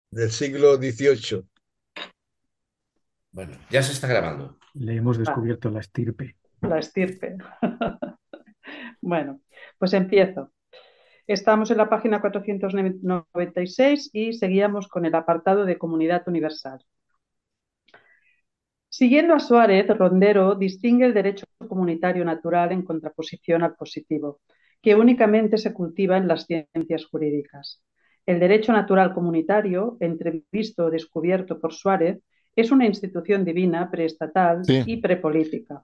del siglo XVIII. Bueno, ya se está grabando. Le hemos Ah, descubierto la estirpe. la estirpe. Bueno, pues empiezo. Estamos en la página 496 y seguíamos con el apartado de Comunidad Universal. Siguiendo a Suárez, Rondero distingue el derecho comunitario natural en contraposición al positivo, que únicamente se cultiva en las ciencias jurídicas. El derecho natural comunitario, entrevisto o descubierto por Suárez, es una institución divina, preestatal Sí. y prepolítica,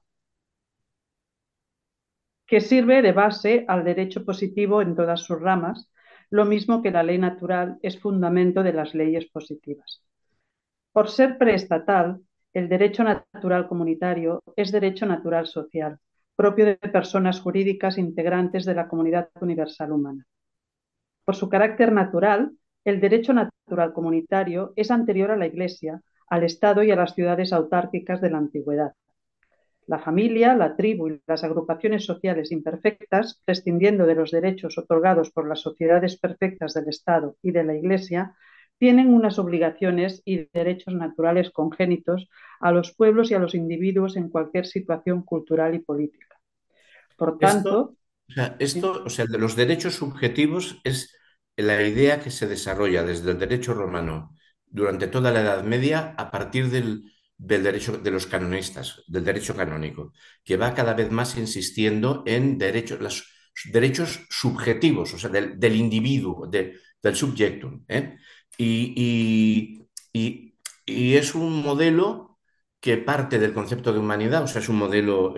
que sirve de base al derecho positivo en todas sus ramas, lo mismo que la ley natural es fundamento de las leyes positivas. Por ser preestatal, el derecho natural comunitario es derecho natural social, propio de personas jurídicas integrantes de la comunidad universal humana. Por su carácter natural, el derecho natural comunitario es anterior a la Iglesia, al Estado y a las ciudades autárquicas de la antigüedad. La familia, la tribu y las agrupaciones sociales imperfectas, prescindiendo de los derechos otorgados por las sociedades perfectas del Estado y de la Iglesia, tienen unas obligaciones y derechos naturales congénitos a los pueblos y a los individuos en cualquier situación cultural y política. Por Esto, tanto, sí, o sea, de los derechos subjetivos es la idea que se desarrolla desde el derecho romano durante toda la Edad Media a partir del derecho de los canonistas, del derecho canónico, que va cada vez más insistiendo en derechos, derechos subjetivos, o sea, del individuo, del subjectum, ¿eh? Y, y- y- y es un modelo que parte del concepto de humanidad, o sea, es un modelo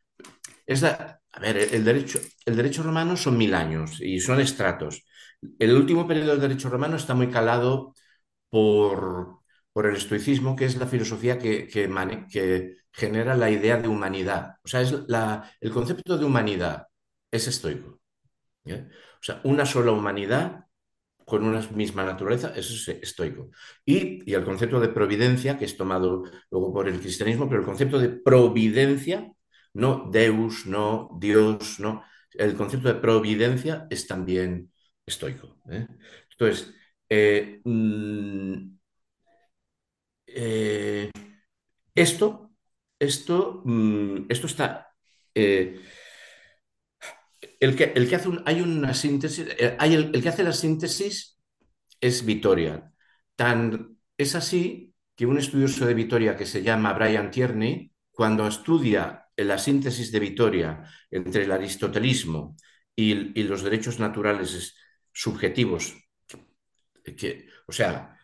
a ver, el derecho romano son 1000 años y son estratos. El último periodo del derecho romano está muy calado por el estoicismo, que es la filosofía que genera la idea de humanidad. O sea, el concepto de humanidad es estoico. ¿Eh? O sea, una sola humanidad con una misma naturaleza, eso es estoico. Y el concepto de providencia, que es tomado luego por el cristianismo, pero el concepto de providencia, no Deus, no Dios, no. El concepto de providencia es también estoico. ¿Eh? Entonces, eh, mm, eh, esto, esto está. eh, el que hace hay una síntesis, el que hace la síntesis es Vitoria. Es así que un estudioso de Vitoria que se llama Brian Tierney, cuando estudia la síntesis de Vitoria entre el aristotelismo y los derechos naturales subjetivos, o sea,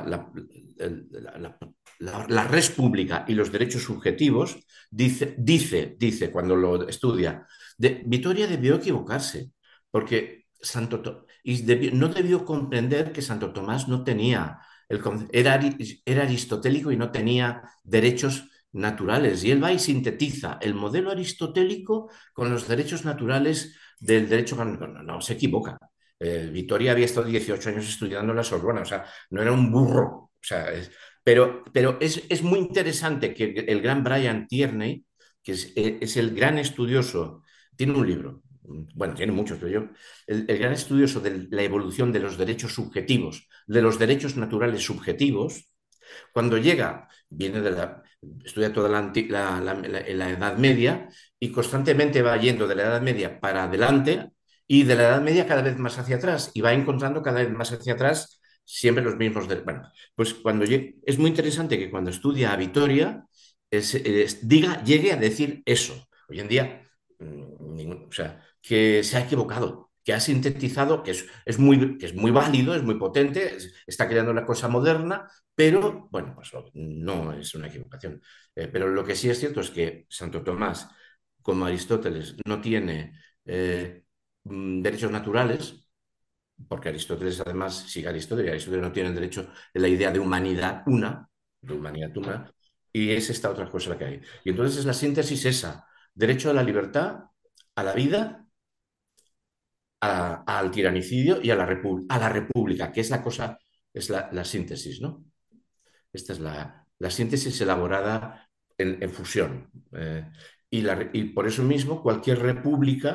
la res pública y los derechos subjetivos, cuando lo estudia, Vitoria debió equivocarse, porque no debió comprender que Santo Tomás no tenía, era aristotélico y no tenía derechos naturales. Y él va y sintetiza el modelo aristotélico con los derechos naturales del derecho canónico. No, no, se equivoca. Vitoria había estado 18 años estudiando en la Sorbona, o sea, no era un burro. O sea, pero es muy interesante que el gran Brian Tierney, que es el gran estudioso, tiene un libro, bueno, tiene muchos, pero el gran estudioso de la evolución de los derechos subjetivos, de los derechos naturales subjetivos, cuando llega, estudia toda la Edad Media y constantemente va yendo de la Edad Media para adelante y de la Edad Media cada vez más hacia atrás y va encontrando cada vez más hacia atrás siempre los mismos. Bueno, pues es muy interesante que cuando estudia a Vitoria llegue a decir eso. Hoy en día, o sea, que se ha equivocado, que ha sintetizado, que es muy válido, es muy potente, está creando una cosa moderna, pero, bueno, pues no es una equivocación. Pero lo que sí es cierto es que Santo Tomás, como Aristóteles, no tiene derechos naturales, porque Aristóteles además sigue Aristóteles, y Aristóteles no tiene el derecho de la idea de humanidad una, y es esta otra cosa la que hay. Y entonces es la síntesis esa, derecho a la libertad, a la vida, al tiranicidio y a la república, que es la cosa, es la síntesis, ¿no? Esta es la síntesis elaborada en fusión. Y por eso mismo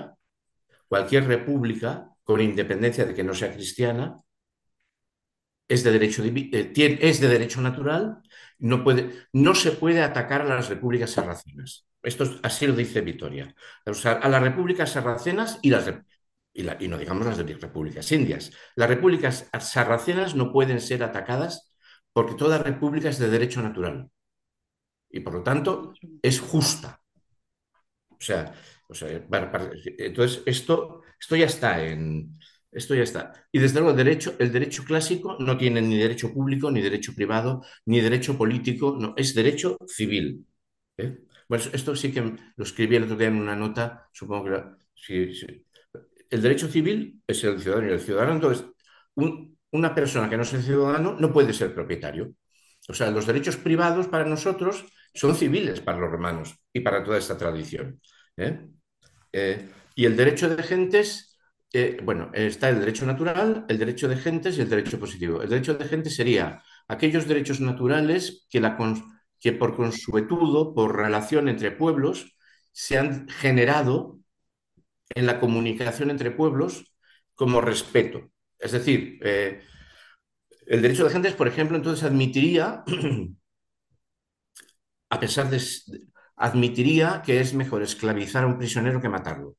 cualquier república, con independencia de que no sea cristiana, es de derecho natural, no se puede atacar a las repúblicas sarracenas. Así lo dice Vitoria. O sea, a las repúblicas sarracenas y no digamos las de repúblicas indias. Las repúblicas sarracenas no pueden ser atacadas porque toda república es de derecho natural y por lo tanto es justa. O sea, entonces esto ya está esto ya está. Y desde luego el derecho clásico no tiene ni derecho público, ni derecho privado, ni derecho político, no, es derecho civil. ¿Eh? Bueno, esto sí que lo escribí el otro día en una nota, supongo que sí, sí. El derecho civil es el ciudadano y el ciudadano, entonces una persona que no es el ciudadano no puede ser propietario. O sea, los derechos privados para nosotros son civiles para los romanos y para toda esta tradición. ¿Eh? Y el derecho de gentes, bueno, está el derecho natural, el derecho de gentes y el derecho positivo. El derecho de gentes sería aquellos derechos naturales que por consuetudo, por relación entre pueblos, se han generado en la comunicación entre pueblos como respeto. Es decir, el derecho de gentes, por ejemplo, entonces admitiría, a pesar de, admitiría que es mejor esclavizar a un prisionero que matarlo.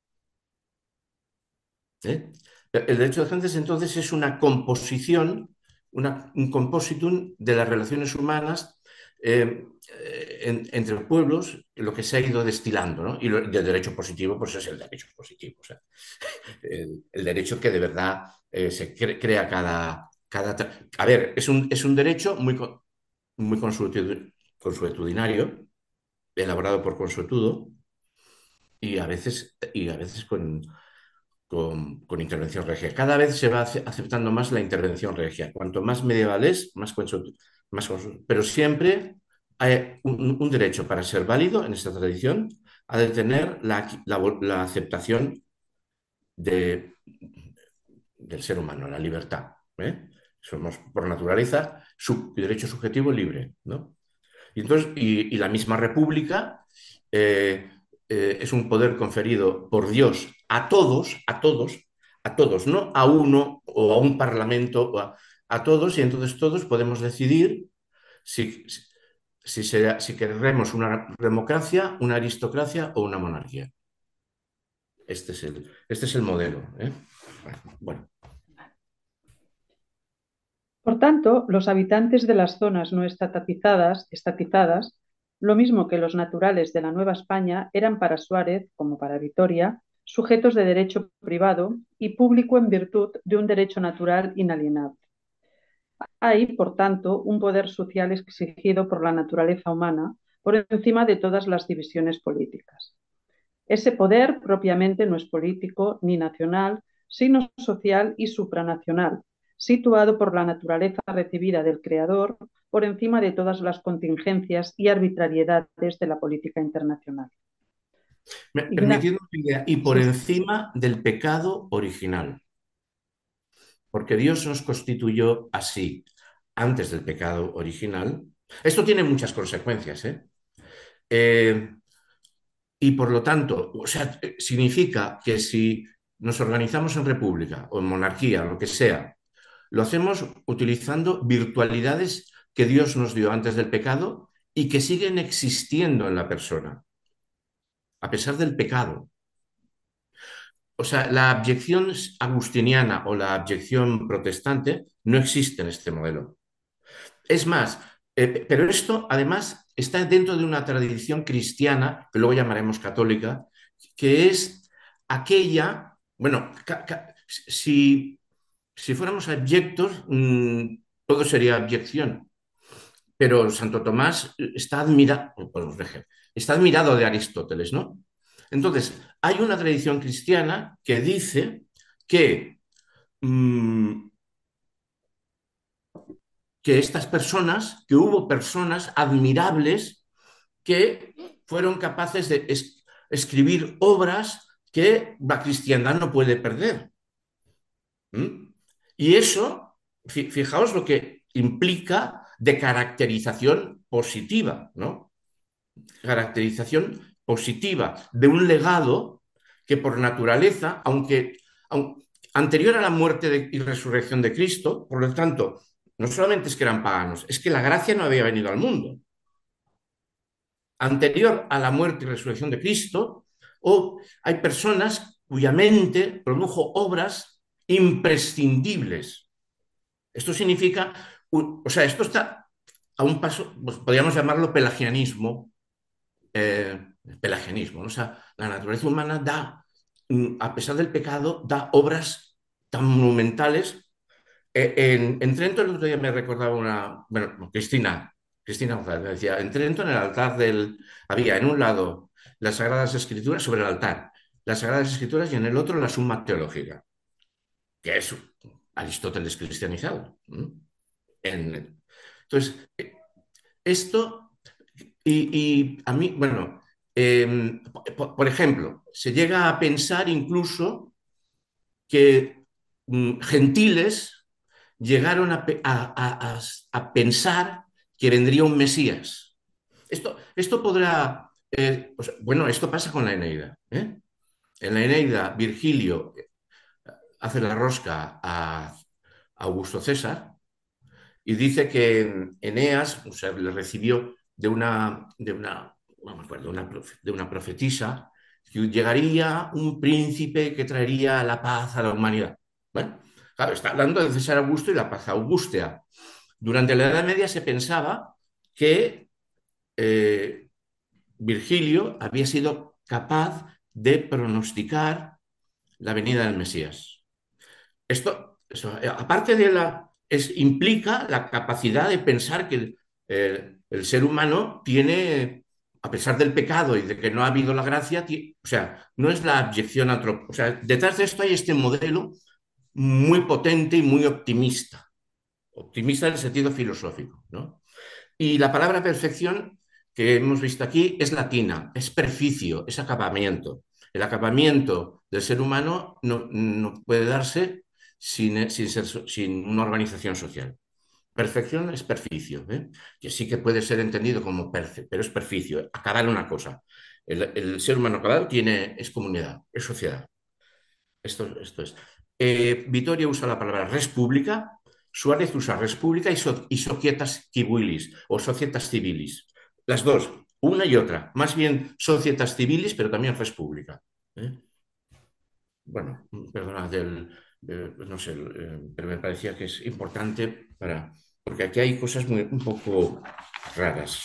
¿Eh? El derecho de gentes entonces es una composición, un compositum de las relaciones humanas entre pueblos, lo que se ha ido destilando, ¿no? Y el derecho positivo, pues es el derecho positivo. O sea, el derecho que de verdad crea A ver, es un derecho muy consuetudinario, elaborado por consuetudo, y a veces con intervención regia. Cada vez se va aceptando más la intervención regia. Cuanto más medieval es, pero siempre hay un derecho para ser válido en esta tradición ha de tener la aceptación de, del ser humano, la libertad. ¿Eh? Somos por naturaleza derecho subjetivo libre, ¿no? Y la misma república es un poder conferido por Dios a todos, no a uno o a un parlamento, a todos, y entonces todos podemos decidir si, si queremos una democracia, una aristocracia o una monarquía. Este es el modelo. ¿Eh? Bueno, Por tanto, los habitantes de las zonas no estatizadas, lo mismo que los naturales de la Nueva España, eran para Suárez, como para Vitoria, sujetos de derecho privado y público en virtud de un derecho natural inalienable. Hay, por tanto, un poder social exigido por la naturaleza humana por encima de todas las divisiones políticas. Ese poder propiamente no es político ni nacional, sino social y supranacional, situado por la naturaleza recibida del Creador por encima de todas las contingencias y arbitrariedades de la política internacional. permitiendo una idea, y por Sí, encima del pecado original. Porque Dios nos constituyó así antes del pecado original. Esto tiene muchas consecuencias, ¿eh? Eh, y por lo tanto, o sea, significa que si nos organizamos en república o en monarquía, lo que sea, lo hacemos utilizando virtualidades que Dios nos dio antes del pecado y que siguen existiendo en la persona, a pesar del pecado. O sea, la abyección agustiniana o la abyección protestante no existe en este modelo. Es más, pero esto además está dentro de una tradición cristiana, que luego llamaremos católica, que es aquella, bueno, si fuéramos abyectos, todo sería abyección, pero Santo Tomás está admirado de Aristóteles, ¿no? Entonces, hay una tradición cristiana que dice que mmm, que hubo personas admirables que fueron capaces de escribir obras que la cristiandad no puede perder. ¿Mm? Y eso, fijaos lo que implica de caracterización positiva, ¿no? Caracterización positiva de un legado que por naturaleza, aunque anterior a la muerte y resurrección de Cristo, por lo tanto, no solamente es que eran paganos, es que la gracia no había venido al mundo. Anterior a la muerte y resurrección de Cristo, o hay personas cuya mente produjo obras imprescindibles. Esto significa, o sea, esto está a un paso, pues podríamos llamarlo pelagianismo, pelagianismo, ¿no? O sea, la naturaleza humana da, a pesar del pecado, da obras tan monumentales. En Trento el otro día me recordaba bueno, Cristina González me decía, en Trento en el altar había en un lado las Sagradas Escrituras sobre el altar, las Sagradas Escrituras y en el otro la Summa Teológica, que es Aristóteles cristianizado. Entonces, esto, y a mí, bueno, por ejemplo, se llega a pensar incluso que gentiles llegaron a pensar que vendría un Mesías. Esto podrá, bueno, esto pasa con la Eneida. En la Eneida, Virgilio hace la rosca a Augusto César y dice que Eneas, o sea, le recibió no me acuerdo, de una profetisa, que llegaría un príncipe que traería la paz a la humanidad. Bueno, claro, está hablando de César Augusto y la paz augustea. Durante la Edad Media se pensaba que eh, Virgilio había sido capaz de pronosticar la venida del Mesías. Aparte de implica la capacidad de pensar que el ser humano tiene, a pesar del pecado y de que no ha habido la gracia, o sea, no es la abyección antropológica. O sea, detrás de esto hay este modelo muy potente y muy optimista. Optimista en el sentido filosófico, ¿no? Y la palabra perfección que hemos visto aquí es latina, es perficio, es acabamiento. El acabamiento del ser humano no puede darse sin una organización social. Perfección es perficio, ¿eh? Que sí que puede ser entendido como pero es perficio, acabar una cosa. El ser humano acabado es comunidad, es sociedad. Esto es. Vitoria usa la palabra res pública, Suárez usa res pública y societas civilis o societas civilis. Las dos, una y otra. Más bien societas civilis, pero también res pública. ¿Eh? Bueno, perdona, no sé, pero me parecía que es importante porque aquí hay cosas un poco raras.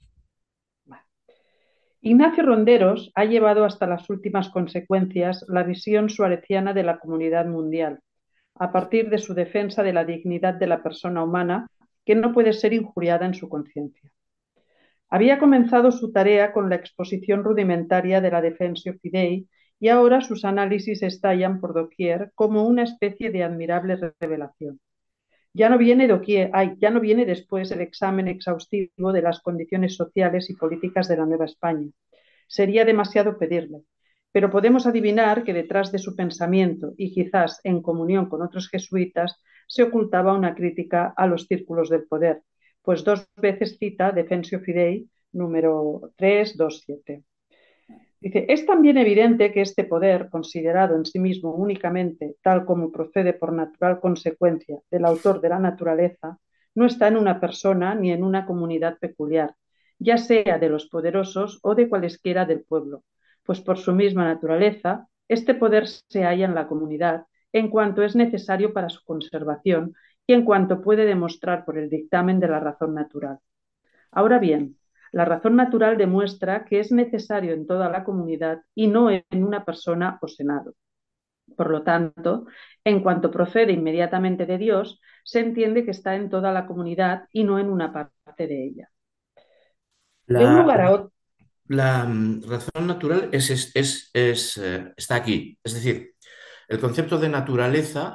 Ignacio Ronderos ha llevado hasta las últimas consecuencias la visión suareciana de la comunidad mundial, a partir de su defensa de la dignidad de la persona humana, que no puede ser injuriada en su conciencia. Había comenzado su tarea con la exposición rudimentaria de la Defensio Fidei y ahora sus análisis estallan por doquier como una especie de admirable revelación. Ya no viene después el examen exhaustivo de las condiciones sociales y políticas de la Nueva España. Sería demasiado pedirle, pero podemos adivinar que detrás de su pensamiento y quizás en comunión con otros jesuitas se ocultaba una crítica a los círculos del poder, pues dos veces cita Defensio Fidei número 327. Dice, es también evidente que este poder, considerado en sí mismo únicamente tal como procede por natural consecuencia del autor de la naturaleza, no está en una persona ni en una comunidad peculiar, ya sea de los poderosos o de cualesquiera del pueblo, pues por su misma naturaleza, este poder se halla en la comunidad en cuanto es necesario para su conservación y en cuanto puede demostrar por el dictamen de la razón natural. Ahora bien, la razón natural demuestra que es necesario en toda la comunidad y no en una persona o senado. Por lo tanto, en cuanto procede inmediatamente de Dios, se entiende que está en toda la comunidad y no en una parte de ella. De un La, lugar a otro, razón natural está aquí. Es decir, el concepto de naturaleza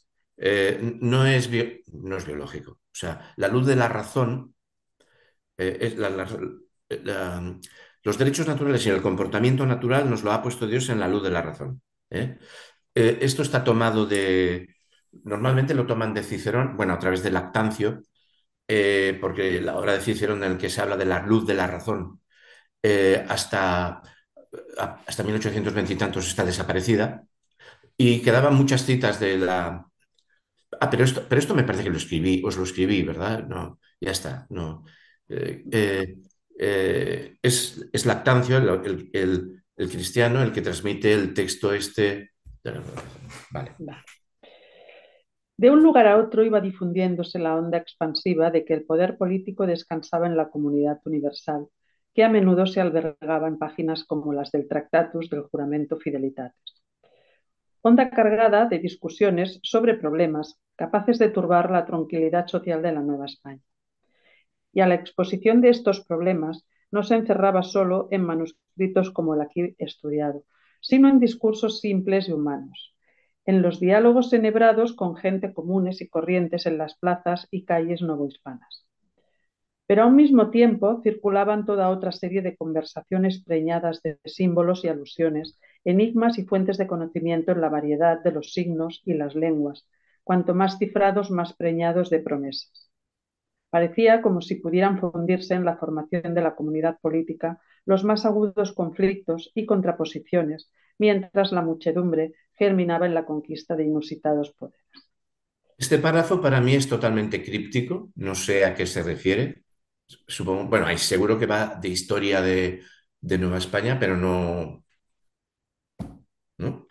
no es biológico. O sea, la luz de la razón, es la- los derechos naturales y el comportamiento natural nos lo ha puesto Dios en la luz de la razón. ¿Eh? Esto está tomado normalmente lo toman de Cicerón, bueno, a través de Lactancio, porque la obra de Cicerón en el que se habla de la luz de la razón eh, hasta, hasta 1820 y tantos está desaparecida y quedaban muchas citas pero esto me parece que lo escribí, os lo escribí, ¿verdad? No, ya está, no. Eh, eh, es Lactancio, el cristiano, el que transmite el texto este. Vale. Va. De un lugar a otro iba difundiéndose la onda expansiva de que el poder político descansaba en la comunidad universal, que a menudo se albergaba en páginas como las del Tractatus del Juramento Fidelitatis. Onda cargada de discusiones sobre problemas capaces de turbar la tranquilidad social de la Nueva España. Y a la exposición de estos problemas no se encerraba solo en manuscritos como el aquí estudiado, sino en discursos simples y humanos, en los diálogos enhebrados con gente comunes y corrientes en las plazas y calles novohispanas. Pero a un mismo tiempo circulaban toda otra serie de conversaciones preñadas de símbolos y alusiones, enigmas y fuentes de conocimiento en la variedad de los signos y las lenguas, cuanto más cifrados, más preñados de promesas. Parecía como si pudieran fundirse en la formación de la comunidad política los más agudos conflictos y contraposiciones, mientras la muchedumbre germinaba en la conquista de inusitados poderes. Este párrafo para mí es totalmente críptico, no sé a qué se refiere. Supongo, bueno, hay seguro que va de historia de Nueva España, pero no, ¿no?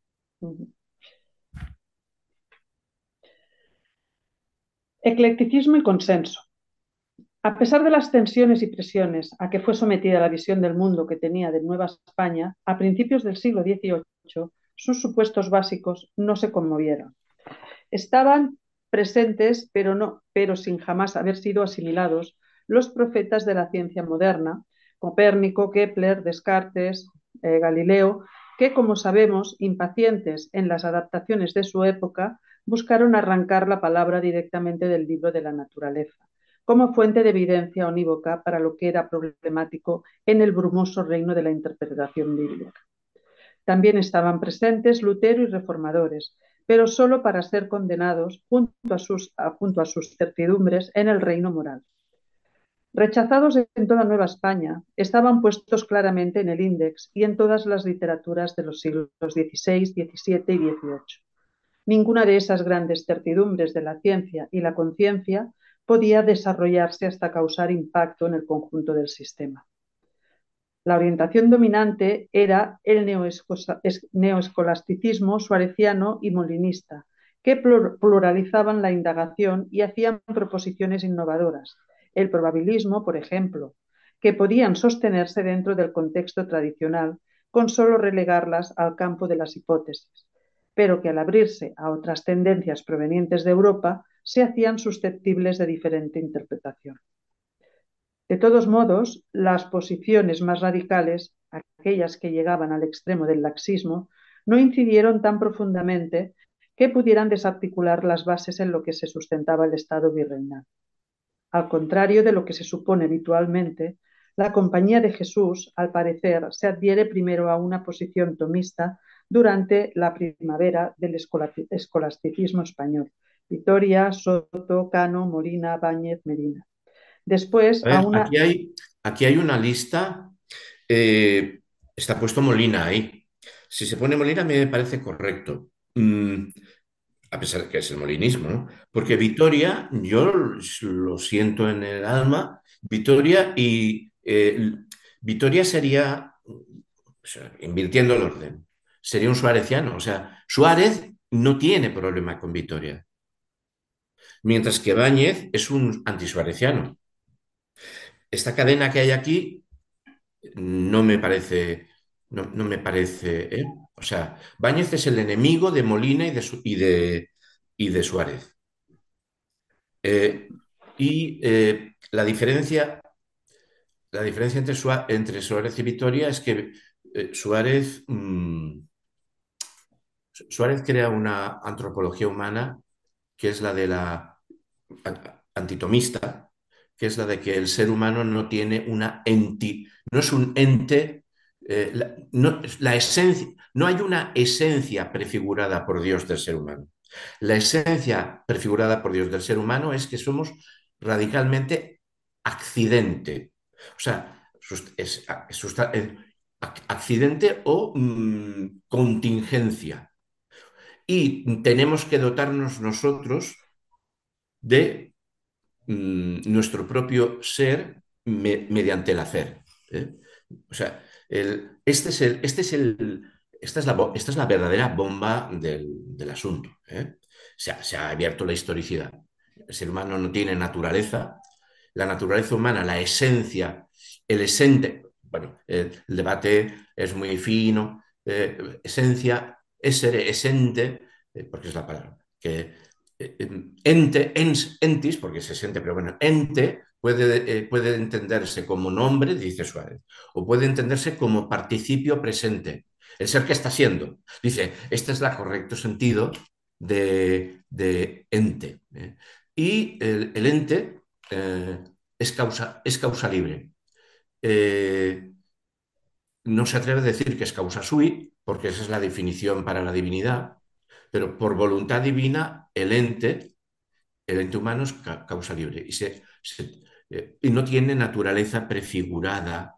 Eclecticismo y consenso. A pesar de las tensiones y presiones a que fue sometida la visión del mundo que tenía de Nueva España, a principios del siglo XVIII, sus supuestos básicos no se conmovieron. Estaban presentes, pero sin jamás haber sido asimilados, los profetas de la ciencia moderna, Copérnico, Kepler, Descartes, Galileo, que, como sabemos, impacientes en las adaptaciones de su época, buscaron arrancar la palabra directamente del libro de la naturaleza, como fuente de evidencia unívoca para lo que era problemático en el brumoso reino de la interpretación bíblica. También estaban presentes Lutero y reformadores, pero solo para ser condenados junto a sus certidumbres en el reino moral. Rechazados en toda Nueva España, estaban puestos claramente en el índex y en todas las literaturas de los siglos XVI, XVII y XVIII. Ninguna de esas grandes certidumbres de la ciencia y la conciencia podía desarrollarse hasta causar impacto en el conjunto del sistema. La orientación dominante era el neoescolasticismo suareciano y molinista, que pluralizaban la indagación y hacían proposiciones innovadoras. El probabilismo, por ejemplo, que podían sostenerse dentro del contexto tradicional con solo relegarlas al campo de las hipótesis, pero que al abrirse a otras tendencias provenientes de Europa se hacían susceptibles de diferente interpretación. De todos modos, las posiciones más radicales, aquellas que llegaban al extremo del laxismo, no incidieron tan profundamente que pudieran desarticular las bases en lo que se sustentaba el Estado virreinal. Al contrario de lo que se supone habitualmente, la Compañía de Jesús, al parecer, se adhiere primero a una posición tomista durante la primavera del escolasticismo español. Vitoria, Soto, Cano, Molina, Báñez, Medina. Después A a ver, una. aquí hay una lista, eh, está puesto Molina ahí. Si se pone Molina me parece correcto. A pesar de que es el molinismo, ¿no? Porque Vitoria, yo lo siento en el alma, Vitoria y Vitoria sería, o sea, invirtiendo el orden, sería un suareciano. O sea, Suárez no tiene problema con Vitoria, mientras que Báñez es un antisuareciano. Esta cadena que hay aquí no me parece, no me parece, ¿eh? O sea, Báñez es el enemigo de Molina y de Suárez. Eh, la diferencia entre Suárez y Vitoria es que Suárez, Suárez crea una antropología humana que es la de la antitomista, que es la de que el ser humano no tiene no es un ente, la esencia, no hay una esencia prefigurada por Dios del ser humano. La esencia prefigurada por Dios del ser humano es que somos radicalmente accidente. O sea, accidente o contingencia. y tenemos que dotarnos nosotros de nuestro propio ser mediante el hacer. ¿Eh? O sea, esta es la verdadera bomba del asunto. ¿Eh? Se ha abierto la historicidad. El ser humano no tiene naturaleza. La naturaleza humana, la esencia, el esente, bueno, el debate es muy fino. Esencia, essere, esente, porque es la palabra, que ente, entis, porque se siente, pero bueno, ente puede entenderse como nombre, dice Suárez, o puede entenderse como participio presente, el ser que está siendo. Dice, este es el correcto sentido de ente. Y el ente es causa libre. Eh, no se atreve a decir que es causa sui, porque esa es la definición para la divinidad, pero por voluntad divina, el ente humano es causa libre y no tiene naturaleza prefigurada.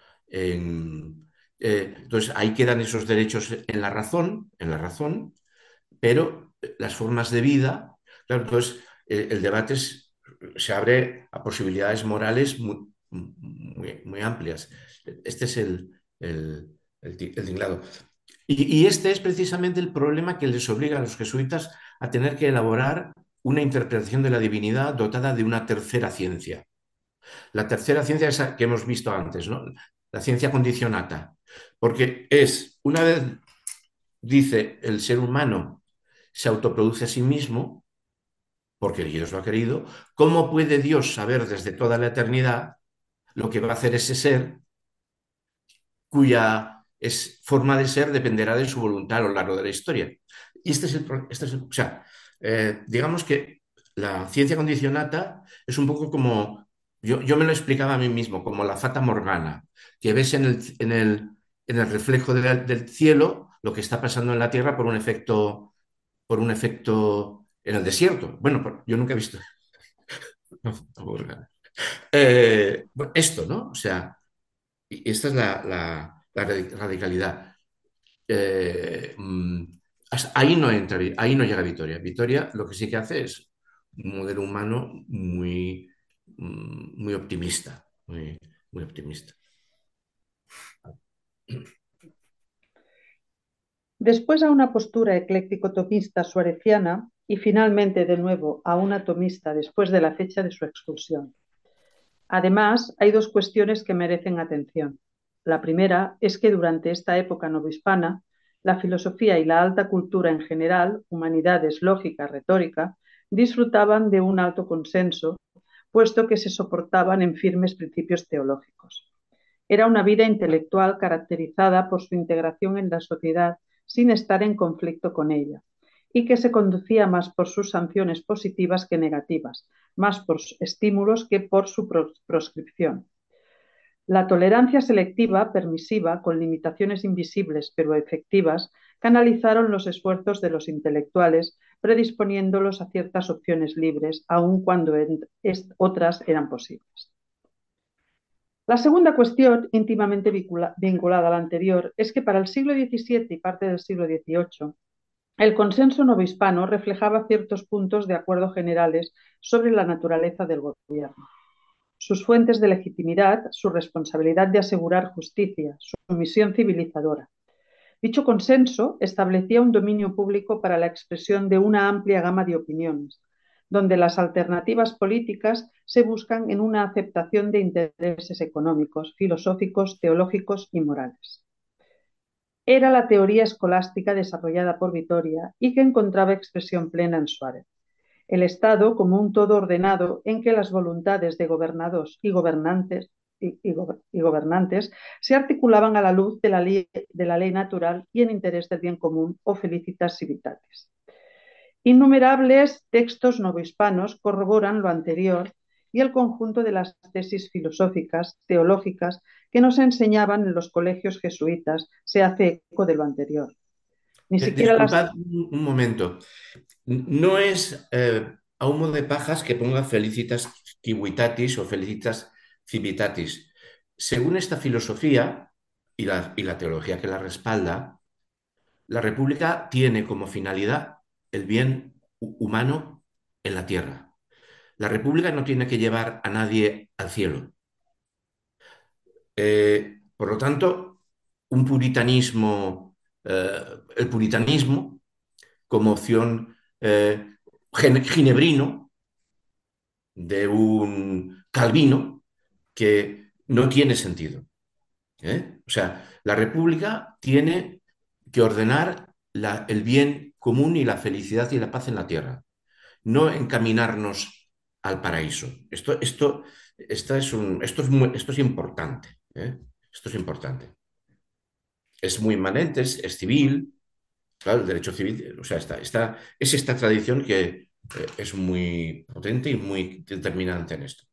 Entonces, ahí quedan esos derechos en la razón, pero las formas de vida, claro, entonces el debate se abre a posibilidades morales muy amplias. Este es el tinglado. Y este es precisamente el problema que les obliga a los jesuitas a tener que elaborar una interpretación de la divinidad dotada de una tercera ciencia. La tercera ciencia es la que hemos visto antes, ¿no? La ciencia condicionata, porque es, una vez dice el ser humano se autoproduce a sí mismo, porque Dios lo ha querido, ¿cómo puede Dios saber desde toda la eternidad lo que va a hacer ese ser cuya forma de ser dependerá de su voluntad a lo largo de la historia? Y o sea, digamos que la ciencia condicionata es un poco como, yo me lo explicaba a mí mismo, como la fata morgana, que ves en el reflejo del cielo lo que está pasando en la Tierra por un efecto en el desierto. Bueno, yo nunca he visto una fata morgana. Bueno, esto, ¿no? O sea, y esta es la radicalidad. Eh, mm, ahí no entra, ahí no llega Vitoria. Vitoria lo que sí que hace es un modelo humano muy optimista, muy optimista. Después a una postura ecléctico-tomista suareciana y finalmente de nuevo a una tomista después de la fecha de su expulsión. Además, hay dos cuestiones que merecen atención. La primera es que durante esta época novohispana, la filosofía y la alta cultura en general, humanidades, lógica, retórica, disfrutaban de un alto consenso, puesto que se soportaban en firmes principios teológicos. Era una vida intelectual caracterizada por su integración en la sociedad sin estar en conflicto con ella, y que se conducía más por sus sanciones positivas que negativas, más por estímulos que por su proscripción. La tolerancia selectiva, permisiva, con limitaciones invisibles pero efectivas, canalizaron los esfuerzos de los intelectuales, predisponiéndolos a ciertas opciones libres, aun cuando otras eran posibles. La segunda cuestión, íntimamente vinculada a la anterior, es que para el siglo XVII y parte del siglo XVIII, el consenso novohispano reflejaba ciertos puntos de acuerdo generales sobre la naturaleza del gobierno, sus fuentes de legitimidad, su responsabilidad de asegurar justicia, su misión civilizadora. Dicho consenso establecía un dominio público para la expresión de una amplia gama de opiniones, donde las alternativas políticas se buscan en una aceptación de intereses económicos, filosóficos, teológicos y morales. Era la teoría escolástica desarrollada por Vitoria y que encontraba expresión plena en Suárez. El Estado como un todo ordenado en que las voluntades de gobernados y gobernantes se articulaban a la luz de la ley natural y en interés del bien común o felicitas civitatis. Innumerables textos novohispanos corroboran lo anterior y el conjunto de las tesis filosóficas, teológicas, que nos enseñaban en los colegios jesuitas se hace eco de lo anterior. Ni siquiera las... Disculpad un momento. No es a humo de pajas que ponga felicitas civitatis o felicitas civitatis. Según esta filosofía y la teología que la respalda, La república tiene como finalidad el bien humano en la tierra. La república no tiene que llevar a nadie al cielo. Por lo tanto, un puritanismo, el puritanismo como opción ginebrino de un Calvino que no tiene sentido. O sea, la república tiene que ordenar el bien común y la felicidad y la paz en la tierra, no encaminarnos al paraíso. Esto es importante. Esto es importante. Es muy inmanente, es civil, claro, el derecho civil, o sea, es esta tradición que es muy potente y muy determinante en esto.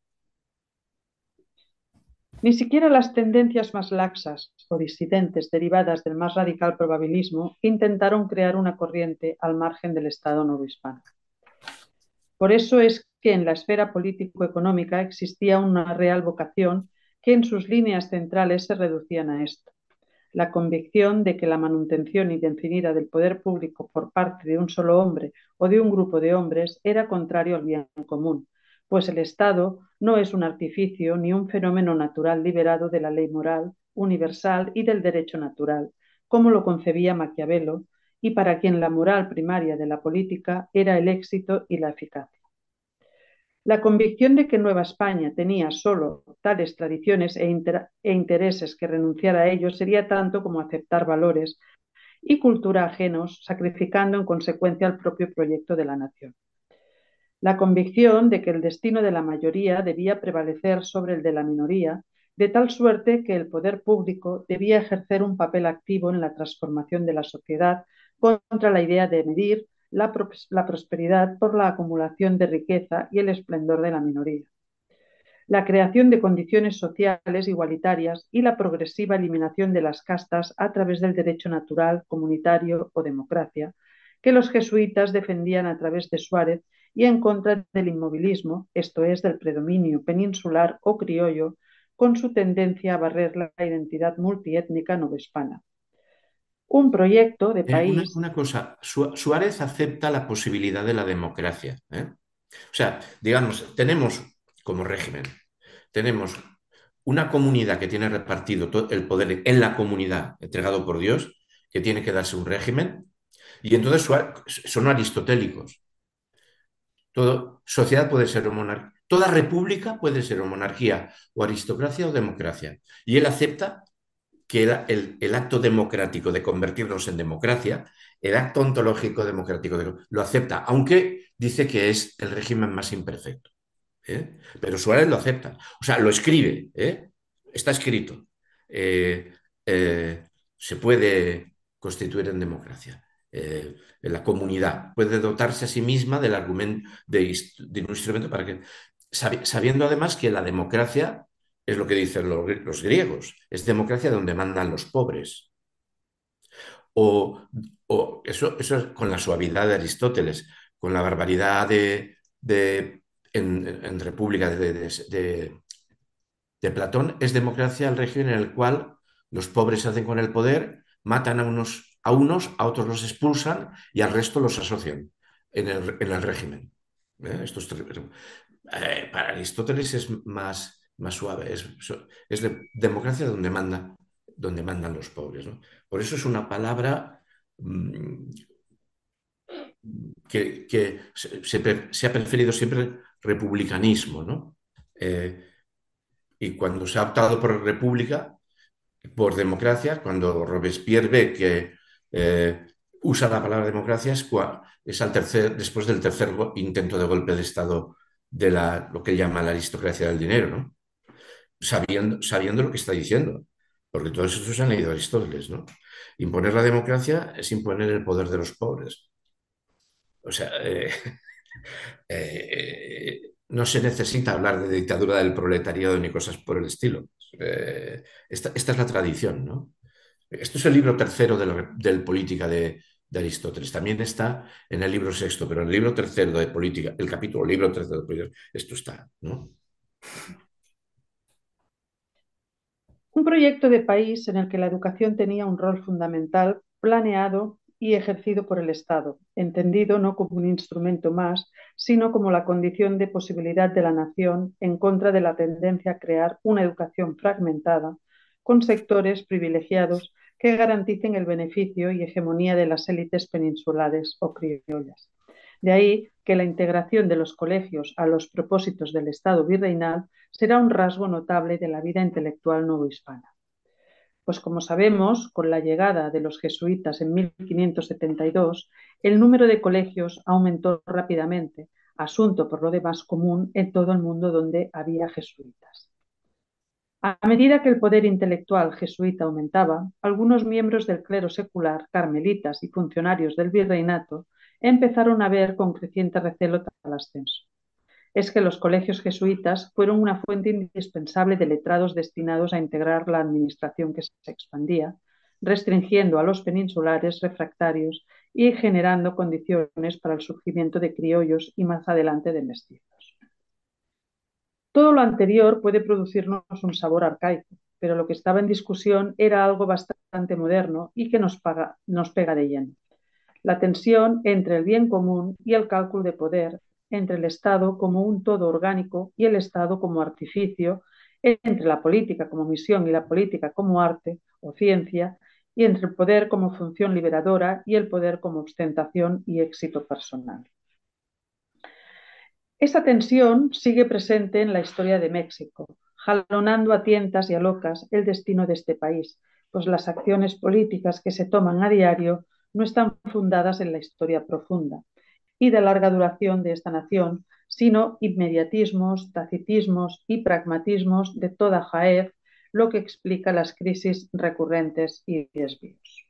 Ni siquiera las tendencias más laxas o disidentes derivadas del más radical probabilismo intentaron crear una corriente al margen del Estado novohispano. Por eso es que en la esfera político-económica existía una real vocación que en sus líneas centrales se reducían a esto: la convicción de que la manutención indefinida del poder público por parte de un solo hombre o de un grupo de hombres era contrario al bien común, pues el Estado no es un artificio ni un fenómeno natural liberado de la ley moral universal y del derecho natural, como lo concebía Maquiavelo, y para quien la moral primaria de la política era el éxito y la eficacia. La convicción de que Nueva España tenía solo tales tradiciones e intereses que renunciar a ellos sería tanto como aceptar valores y cultura ajenos, sacrificando en consecuencia el propio proyecto de la nación. La convicción de que el destino de la mayoría debía prevalecer sobre el de la minoría, de tal suerte que el poder público debía ejercer un papel activo en la transformación de la sociedad contra la idea de medir la prosperidad por la acumulación de riqueza y el esplendor de la minoría, la creación de condiciones sociales igualitarias y la progresiva eliminación de las castas a través del derecho natural, comunitario o democracia, que los jesuitas defendían a través de Suárez y en contra del inmovilismo, esto es, del predominio peninsular o criollo, con su tendencia a barrer la identidad multiétnica novohispana. Un proyecto de país. Una cosa, Suárez acepta la posibilidad de la democracia. O sea, digamos, tenemos como régimen, tenemos una comunidad que tiene repartido todo el poder en la comunidad, entregado por Dios, que tiene que darse un régimen, y entonces son aristotélicos. Sociedad puede ser monarquía, toda república puede ser o monarquía, o aristocracia o democracia. Y él acepta que era el acto democrático de convertirnos en democracia, el acto ontológico democrático, lo acepta, aunque dice que es el régimen más imperfecto. Pero Suárez lo acepta, o sea, lo escribe, está escrito. Eh, Se puede constituir en democracia. En la comunidad puede dotarse a sí misma del argumento, de un instrumento para que, sabiendo además que la democracia es lo que dicen los griegos, es democracia donde mandan los pobres. O, eso es con la suavidad de Aristóteles, con la barbaridad en República de Platón, es democracia el régimen en el cual los pobres se hacen con el poder, matan a otros los expulsan y al resto los asocian en el régimen. Para Aristóteles es más suave, es democracia donde mandan los pobres, ¿no? Por eso es una palabra mm, que se ha preferido siempre republicanismo, ¿no? Y cuando se ha optado por república, por democracia, cuando Robespierre ve que usa la palabra democracia, es después del tercer intento de golpe de Estado de lo que llama la aristocracia del dinero, ¿no? Sabiendo lo que está diciendo, porque todos estos han leído a Aristóteles, ¿no? Imponer la democracia es imponer el poder de los pobres. O sea, no se necesita hablar de dictadura del proletariado ni cosas por el estilo. Esta es la tradición, ¿no? Esto es el libro tercero del Política de Aristóteles. También está en el libro sexto, pero en el libro tercero de Política, el capítulo libro tercero de Política, esto está, ¿no? Un proyecto de país en el que la educación tenía un rol fundamental, planeado y ejercido por el Estado, entendido no como un instrumento más, sino como la condición de posibilidad de la nación en contra de la tendencia a crear una educación fragmentada con sectores privilegiados que garanticen el beneficio y hegemonía de las élites peninsulares o criollas. De ahí que la integración de los colegios a los propósitos del Estado virreinal será un rasgo notable de la vida intelectual novohispana. Pues como sabemos, con la llegada de los jesuitas en 1572, el número de colegios aumentó rápidamente, asunto por lo demás común en todo el mundo donde había jesuitas. A medida que el poder intelectual jesuita aumentaba, algunos miembros del clero secular, carmelitas y funcionarios del virreinato empezaron a ver con creciente recelo tal ascenso. Es que los colegios jesuitas fueron una fuente indispensable de letrados destinados a integrar la administración que se expandía, restringiendo a los peninsulares refractarios y generando condiciones para el surgimiento de criollos y más adelante de mestizos. Todo lo anterior puede producirnos un sabor arcaico, pero lo que estaba en discusión era algo bastante moderno y que nos pega de lleno. La tensión entre el bien común y el cálculo de poder, entre el Estado como un todo orgánico y el Estado como artificio, entre la política como misión y la política como arte o ciencia, y entre el poder como función liberadora y el poder como ostentación y éxito personal. Esa tensión sigue presente en la historia de México, jalonando a tientas y a locas el destino de este país, pues las acciones políticas que se toman a diario no están fundadas en la historia profunda y de larga duración de esta nación, sino inmediatismos, tacitismos y pragmatismos de toda jaez, lo que explica las crisis recurrentes y desvíos.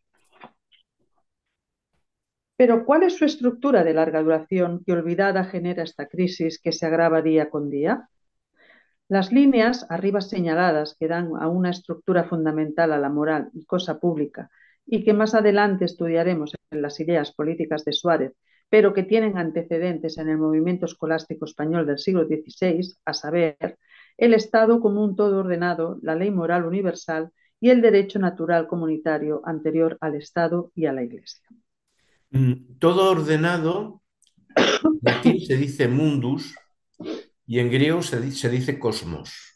Pero, ¿cuál es su estructura de larga duración que olvidada genera esta crisis que se agrava día con día? Las líneas arriba señaladas que dan a una estructura fundamental a la moral y cosa pública y que más adelante estudiaremos en las ideas políticas de Suárez, pero que tienen antecedentes en el movimiento escolástico español del siglo XVI, a saber, el Estado como un todo ordenado, la ley moral universal y el derecho natural comunitario anterior al Estado y a la Iglesia. Todo ordenado, en latín se dice mundus y en griego se dice cosmos.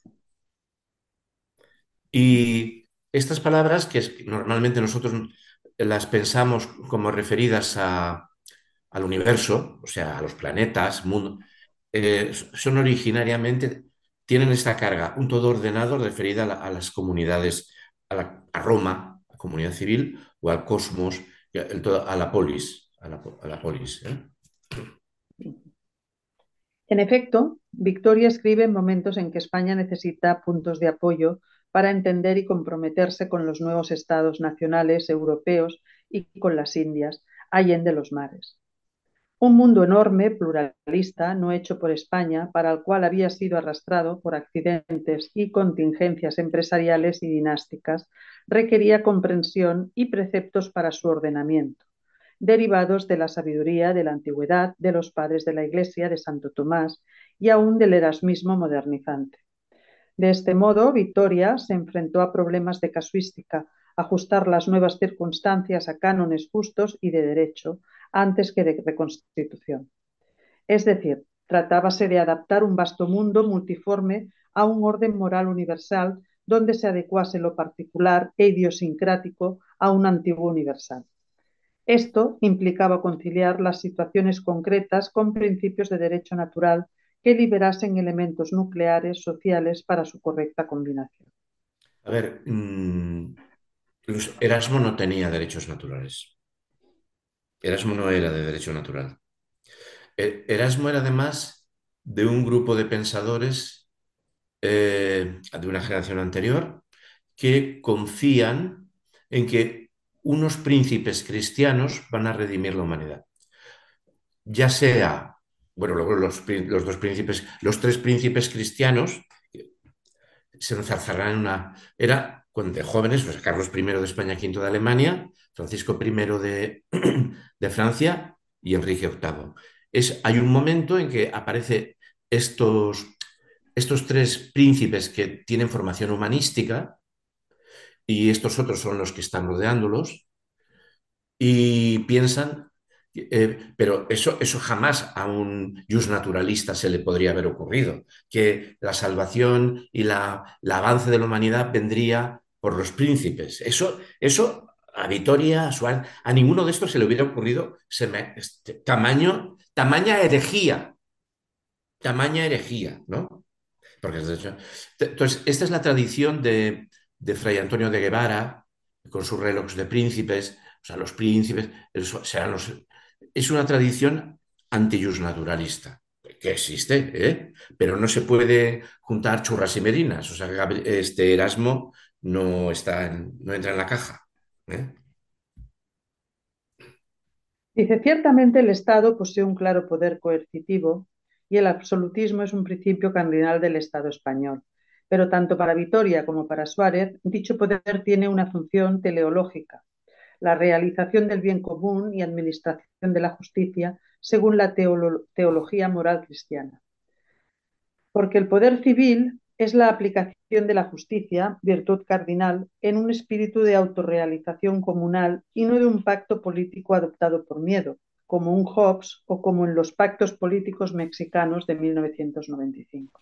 Y estas palabras que normalmente nosotros las pensamos como referidas al universo, o sea, a los planetas, mundo, son originariamente, tienen esta carga, un todo ordenado referida a las comunidades, a Roma, a comunidad civil, o al cosmos, a la polis, a la polis, ¿eh? En efecto, Victoria escribe en momentos en que España necesita puntos de apoyo para entender y comprometerse con los nuevos estados nacionales europeos y con las Indias, allende los mares. Un mundo enorme, pluralista, no hecho por España, para el cual había sido arrastrado por accidentes y contingencias empresariales y dinásticas, requería comprensión y preceptos para su ordenamiento, derivados de la sabiduría de la antigüedad, de los padres de la Iglesia, de Santo Tomás y aún del erasmismo modernizante. De este modo, Victoria se enfrentó a problemas de casuística, ajustar las nuevas circunstancias a cánones justos y de derecho, antes que de reconstitución. Es decir, tratábase de adaptar un vasto mundo multiforme a un orden moral universal donde se adecuase lo particular e idiosincrático a un antiguo universal. Esto implicaba conciliar las situaciones concretas con principios de derecho natural que liberasen elementos nucleares sociales para su correcta combinación. A ver, Erasmo no tenía derechos naturales. Erasmo no era de derecho natural. Erasmo era además de un grupo de pensadores de una generación anterior que confían en que unos príncipes cristianos van a redimir la humanidad. Ya sea, bueno, luego los dos príncipes, los tres príncipes cristianos se enzarzarán en una... Era de jóvenes, pues Carlos I de España, V de Alemania, Francisco I de Francia y Enrique VIII. Hay un momento en que aparece estos tres príncipes que tienen formación humanística y estos otros son los que están rodeándolos. y piensan, pero eso jamás a un jus naturalista se le podría haber ocurrido, que la salvación y el avance de la humanidad vendría por los príncipes. Eso a Vitoria, a Suárez, a ninguno de estos se le hubiera ocurrido tamaña herejía, ¿no? Porque, entonces, esta es la tradición de Fray Antonio de Guevara, con sus relojes de príncipes, o sea, los príncipes, es una tradición anti-naturalista, que existe, ¿eh? Pero no se puede juntar churras y merinas, o sea, este Erasmo no entra en la caja, ¿eh? Dice, ciertamente el Estado posee un claro poder coercitivo y el absolutismo es un principio cardinal del Estado español. Pero tanto para Vitoria como para Suárez, dicho poder tiene una función teleológica, la realización del bien común y administración de la justicia según la teología moral cristiana. Porque el poder civil es la aplicación de la justicia, virtud cardinal, en un espíritu de autorrealización comunal y no de un pacto político adoptado por miedo, como un Hobbes o como en los pactos políticos mexicanos de 1995.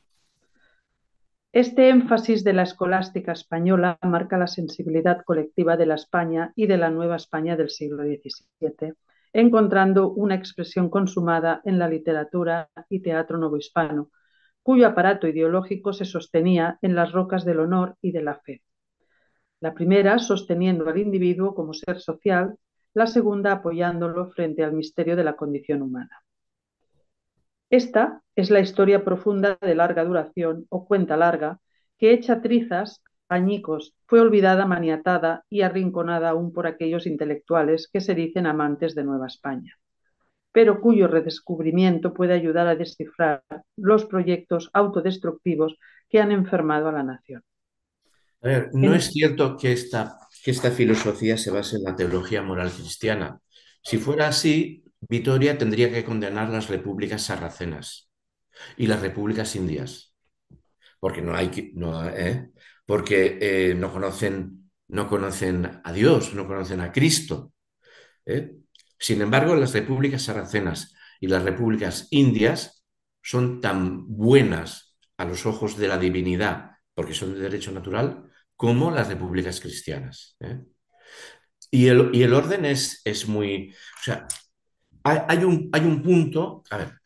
Este énfasis de la escolástica española marca la sensibilidad colectiva de la España y de la nueva España del siglo XVII, encontrando una expresión consumada en la literatura y teatro novohispano, cuyo aparato ideológico se sostenía en las rocas del honor y de la fe. La primera sosteniendo al individuo como ser social, la segunda apoyándolo frente al misterio de la condición humana. Esta es la historia profunda de larga duración o cuenta larga que hecha trizas, añicos, fue olvidada, maniatada y arrinconada aún por aquellos intelectuales que se dicen amantes de Nueva España, pero cuyo redescubrimiento puede ayudar a descifrar los proyectos autodestructivos que han enfermado a la nación. A ver, no es En, cierto que esta filosofía se base en la teología moral cristiana. Si fuera así, Vitoria tendría que condenar las repúblicas sarracenas y las repúblicas indias, porque no hay no, porque no conocen a Dios, no conocen a Cristo. ¿Eh? Sin embargo, las repúblicas sarracenas y las repúblicas indias son tan buenas a los ojos de la divinidad, porque son de derecho natural, como las repúblicas cristianas. ¿Eh? Y el orden es muy... O sea, hay un punto... A ver,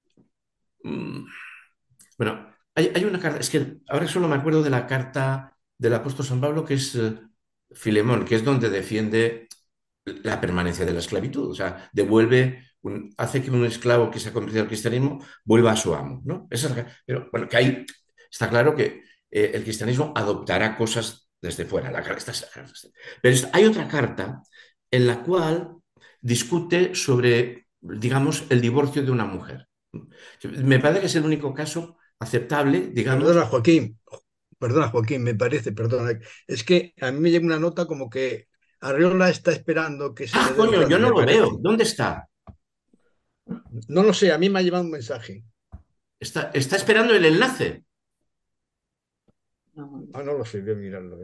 mm, bueno, hay una carta... Es que ahora solo me acuerdo de la carta del apóstol San Pablo, que es Filemón, que es donde defiende la permanencia de la esclavitud, o sea, hace que un esclavo que se ha convertido al cristianismo vuelva a su amo, ¿no? Pero bueno, está claro que el cristianismo adoptará cosas desde fuera. Pero hay otra carta en la cual discute sobre, digamos, el divorcio de una mujer. Me parece que es el único caso aceptable, digamos. Perdona, Joaquín, me parece, perdona. Es que a mí me llega una nota como que Arriola está esperando que se Ah, le dé la coño, yo gana, no me lo veo. parece. ¿Dónde está? No lo sé, a mí me ha llevado un mensaje. Está esperando el enlace. no, Ah, no lo sé, voy a mirarlo.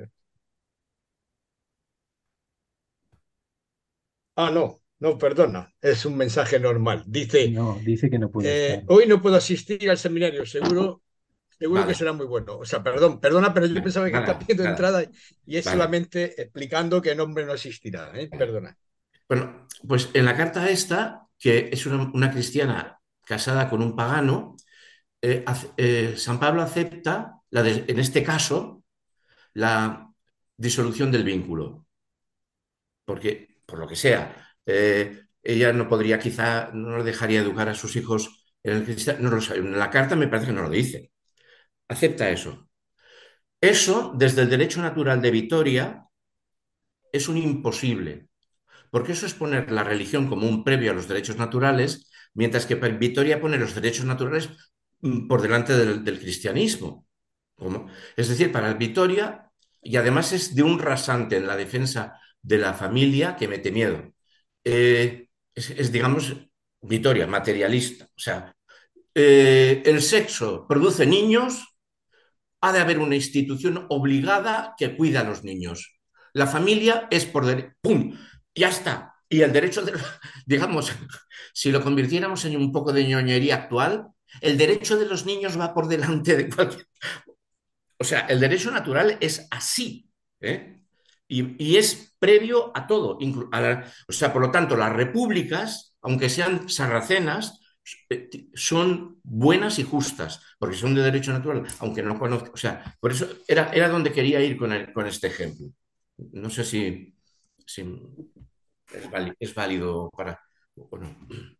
Ah, no, no, perdona, es un mensaje normal. Dice, No, dice que no puede estar. hoy no puedo asistir al seminario, seguro que Vale, será muy bueno. O sea, perdona, pero yo pensaba que está nada, pidiendo nada. entrada y es Vale. solamente explicando que el hombre no asistirá, ¿eh? Perdona. Bueno, pues en la carta esta, que es una cristiana casada con un pagano, San Pablo acepta, en este caso, la disolución del vínculo, porque, por lo que sea, ella no podría, quizá, no le dejaría educar a sus hijos en el cristiano, no lo sabe. En la carta me parece que no lo dice. Acepta eso. Eso, desde el derecho natural de Vitoria, es un imposible. Porque eso es poner la religión como un previo a los derechos naturales, mientras que Vitoria pone los derechos naturales por delante del cristianismo. Es decir, para Vitoria, y además es de un rasante en la defensa de la familia que mete miedo. Digamos, Vitoria, materialista. O sea, el sexo produce niños, ha de haber una institución obligada que cuida a los niños. La familia es por... ¡Pum! Ya está. Y el derecho, digamos, si lo convirtiéramos en un poco de ñoñería actual, el derecho de los niños va por delante de cualquier... O sea, el derecho natural es así, ¿eh? Y es previo a todo. O sea, por lo tanto, las repúblicas, aunque sean sarracenas, son buenas y justas, porque son de derecho natural, aunque no conozco. O sea, por eso era donde quería ir con este ejemplo. No sé si es válido para... o no.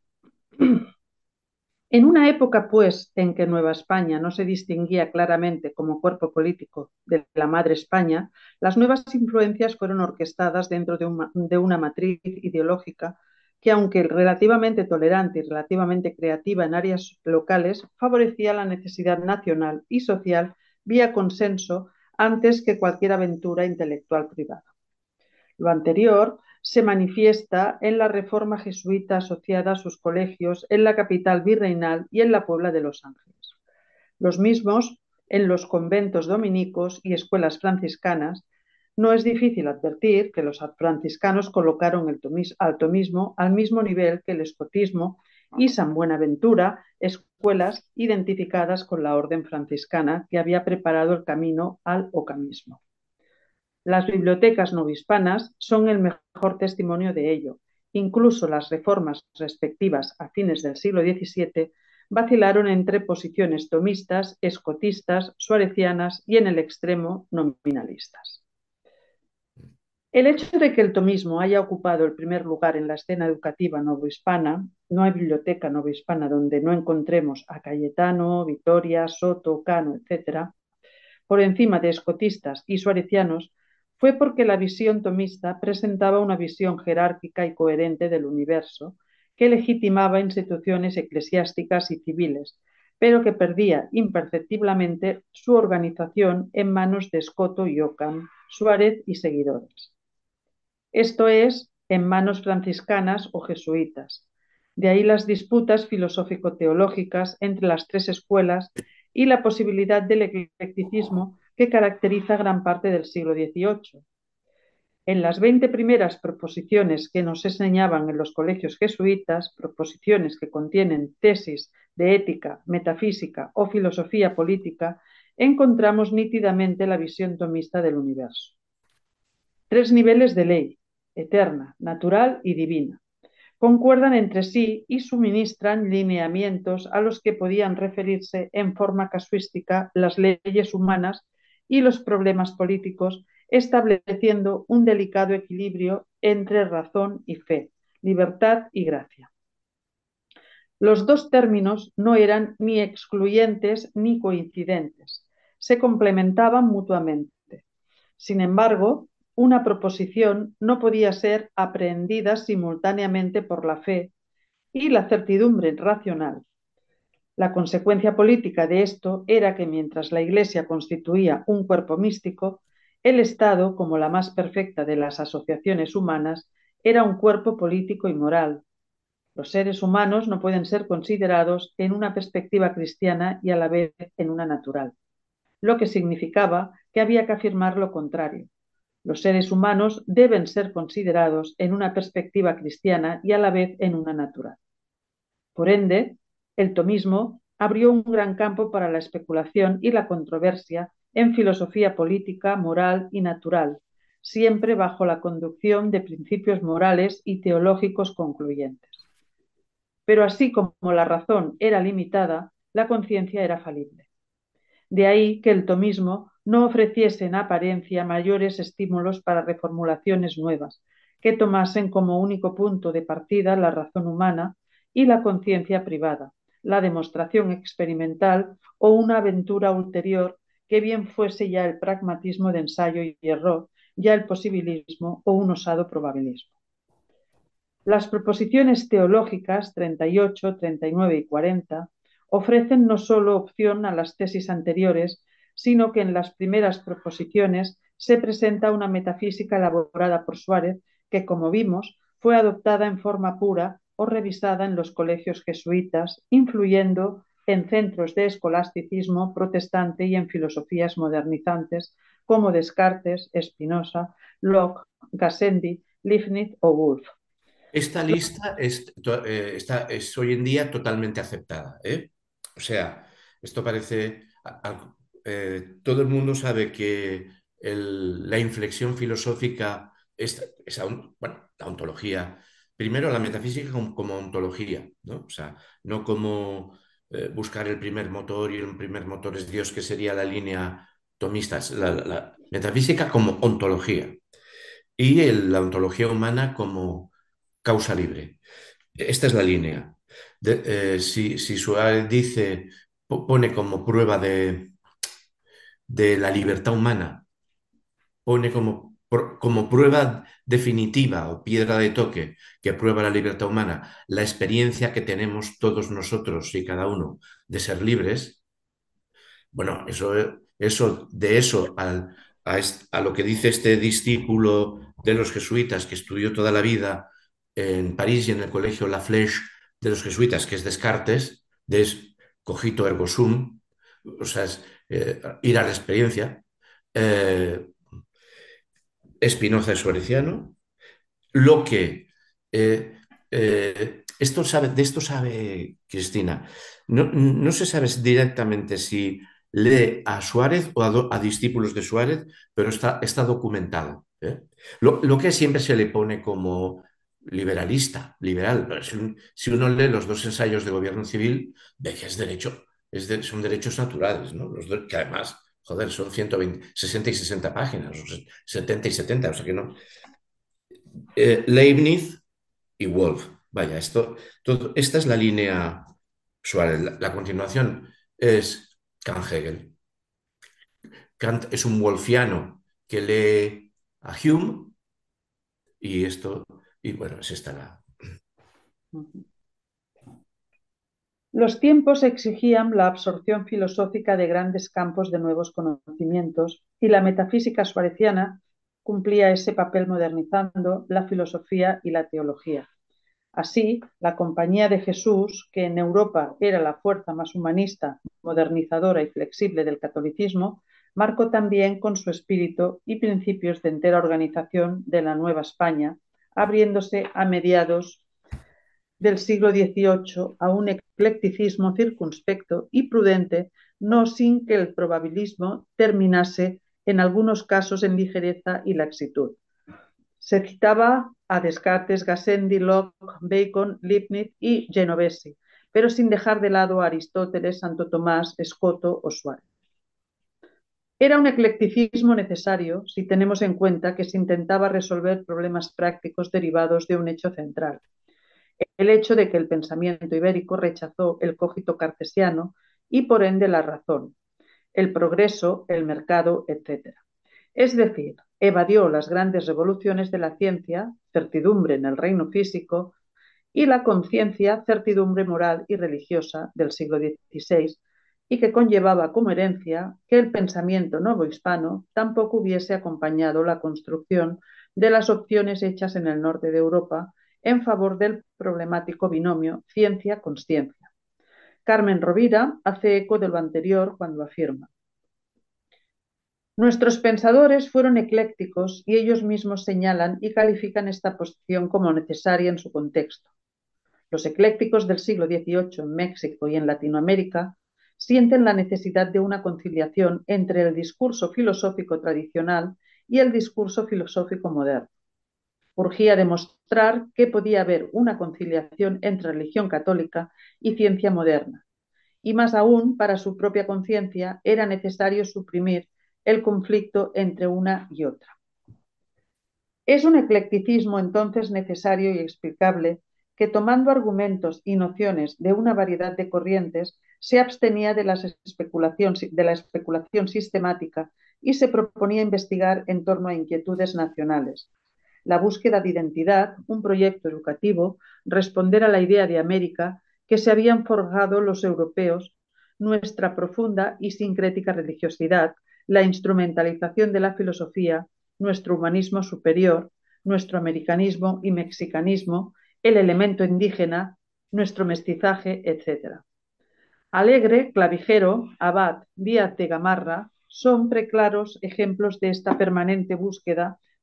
En una época, pues, en que Nueva España no se distinguía claramente como cuerpo político de la Madre España, las nuevas influencias fueron orquestadas dentro de una matriz ideológica que, aunque relativamente tolerante y relativamente creativa en áreas locales, favorecía la necesidad nacional y social vía consenso antes que cualquier aventura intelectual privada. Lo anterior se manifiesta en la reforma jesuita asociada a sus colegios en la capital virreinal y en la Puebla de Los Ángeles. Los mismos en los conventos dominicos y escuelas franciscanas. No es difícil advertir que los franciscanos colocaron al tomismo al mismo nivel que el escotismo y San Buenaventura, escuelas identificadas con la orden franciscana que había preparado el camino al ocamismo. Las bibliotecas novohispanas son el mejor testimonio de ello. Incluso las reformas respectivas a fines del siglo XVII vacilaron entre posiciones tomistas, escotistas, suarecianas y en el extremo nominalistas. El hecho de que el tomismo haya ocupado el primer lugar en la escena educativa novohispana, no hay biblioteca novohispana donde no encontremos a Cayetano, Vitoria, Soto, Cano, etc., por encima de escotistas y suarecianos, fue porque la visión tomista presentaba una visión jerárquica y coherente del universo que legitimaba instituciones eclesiásticas y civiles, pero que perdía imperceptiblemente su organización en manos de Escoto y Ockham, Suárez y seguidores. Esto es, en manos franciscanas o jesuitas. De ahí las disputas filosófico-teológicas entre las tres escuelas y la posibilidad del eclecticismo que caracteriza gran parte del siglo XVIII. En las 20 primeras proposiciones que nos enseñaban en los colegios jesuitas, proposiciones que contienen tesis de ética, metafísica o filosofía política, encontramos nítidamente la visión tomista del universo. Tres niveles de ley, eterna, natural y divina, concuerdan entre sí y suministran lineamientos a los que podían referirse en forma casuística las leyes humanas y los problemas políticos, estableciendo un delicado equilibrio entre razón y fe, libertad y gracia. Los dos términos no eran ni excluyentes ni coincidentes, se complementaban mutuamente. Sin embargo, una proposición no podía ser aprehendida simultáneamente por la fe y la certidumbre racional. La consecuencia política de esto era que mientras la Iglesia constituía un cuerpo místico, el Estado, como la más perfecta de las asociaciones humanas, era un cuerpo político y moral. Los seres humanos no pueden ser considerados en una perspectiva cristiana y a la vez en una natural, lo que significaba que había que afirmar lo contrario. Los seres humanos deben ser considerados en una perspectiva cristiana y a la vez en una natural. Por ende, el tomismo abrió un gran campo para la especulación y la controversia en filosofía política, moral y natural, siempre bajo la conducción de principios morales y teológicos concluyentes. Pero así como la razón era limitada, la conciencia era falible. De ahí que el tomismo no ofreciese en apariencia mayores estímulos para reformulaciones nuevas, que tomasen como único punto de partida la razón humana y la conciencia privada, la demostración experimental o una aventura ulterior que bien fuese ya el pragmatismo de ensayo y error, ya el posibilismo o un osado probabilismo. Las proposiciones teológicas 38, 39 y 40 ofrecen no solo opción a las tesis anteriores, sino que en las primeras proposiciones se presenta una metafísica elaborada por Suárez que, como vimos, fue adoptada en forma pura o revisada en los colegios jesuitas, influyendo en centros de escolasticismo protestante y en filosofías modernizantes como Descartes, Spinoza, Locke, Gassendi, Leibniz o Wolff. Esta lista es hoy en día totalmente aceptada, ¿eh? O sea, esto parece... todo el mundo sabe que la inflexión filosófica bueno, la ontología, primero la metafísica como ontología, ¿no? O sea, no como buscar el primer motor y el primer motor es Dios, que sería la línea tomista, es la metafísica como ontología y la ontología humana como causa libre. Esta es la línea. Si Suárez pone como prueba de la libertad humana, pone como prueba definitiva o piedra de toque que prueba la libertad humana, la experiencia que tenemos todos nosotros y cada uno de ser libres, bueno, de eso a lo que dice este discípulo de los jesuitas que estudió toda la vida en París y en el colegio La Flèche de los jesuitas, que es Descartes, cogito ergo sum, o sea, es ir a la experiencia. Eh, Spinoza es suareciano. Lo que de esto sabe Cristina. No se sabe directamente si lee a Suárez o a discípulos de Suárez, pero está documentado. ¿Eh? Lo que siempre se le pone como liberalista, liberal. Pero si uno lee los dos ensayos de gobierno civil, ve que es derecho, son derechos naturales, ¿no? Que además, joder, son 120, 60 y 60 páginas, o 70 y 70, o sea que no. Leibniz y Wolf. Vaya, esta es la línea Suárez. La continuación es Kant Hegel. Kant es un wolfiano que lee a Hume y bueno, es esta la... Los tiempos exigían la absorción filosófica de grandes campos de nuevos conocimientos y la metafísica suareciana cumplía ese papel modernizando la filosofía y la teología. Así, la Compañía de Jesús, que en Europa era la fuerza más humanista, modernizadora y flexible del catolicismo, marcó también con su espíritu y principios de entera organización de la Nueva España, abriéndose a mediados del siglo XVIII a un eclecticismo circunspecto y prudente, no sin que el probabilismo terminase en algunos casos en ligereza y laxitud. Se citaba a Descartes, Gassendi, Locke, Bacon, Leibniz y Genovesi, pero sin dejar de lado a Aristóteles, Santo Tomás, Escoto o Suárez. Era un eclecticismo necesario si tenemos en cuenta que se intentaba resolver problemas prácticos derivados de un hecho central, el hecho de que el pensamiento ibérico rechazó el cogito cartesiano y por ende la razón, el progreso, el mercado, etc. Es decir, evadió las grandes revoluciones de la ciencia, certidumbre en el reino físico, y la conciencia, certidumbre moral y religiosa del siglo XVI, y que conllevaba como herencia que el pensamiento novohispano tampoco hubiese acompañado la construcción de las opciones hechas en el norte de Europa en favor del problemático binomio ciencia-consciencia. Carmen Rovira hace eco de lo anterior cuando afirma: nuestros pensadores fueron eclécticos y ellos mismos señalan y califican esta posición como necesaria en su contexto. Los eclécticos del siglo XVIII en México y en Latinoamérica sienten la necesidad de una conciliación entre el discurso filosófico tradicional y el discurso filosófico moderno. Urgía demostrar que podía haber una conciliación entre religión católica y ciencia moderna, y más aún, para su propia conciencia, era necesario suprimir el conflicto entre una y otra. Es un eclecticismo entonces necesario y explicable que, tomando argumentos y nociones de una variedad de corrientes, se abstenía de la especulación sistemática y se proponía investigar en torno a inquietudes nacionales. La búsqueda de identidad, un proyecto educativo, responder a la idea de América que se habían forjado los europeos, nuestra profunda y sincrética religiosidad, la instrumentalización de la filosofía, nuestro humanismo superior, nuestro americanismo y mexicanismo, el elemento indígena, nuestro mestizaje, etc. Alegre, Clavijero, Abad, Díaz de Gamarra son preclaros ejemplos de esta permanente búsqueda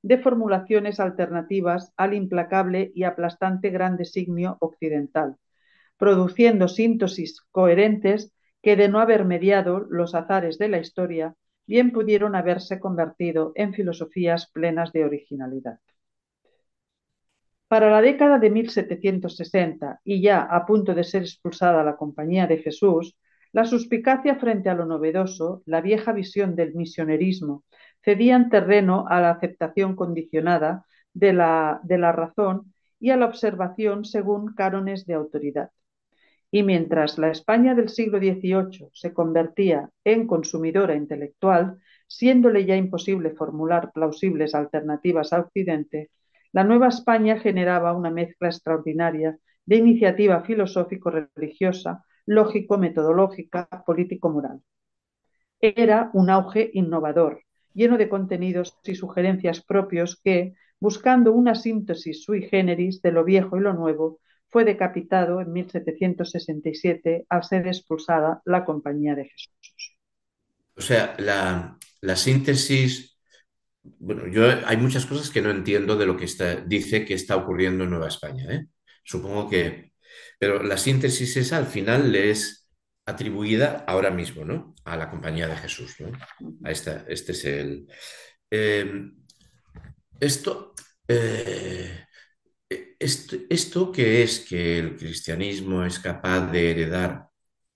de formulaciones alternativas al implacable y aplastante gran designio occidental, produciendo síntesis coherentes que, de no haber mediado los azares de la historia, bien pudieron haberse convertido en filosofías plenas de originalidad. Para la década de 1760, y ya a punto de ser expulsada la Compañía de Jesús, la suspicacia frente a lo novedoso, la vieja visión del misionerismo, cedían terreno a la aceptación condicionada de la razón y a la observación según cánones de autoridad. Y mientras la España del siglo XVIII se convertía en consumidora intelectual, siéndole ya imposible formular plausibles alternativas a Occidente, la Nueva España generaba una mezcla extraordinaria de iniciativa filosófico-religiosa, lógico-metodológica, político-moral. Era un auge innovador, lleno de contenidos y sugerencias propios que, buscando una síntesis sui generis de lo viejo y lo nuevo, fue decapitado en 1767 al ser expulsada la Compañía de Jesús. O sea, la síntesis, bueno, hay muchas cosas que no entiendo de lo que dice que está ocurriendo en Nueva España, ¿eh? Supongo que, pero la síntesis esa al final le es atribuida ahora mismo, ¿no? A la Compañía de Jesús, ¿no? Este es el... eh, esto, eh, esto que es que el cristianismo es capaz de heredar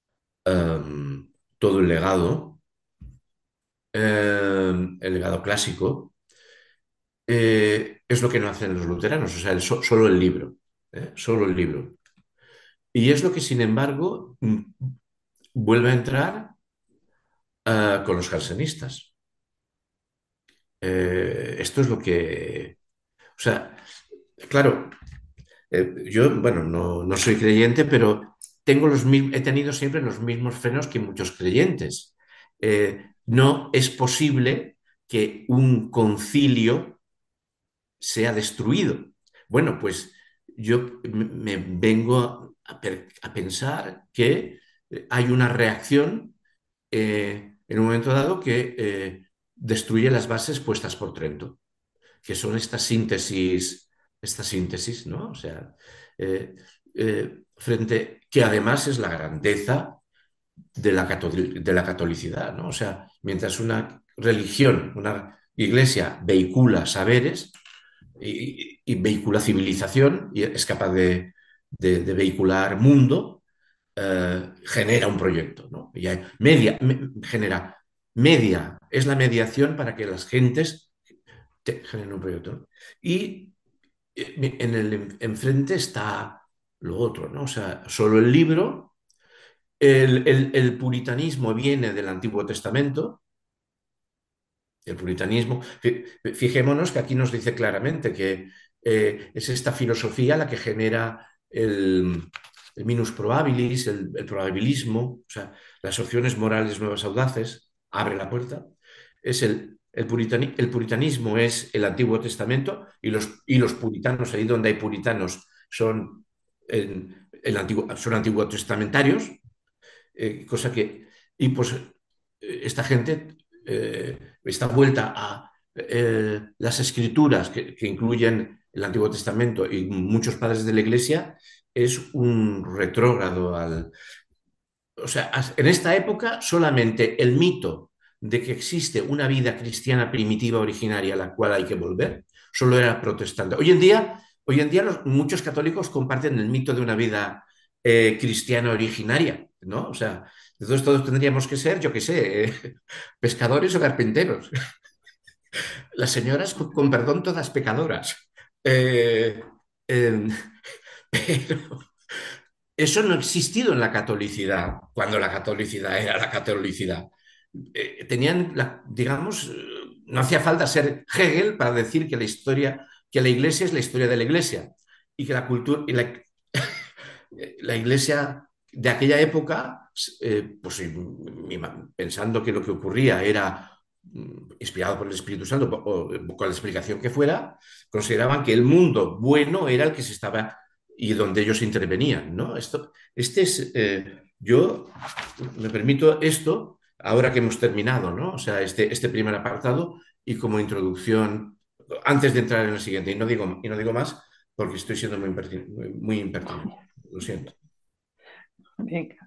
todo el legado clásico, es lo que no hacen los luteranos, o sea, solo el libro, solo el libro. Y es lo que, sin embargo, vuelve a entrar con los jansenistas. Esto es lo que... O sea, claro, yo, bueno, no soy creyente, pero he tenido siempre los mismos frenos que muchos creyentes. No es posible que un concilio sea destruido. Bueno, pues yo me vengo a pensar que hay una reacción en un momento dado que destruye las bases puestas por Trento, que son esta síntesis, ¿no? O sea, que además es la grandeza de la catolicidad, ¿no? O sea, mientras una religión, una iglesia vehicula saberes y vehicula civilización y es capaz de vehicular mundo, genera un proyecto, ¿no? Y genera media, es la mediación para que las gentes generen un proyecto, ¿no? Y enfrente está lo otro, ¿no? O sea, solo el libro, el puritanismo viene del Antiguo Testamento, el puritanismo, fijémonos que aquí nos dice claramente que es esta filosofía la que genera el minus probabilis, el probabilismo, o sea, las opciones morales nuevas audaces, abre la puerta. Es el puritanismo es el Antiguo Testamento y los puritanos, ahí donde hay puritanos, son, son antiguo testamentarios, cosa que, y pues esta gente está vuelta a las escrituras que incluyen el Antiguo Testamento y muchos padres de la Iglesia, es un retrógrado o sea, en esta época solamente el mito de que existe una vida cristiana primitiva originaria a la cual hay que volver, solo era protestante. Hoy en día muchos católicos comparten el mito de una vida cristiana originaria, ¿no? O sea, entonces todos tendríamos que ser, yo qué sé, pescadores o carpinteros. Las señoras, con perdón, todas pecadoras. Eh, eh, pero eso no ha existido en la catolicidad, cuando la catolicidad era la catolicidad. Digamos, no hacía falta ser Hegel para decir que que la iglesia es la historia de la iglesia y que la cultura y la iglesia de aquella época, pues pensando que lo que ocurría era inspirado por el Espíritu Santo o con la explicación que fuera, consideraban que el mundo bueno era el que se estaba y donde ellos intervenían, ¿no? Yo me permito esto ahora que hemos terminado, ¿no? O sea, este primer apartado y como introducción antes de entrar en el siguiente, y no digo más porque estoy siendo muy impertinente. Lo siento. Venga.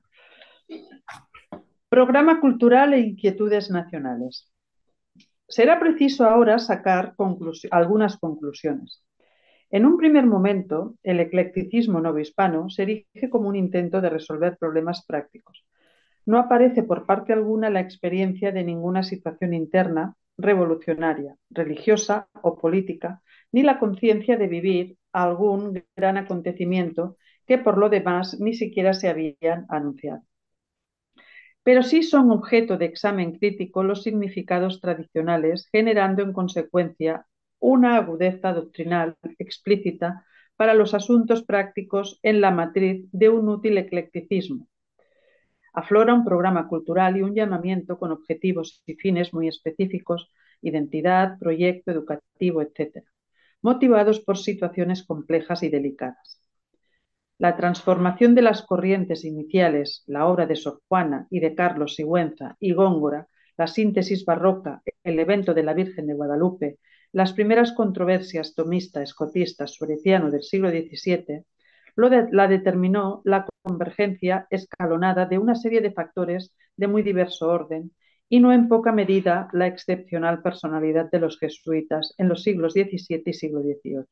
Programa cultural e inquietudes nacionales. Será preciso ahora sacar algunas conclusiones. En un primer momento, el eclecticismo novohispano se erige como un intento de resolver problemas prácticos. No aparece por parte alguna la experiencia de ninguna situación interna, revolucionaria, religiosa o política, ni la conciencia de vivir algún gran acontecimiento que por lo demás ni siquiera se habían anunciado. Pero sí son objeto de examen crítico los significados tradicionales, generando en consecuencia una agudeza doctrinal explícita para los asuntos prácticos en la matriz de un útil eclecticismo. Aflora un programa cultural y un llamamiento con objetivos y fines muy específicos, identidad, proyecto educativo, etc., motivados por situaciones complejas y delicadas. La transformación de las corrientes iniciales, la obra de Sor Juana y de Carlos Sigüenza y Góngora, la síntesis barroca, el evento de la Virgen de Guadalupe, las primeras controversias tomista-escotista suretiano del siglo XVII, la determinó la convergencia escalonada de una serie de factores de muy diverso orden y no en poca medida la excepcional personalidad de los jesuitas en los siglos XVII y siglo XVIII.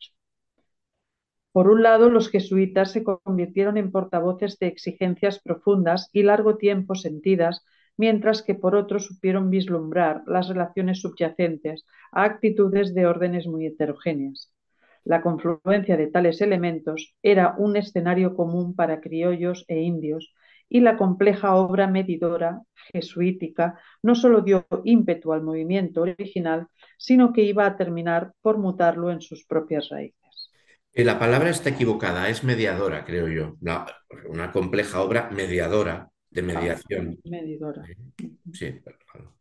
Por un lado, los jesuitas se convirtieron en portavoces de exigencias profundas y largo tiempo sentidas, mientras que por otro supieron vislumbrar las relaciones subyacentes a actitudes de órdenes muy heterogéneas. La confluencia de tales elementos era un escenario común para criollos e indios, y la compleja obra medidora jesuítica no solo dio ímpetu al movimiento original, sino que iba a terminar por mutarlo en sus propias raíces. La palabra está equivocada, es mediadora, creo yo. Una compleja obra mediadora, de mediación. Medidora. Sí, pero,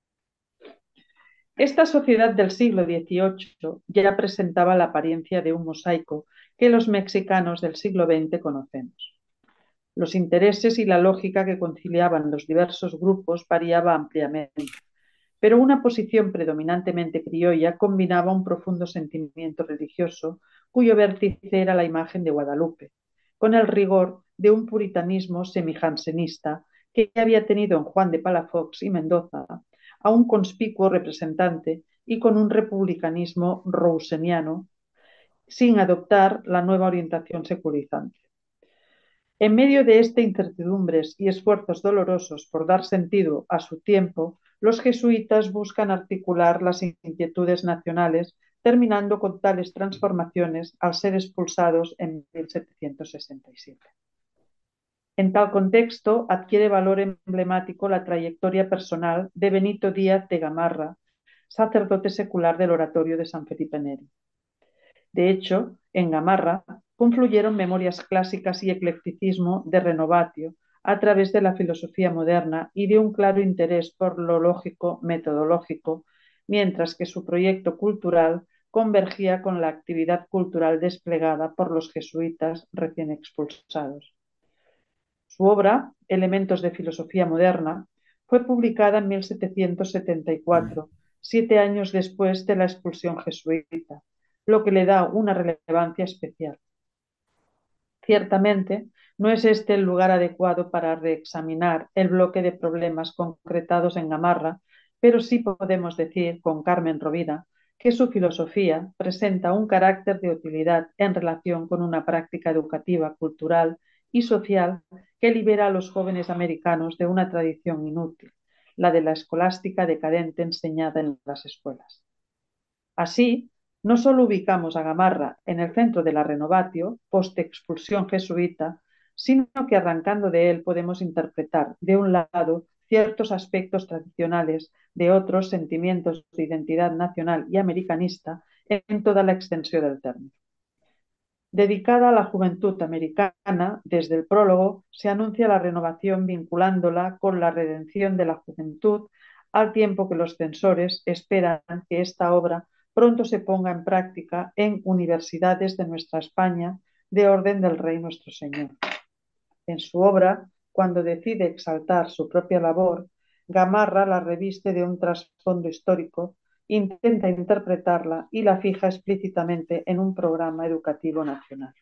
Esta sociedad del siglo XVIII ya presentaba la apariencia de un mosaico que los mexicanos del siglo XX conocemos. Los intereses y la lógica que conciliaban los diversos grupos variaba ampliamente, pero una posición predominantemente criolla combinaba un profundo sentimiento religioso cuyo vértice era la imagen de Guadalupe, con el rigor de un puritanismo semijansenista que había tenido en Juan de Palafox y Mendoza a un conspicuo representante y con un republicanismo rousseniano sin adoptar la nueva orientación secularizante. En medio de estas incertidumbres y esfuerzos dolorosos por dar sentido a su tiempo, los jesuitas buscan articular las inquietudes nacionales, terminando con tales transformaciones al ser expulsados en 1767. En tal contexto, adquiere valor emblemático la trayectoria personal de Benito Díaz de Gamarra, sacerdote secular del Oratorio de San Felipe Neri. De hecho, en Gamarra confluyeron memorias clásicas y eclecticismo de Renovatio a través de la filosofía moderna y de un claro interés por lo lógico metodológico, mientras que su proyecto cultural convergía con la actividad cultural desplegada por los jesuitas recién expulsados. Su obra, Elementos de filosofía moderna, fue publicada en 1774, 7 años después de la expulsión jesuita, lo que le da una relevancia especial. Ciertamente, no es este el lugar adecuado para reexaminar el bloque de problemas concretados en Gamarra, pero sí podemos decir con Carmen Rovira que su filosofía presenta un carácter de utilidad en relación con una práctica educativa, cultural y social que libera a los jóvenes americanos de una tradición inútil, la de la escolástica decadente enseñada en las escuelas. Así, no solo ubicamos a Gamarra en el centro de la Renovatio, post-expulsión jesuita, sino que arrancando de él podemos interpretar, de un lado, ciertos aspectos tradicionales, de otros, sentimientos de identidad nacional y americanista en toda la extensión del término. Dedicada a la juventud americana, desde el prólogo se anuncia la renovación vinculándola con la redención de la juventud, al tiempo que los censores esperan que esta obra pronto se ponga en práctica en universidades de nuestra España de orden del Rey nuestro Señor. En su obra, cuando decide exaltar su propia labor, Gamarra la reviste de un trasfondo histórico intenta interpretarla y la fija explícitamente en un programa educativo nacional.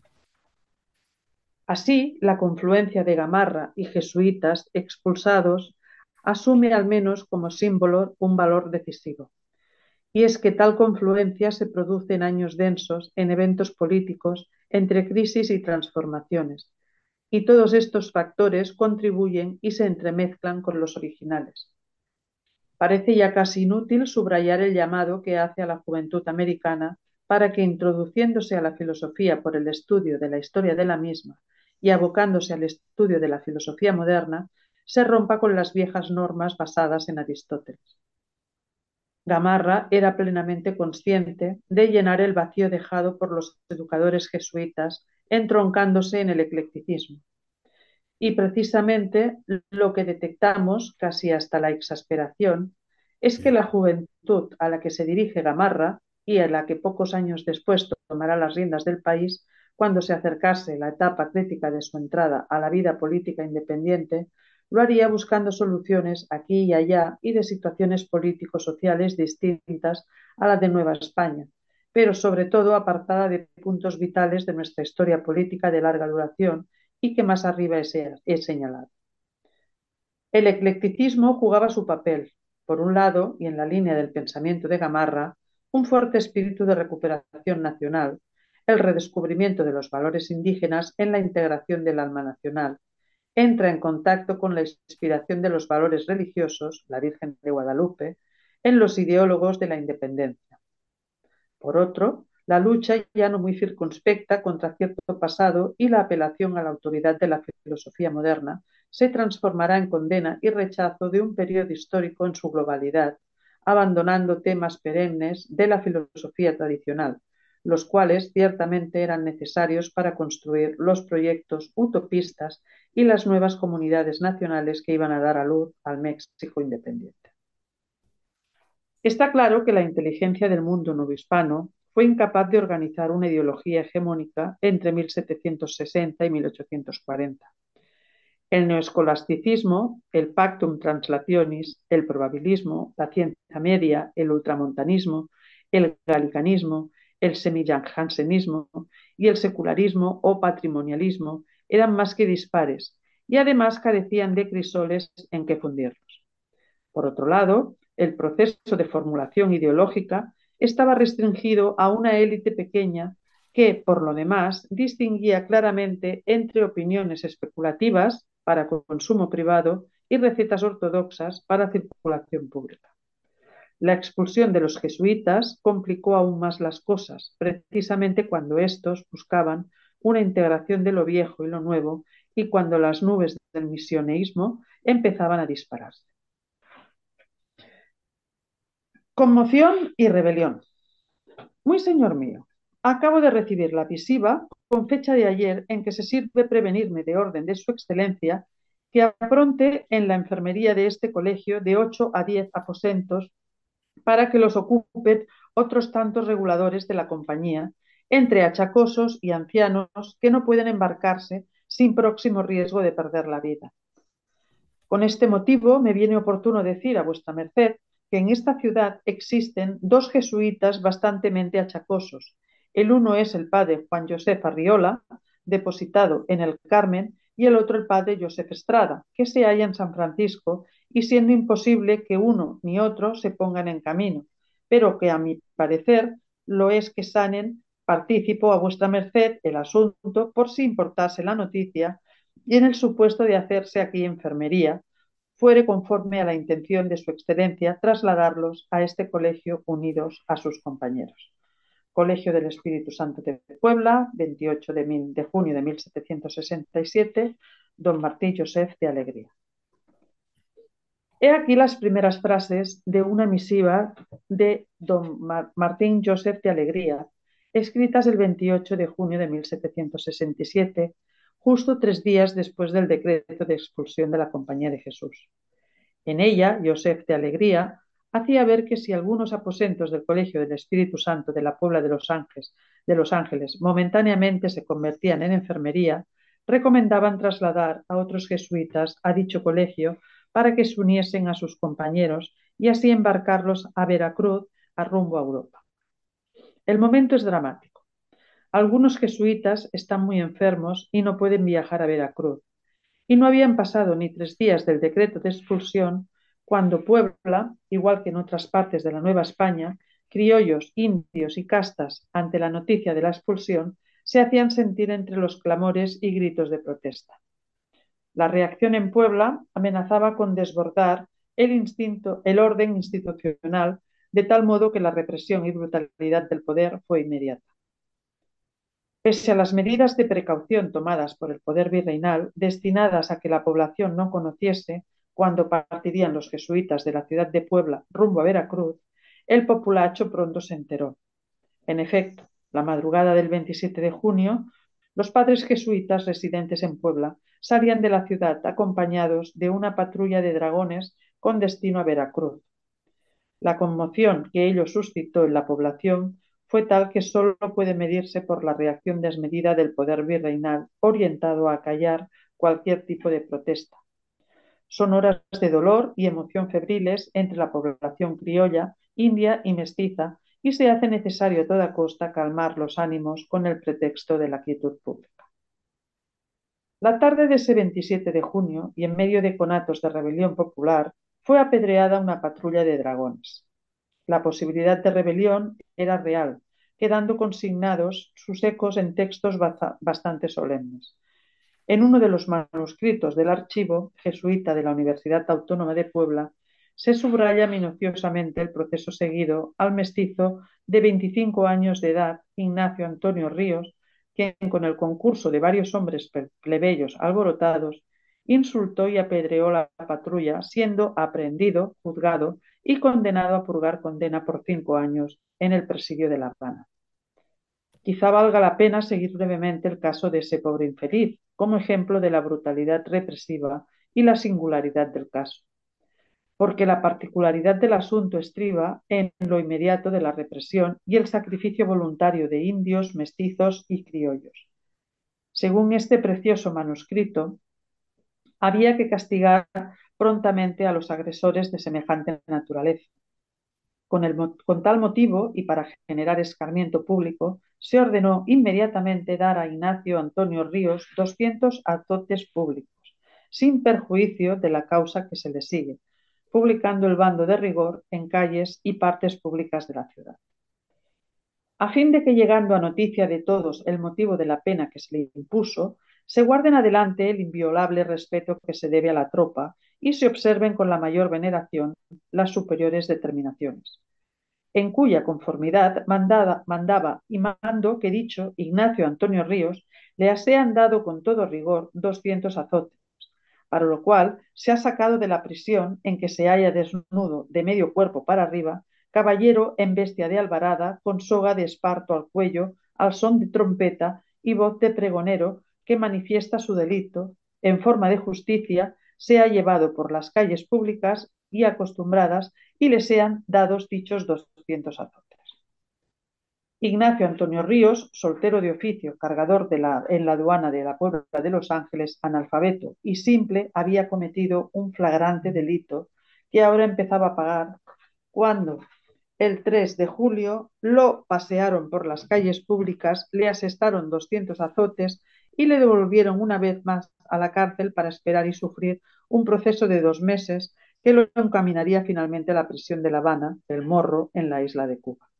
Así, la confluencia de Gamarra y jesuitas expulsados asume al menos como símbolo un valor decisivo. Y es que tal confluencia se produce en años densos, en eventos políticos, entre crisis y transformaciones. Y todos estos factores contribuyen y se entremezclan con los originales. Parece ya casi inútil subrayar el llamado que hace a la juventud americana para que, introduciéndose a la filosofía por el estudio de la historia de la misma y abocándose al estudio de la filosofía moderna, se rompa con las viejas normas basadas en Aristóteles. Gamarra era plenamente consciente de llenar el vacío dejado por los educadores jesuitas, entroncándose en el eclecticismo. Y precisamente lo que detectamos, casi hasta la exasperación, es que la juventud a la que se dirige Gamarra y a la que pocos años después tomará las riendas del país, cuando se acercase la etapa crítica de su entrada a la vida política independiente, lo haría buscando soluciones aquí y allá y de situaciones político-sociales distintas a las de Nueva España, pero sobre todo apartada de puntos vitales de nuestra historia política de larga duración y que más arriba he señalado. El eclecticismo jugaba su papel, por un lado, y en la línea del pensamiento de Gamarra, un fuerte espíritu de recuperación nacional, el redescubrimiento de los valores indígenas en la integración del alma nacional, entra en contacto con la inspiración de los valores religiosos, la Virgen de Guadalupe, en los ideólogos de la independencia. Por otro, la lucha ya no muy circunspecta contra cierto pasado y la apelación a la autoridad de la filosofía moderna se transformará en condena y rechazo de un periodo histórico en su globalidad, abandonando temas perennes de la filosofía tradicional, los cuales ciertamente eran necesarios para construir los proyectos utopistas y las nuevas comunidades nacionales que iban a dar a luz al México independiente. Está claro que la inteligencia del mundo novohispano fue incapaz de organizar una ideología hegemónica entre 1760 y 1840. El neoescolasticismo, el pactum translationis, el probabilismo, la ciencia media, el ultramontanismo, el gallicanismo, el semi-jansenismo y el secularismo o patrimonialismo eran más que dispares y además carecían de crisoles en que fundirlos. Por otro lado, el proceso de formulación ideológica estaba restringido a una élite pequeña que, por lo demás, distinguía claramente entre opiniones especulativas para consumo privado y recetas ortodoxas para circulación pública. La expulsión de los jesuitas complicó aún más las cosas, precisamente cuando estos buscaban una integración de lo viejo y lo nuevo y cuando las nubes del misioneísmo empezaban a dispararse. Conmoción y rebelión. Muy señor mío, acabo de recibir la misiva con fecha de ayer en que se sirve prevenirme de orden de su excelencia que apronte en la enfermería de este colegio de 8 a 10 aposentos para que los ocupen otros tantos reguladores de la compañía, entre achacosos y ancianos que no pueden embarcarse sin próximo riesgo de perder la vida. Con este motivo me viene oportuno decir a vuestra merced que en esta ciudad existen dos jesuitas bastante achacosos. El uno es el padre Juan Josef Arriola, depositado en el Carmen, y el otro el padre Josef Estrada, que se halla en San Francisco, y siendo imposible que uno ni otro se pongan en camino, pero que a mi parecer lo es que sanen participo a vuestra merced el asunto por si importase la noticia y en el supuesto de hacerse aquí enfermería, fuere conforme a la intención de su excelencia trasladarlos a este colegio unidos a sus compañeros. Colegio del Espíritu Santo de Puebla, 28 de junio de 1767, don Martín Josef de Alegría. He aquí las primeras frases de una misiva de don Martín Josef de Alegría, escritas el 28 de junio de 1767, justo 3 días después del decreto de expulsión de la Compañía de Jesús. En ella, Josef de Alegría hacía ver que si algunos aposentos del Colegio del Espíritu Santo de la Puebla de los Ángeles momentáneamente se convertían en enfermería, recomendaban trasladar a otros jesuitas a dicho colegio para que se uniesen a sus compañeros y así embarcarlos a Veracruz a rumbo a Europa. El momento es dramático. Algunos jesuitas están muy enfermos y no pueden viajar a Veracruz. Y no habían pasado ni 3 días del decreto de expulsión cuando Puebla, igual que en otras partes de la Nueva España, criollos, indios y castas, ante la noticia de la expulsión, se hacían sentir entre los clamores y gritos de protesta. La reacción en Puebla amenazaba con desbordar el orden institucional, de tal modo que la represión y brutalidad del poder fue inmediata. Pese a las medidas de precaución tomadas por el poder virreinal, destinadas a que la población no conociese cuándo partirían los jesuitas de la ciudad de Puebla rumbo a Veracruz, el populacho pronto se enteró. En efecto, la madrugada del 27 de junio, los padres jesuitas residentes en Puebla salían de la ciudad acompañados de una patrulla de dragones con destino a Veracruz. La conmoción que ello suscitó en la población fue tal que solo puede medirse por la reacción desmedida del poder virreinal orientado a acallar cualquier tipo de protesta. Son horas de dolor y emoción febriles entre la población criolla, india y mestiza, y se hace necesario a toda costa calmar los ánimos con el pretexto de la quietud pública. La tarde de ese 27 de junio, y en medio de conatos de rebelión popular, fue apedreada una patrulla de dragones. La posibilidad de rebelión era real, quedando consignados sus ecos en textos bastante solemnes. En uno de los manuscritos del archivo jesuita de la Universidad Autónoma de Puebla se subraya minuciosamente el proceso seguido al mestizo de 25 años de edad, Ignacio Antonio Ríos, quien con el concurso de varios hombres plebeyos alborotados insultó y apedreó la patrulla, siendo aprehendido, juzgado y condenado a purgar condena por 5 años en el presidio de La Habana. Quizá valga la pena seguir brevemente el caso de ese pobre infeliz, como ejemplo de la brutalidad represiva y la singularidad del caso, porque la particularidad del asunto estriba en lo inmediato de la represión y el sacrificio voluntario de indios, mestizos y criollos. Según este precioso manuscrito, había que castigar prontamente a los agresores de semejante naturaleza. Con tal motivo, y para generar escarmiento público, se ordenó inmediatamente dar a Ignacio Antonio Ríos 200 azotes públicos, sin perjuicio de la causa que se le sigue, publicando el bando de rigor en calles y partes públicas de la ciudad. A fin de que, llegando a noticia de todos el motivo de la pena que se le impuso, se guarde en adelante el inviolable respeto que se debe a la tropa y se observen con la mayor veneración las superiores determinaciones, en cuya conformidad mandaba y mando que dicho Ignacio Antonio Ríos le sean dado con todo rigor 200 azotes, para lo cual se ha sacado de la prisión en que se halla desnudo de medio cuerpo para arriba, caballero en bestia de albarada, con soga de esparto al cuello, al son de trompeta y voz de pregonero, que manifiesta su delito, en forma de justicia, sea llevado por las calles públicas y acostumbradas y le sean dados dichos 200 azotes. Ignacio Antonio Ríos, soltero de oficio, cargador en la aduana de la Puebla de Los Ángeles, analfabeto y simple, había cometido un flagrante delito que ahora empezaba a pagar cuando el 3 de julio lo pasearon por las calles públicas, le asestaron 200 azotes y le devolvieron una vez más a la cárcel para esperar y sufrir un proceso de 2 meses que lo encaminaría finalmente a la prisión de La Habana, del Morro, en la isla de Cuba.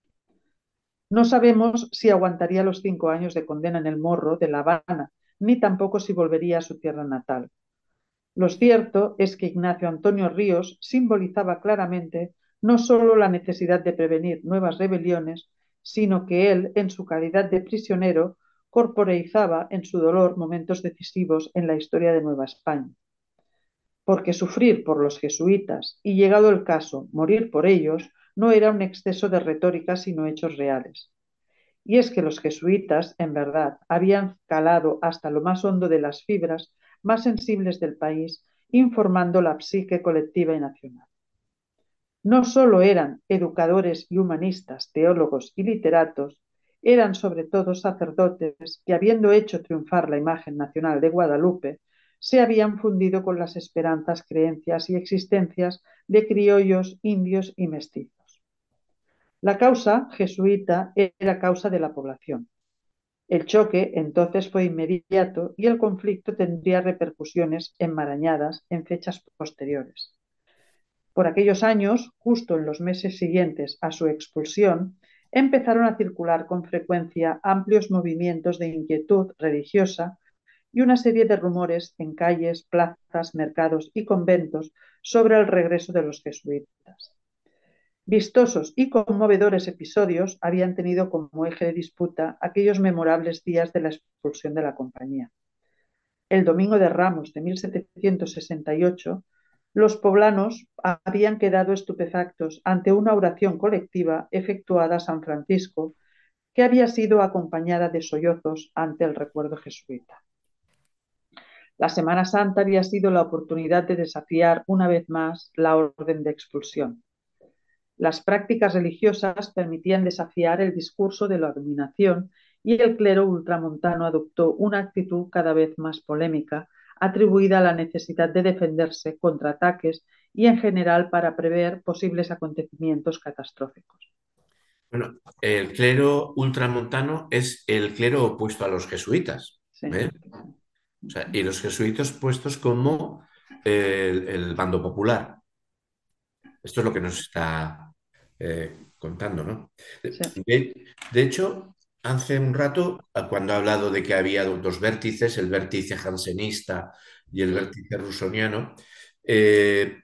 No sabemos si aguantaría los 5 años de condena en el Morro de La Habana, ni tampoco si volvería a su tierra natal. Lo cierto es que Ignacio Antonio Ríos simbolizaba claramente no solo la necesidad de prevenir nuevas rebeliones, sino que él, en su calidad de prisionero, corporeizaba en su dolor momentos decisivos en la historia de Nueva España. Porque sufrir por los jesuitas y, llegado el caso, morir por ellos, no era un exceso de retórica, sino hechos reales. Y es que los jesuitas, en verdad, habían calado hasta lo más hondo de las fibras más sensibles del país, informando la psique colectiva y nacional. No solo eran educadores y humanistas, teólogos y literatos, eran sobre todo sacerdotes que, habiendo hecho triunfar la imagen nacional de Guadalupe, se habían fundido con las esperanzas, creencias y existencias de criollos, indios y mestizos. La causa jesuita era causa de la población. El choque entonces fue inmediato y el conflicto tendría repercusiones enmarañadas en fechas posteriores. Por aquellos años, justo en los meses siguientes a su expulsión, empezaron a circular con frecuencia amplios movimientos de inquietud religiosa y una serie de rumores en calles, plazas, mercados y conventos sobre el regreso de los jesuitas. Vistosos y conmovedores episodios habían tenido como eje de disputa aquellos memorables días de la expulsión de la compañía. El Domingo de Ramos de 1768, los poblanos habían quedado estupefactos ante una oración colectiva efectuada a San Francisco, que había sido acompañada de sollozos ante el recuerdo jesuita. La Semana Santa había sido la oportunidad de desafiar una vez más la orden de expulsión. Las prácticas religiosas permitían desafiar el discurso de la dominación y el clero ultramontano adoptó una actitud cada vez más polémica, atribuida a la necesidad de defenderse contra ataques y en general para prever posibles acontecimientos catastróficos. Bueno, el clero ultramontano es el clero opuesto a los jesuitas. Sí. ¿Eh? O sea, y los jesuitas puestos como el bando popular. Esto es lo que nos está contando, ¿no? Sí. De hecho, hace un rato, cuando ha hablado de que había dos vértices, el vértice jansenista y el vértice rusoniano, eh,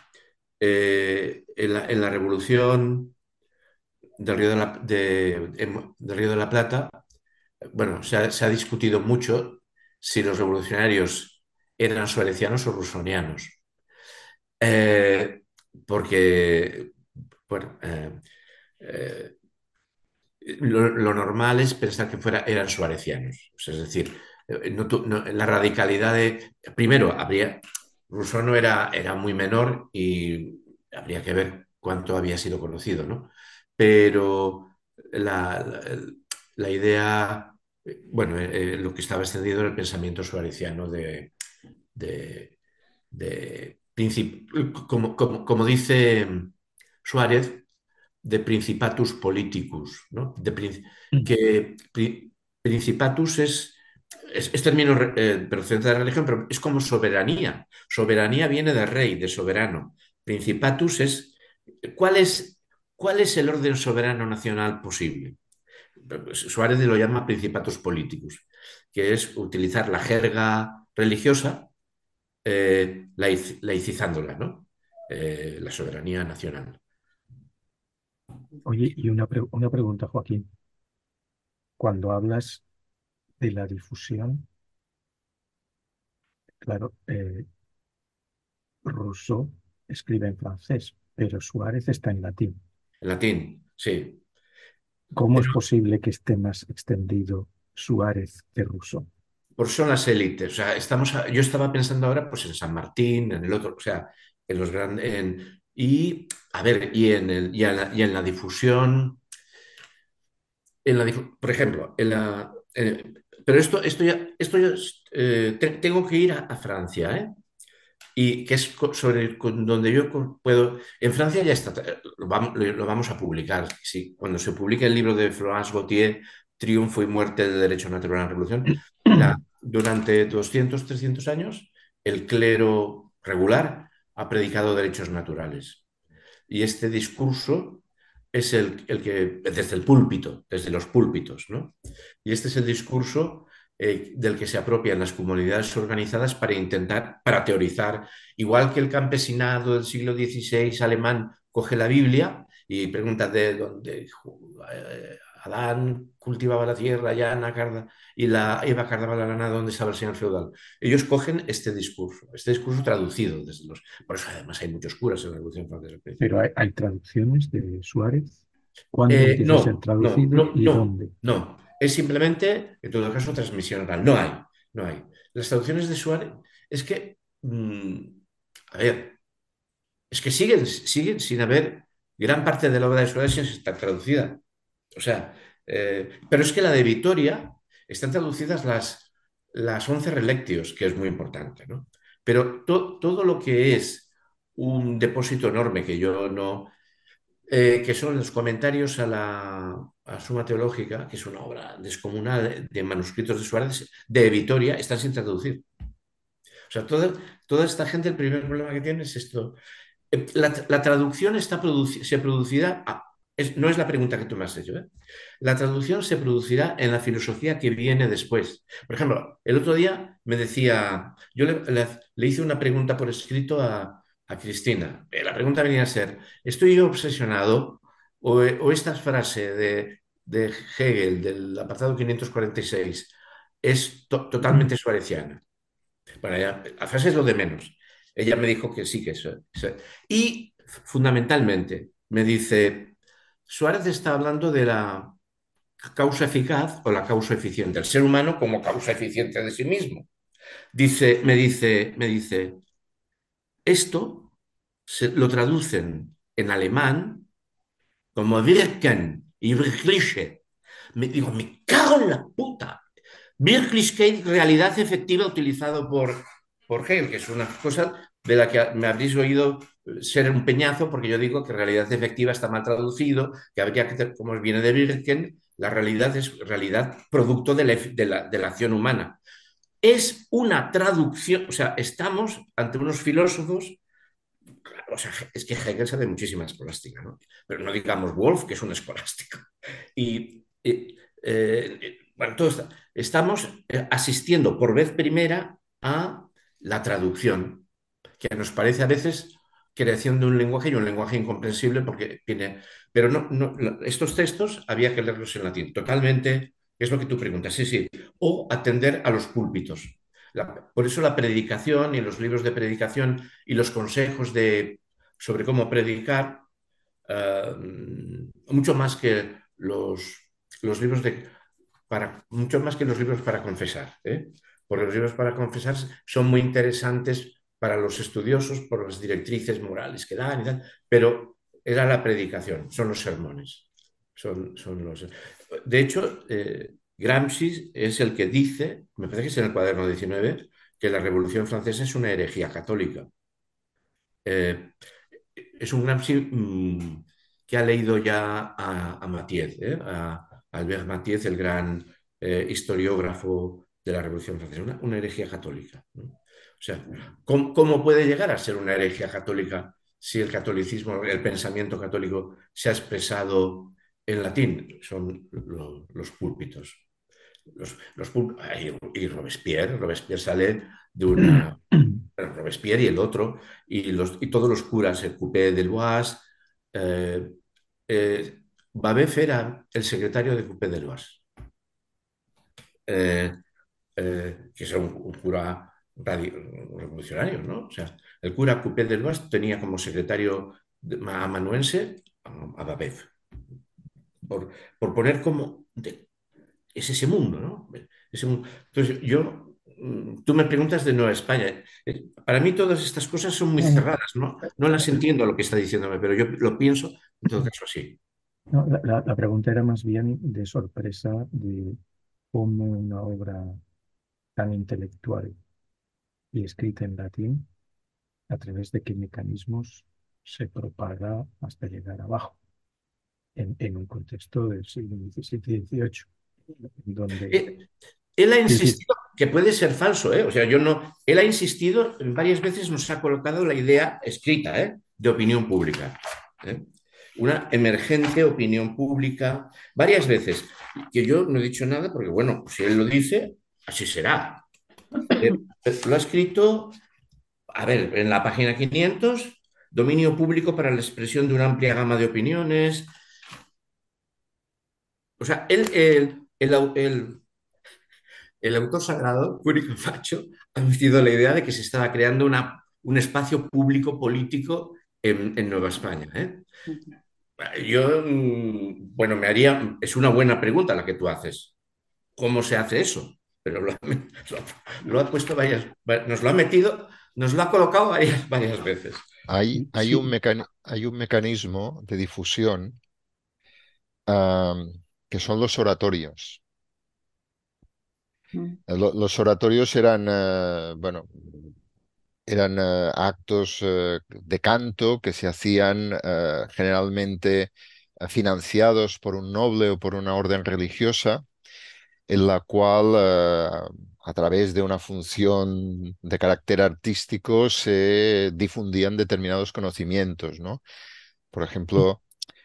en la revolución del del Río de la Plata, bueno, se ha discutido mucho si los revolucionarios eran suarecianos o rusonianos. Eh, porque, bueno, eh, lo normal es pensar que eran suarecianos. O sea, es decir, la radicalidad de... Primero, Rousseau no era muy menor y habría que ver cuánto había sido conocido, ¿no? Pero la, la- la idea, bueno, lo que estaba extendido era el pensamiento suareciano de, como dice Suárez, de principatus politicus, ¿no? Mm. Que principatus es término procedente de la religión, pero es como soberanía. Soberanía viene de rey, de soberano. Principatus es ¿cuál es, cuál es el orden soberano nacional posible? Suárez lo llama principatus politicus, que es utilizar la jerga religiosa laicizándola, ¿no? La soberanía nacional. Oye, y una pregunta, Joaquín. Cuando hablas de la difusión, claro, Rousseau escribe en francés, pero Suárez está en latín. En latín, sí. ¿Cómo es posible que esté más extendido Suárez que Rousseau? Por son las élites. O sea, yo estaba pensando ahora pues, en San Martín, en el otro, o sea, en los grandes. Y, a ver, y en la difusión. Por ejemplo, pero tengo que ir a Francia, ¿eh? Y que es donde yo puedo. En Francia ya está, lo vamos a publicar. Sí, cuando se publique el libro de Florence Gautier, Triunfo y muerte del derecho natural en la revolución, durante 200, 300 años, el clero regular ha predicado derechos naturales. Y este discurso es el que, desde el púlpito, desde los púlpitos, ¿no? Y este es el discurso del que se apropian las comunidades organizadas para intentar, para teorizar, igual que el campesinado del siglo XVI alemán coge la Biblia y pregunta de dónde Adán cultivaba la tierra, y la Eva cardaba la lana, ¿dónde estaba el señor feudal? Ellos cogen este discurso traducido desde los... Por eso además hay muchos curas en la Revolución Francesa al Pero principio. hay traducciones de Suárez. ¿Cuándo empieza a ser No, no, traducido no, y no, dónde? no. Es simplemente, en todo caso, transmisión oral. No hay, no hay. Las traducciones de Suárez es que, a ver, es que siguen sin haber, gran parte de la obra de Suárez sin estar traducida. O sea, pero es que la de Vitoria están traducidas las 11 relectios, que es muy importante, ¿no? Pero todo lo que es un depósito enorme que yo no, que son los comentarios a Suma Teológica, que es una obra descomunal de manuscritos de Suárez, de Vitoria, están sin traducir. O sea, toda esta gente, el primer problema que tiene es esto. La traducción se producirá, no es la pregunta que tú me has hecho, ¿eh? La traducción se producirá en la filosofía que viene después. Por ejemplo, el otro día me decía, yo le hice una pregunta por escrito a Cristina. La pregunta venía a ser, ¿estoy yo obsesionado o esta frase de Hegel del apartado 546 es totalmente suareciana? Bueno, la frase es lo de menos. Ella me dijo que sí, que eso. Y fundamentalmente me dice, Suárez está hablando de la causa eficaz o la causa eficiente, el ser humano como causa eficiente de sí mismo. Me dice, esto lo traducen en alemán como wirken y wirkliche. Me cago en la puta. Wirklichkeit, realidad efectiva utilizado por Hegel, que es una cosa de la que me habréis oído ser un peñazo, porque yo digo que realidad efectiva está mal traducido, que habría que, como viene de Wirken, la realidad es realidad producto de la acción humana. Es una traducción, o sea, estamos ante unos filósofos, o sea, es que Hegel sabe muchísima escolástica, ¿no? Pero no digamos Wolf, que es un escolástico. Bueno, estamos asistiendo por vez primera a la traducción, que nos parece a veces creación de un lenguaje y un lenguaje incomprensible porque tiene... Pero estos textos había que leerlos en latín, totalmente, es lo que tú preguntas, sí, sí, o atender a los púlpitos. Por eso la predicación y los libros de predicación y los consejos sobre cómo predicar, mucho más que los libros mucho más que los libros para confesar, ¿eh? Porque los libros para confesar son muy interesantes para los estudiosos por las directrices morales que dan y tal, pero era la predicación, son los sermones. De hecho, Gramsci es el que dice, me parece que es en el cuaderno 19, que la Revolución Francesa es una herejía católica. Es un Gramsci que ha leído ya a Mathiez, a Albert Mathiez, el gran historiógrafo de la Revolución Francesa, una herejía católica, ¿no? O sea, ¿cómo puede llegar a ser una herejía católica si el catolicismo, el pensamiento católico se ha expresado en latín? Son los púlpitos. Y Robespierre sale de una... Robespierre y el otro, y todos los curas, el Coupé de Loise, eh, Babeuf era el secretario de Coupé de Loise, eh, que es un cura revolucionario, ¿no? O sea, el cura Coupé de Loise tenía como secretario amanuense a Babeuf, por, por poner como... es ese mundo, ¿no? Entonces, tú me preguntas de Nueva España. Para mí todas estas cosas son muy cerradas, ¿no? No las entiendo lo que está diciéndome, pero yo lo pienso en todo caso así. No, la pregunta era más bien de sorpresa de cómo una obra tan intelectual y escrita en latín, a través de qué mecanismos se propaga hasta llegar abajo, en un contexto del siglo XVII y XVIII, donde, Eh, Él ha quiero decir, insistido, que puede ser falso, ¿eh? O sea, yo no, él ha insistido, varias veces nos ha colocado la idea escrita, ¿eh? De opinión pública, ¿eh? Una emergente opinión pública, varias veces, que yo no he dicho nada porque, bueno, si él lo dice, así será. Eh, Lo ha escrito, a ver, en la página 500, dominio público para la expresión de una amplia gama de opiniones. O sea, el autor sagrado, Curico Facho, ha metido la idea de que se estaba creando un espacio público político en Nueva España, ¿eh? Yo, bueno, es una buena pregunta la que tú haces. ¿Cómo se hace eso? Pero lo ha puesto nos lo ha metido, nos lo ha colocado varias veces. sí, Hay un mecanismo de difusión, que son los oratorios. Los oratorios eran, bueno, eran actos de canto que se hacían generalmente financiados por un noble o por una orden religiosa, en la cual a través de una función de carácter artístico se difundían determinados conocimientos, ¿no? Por ejemplo,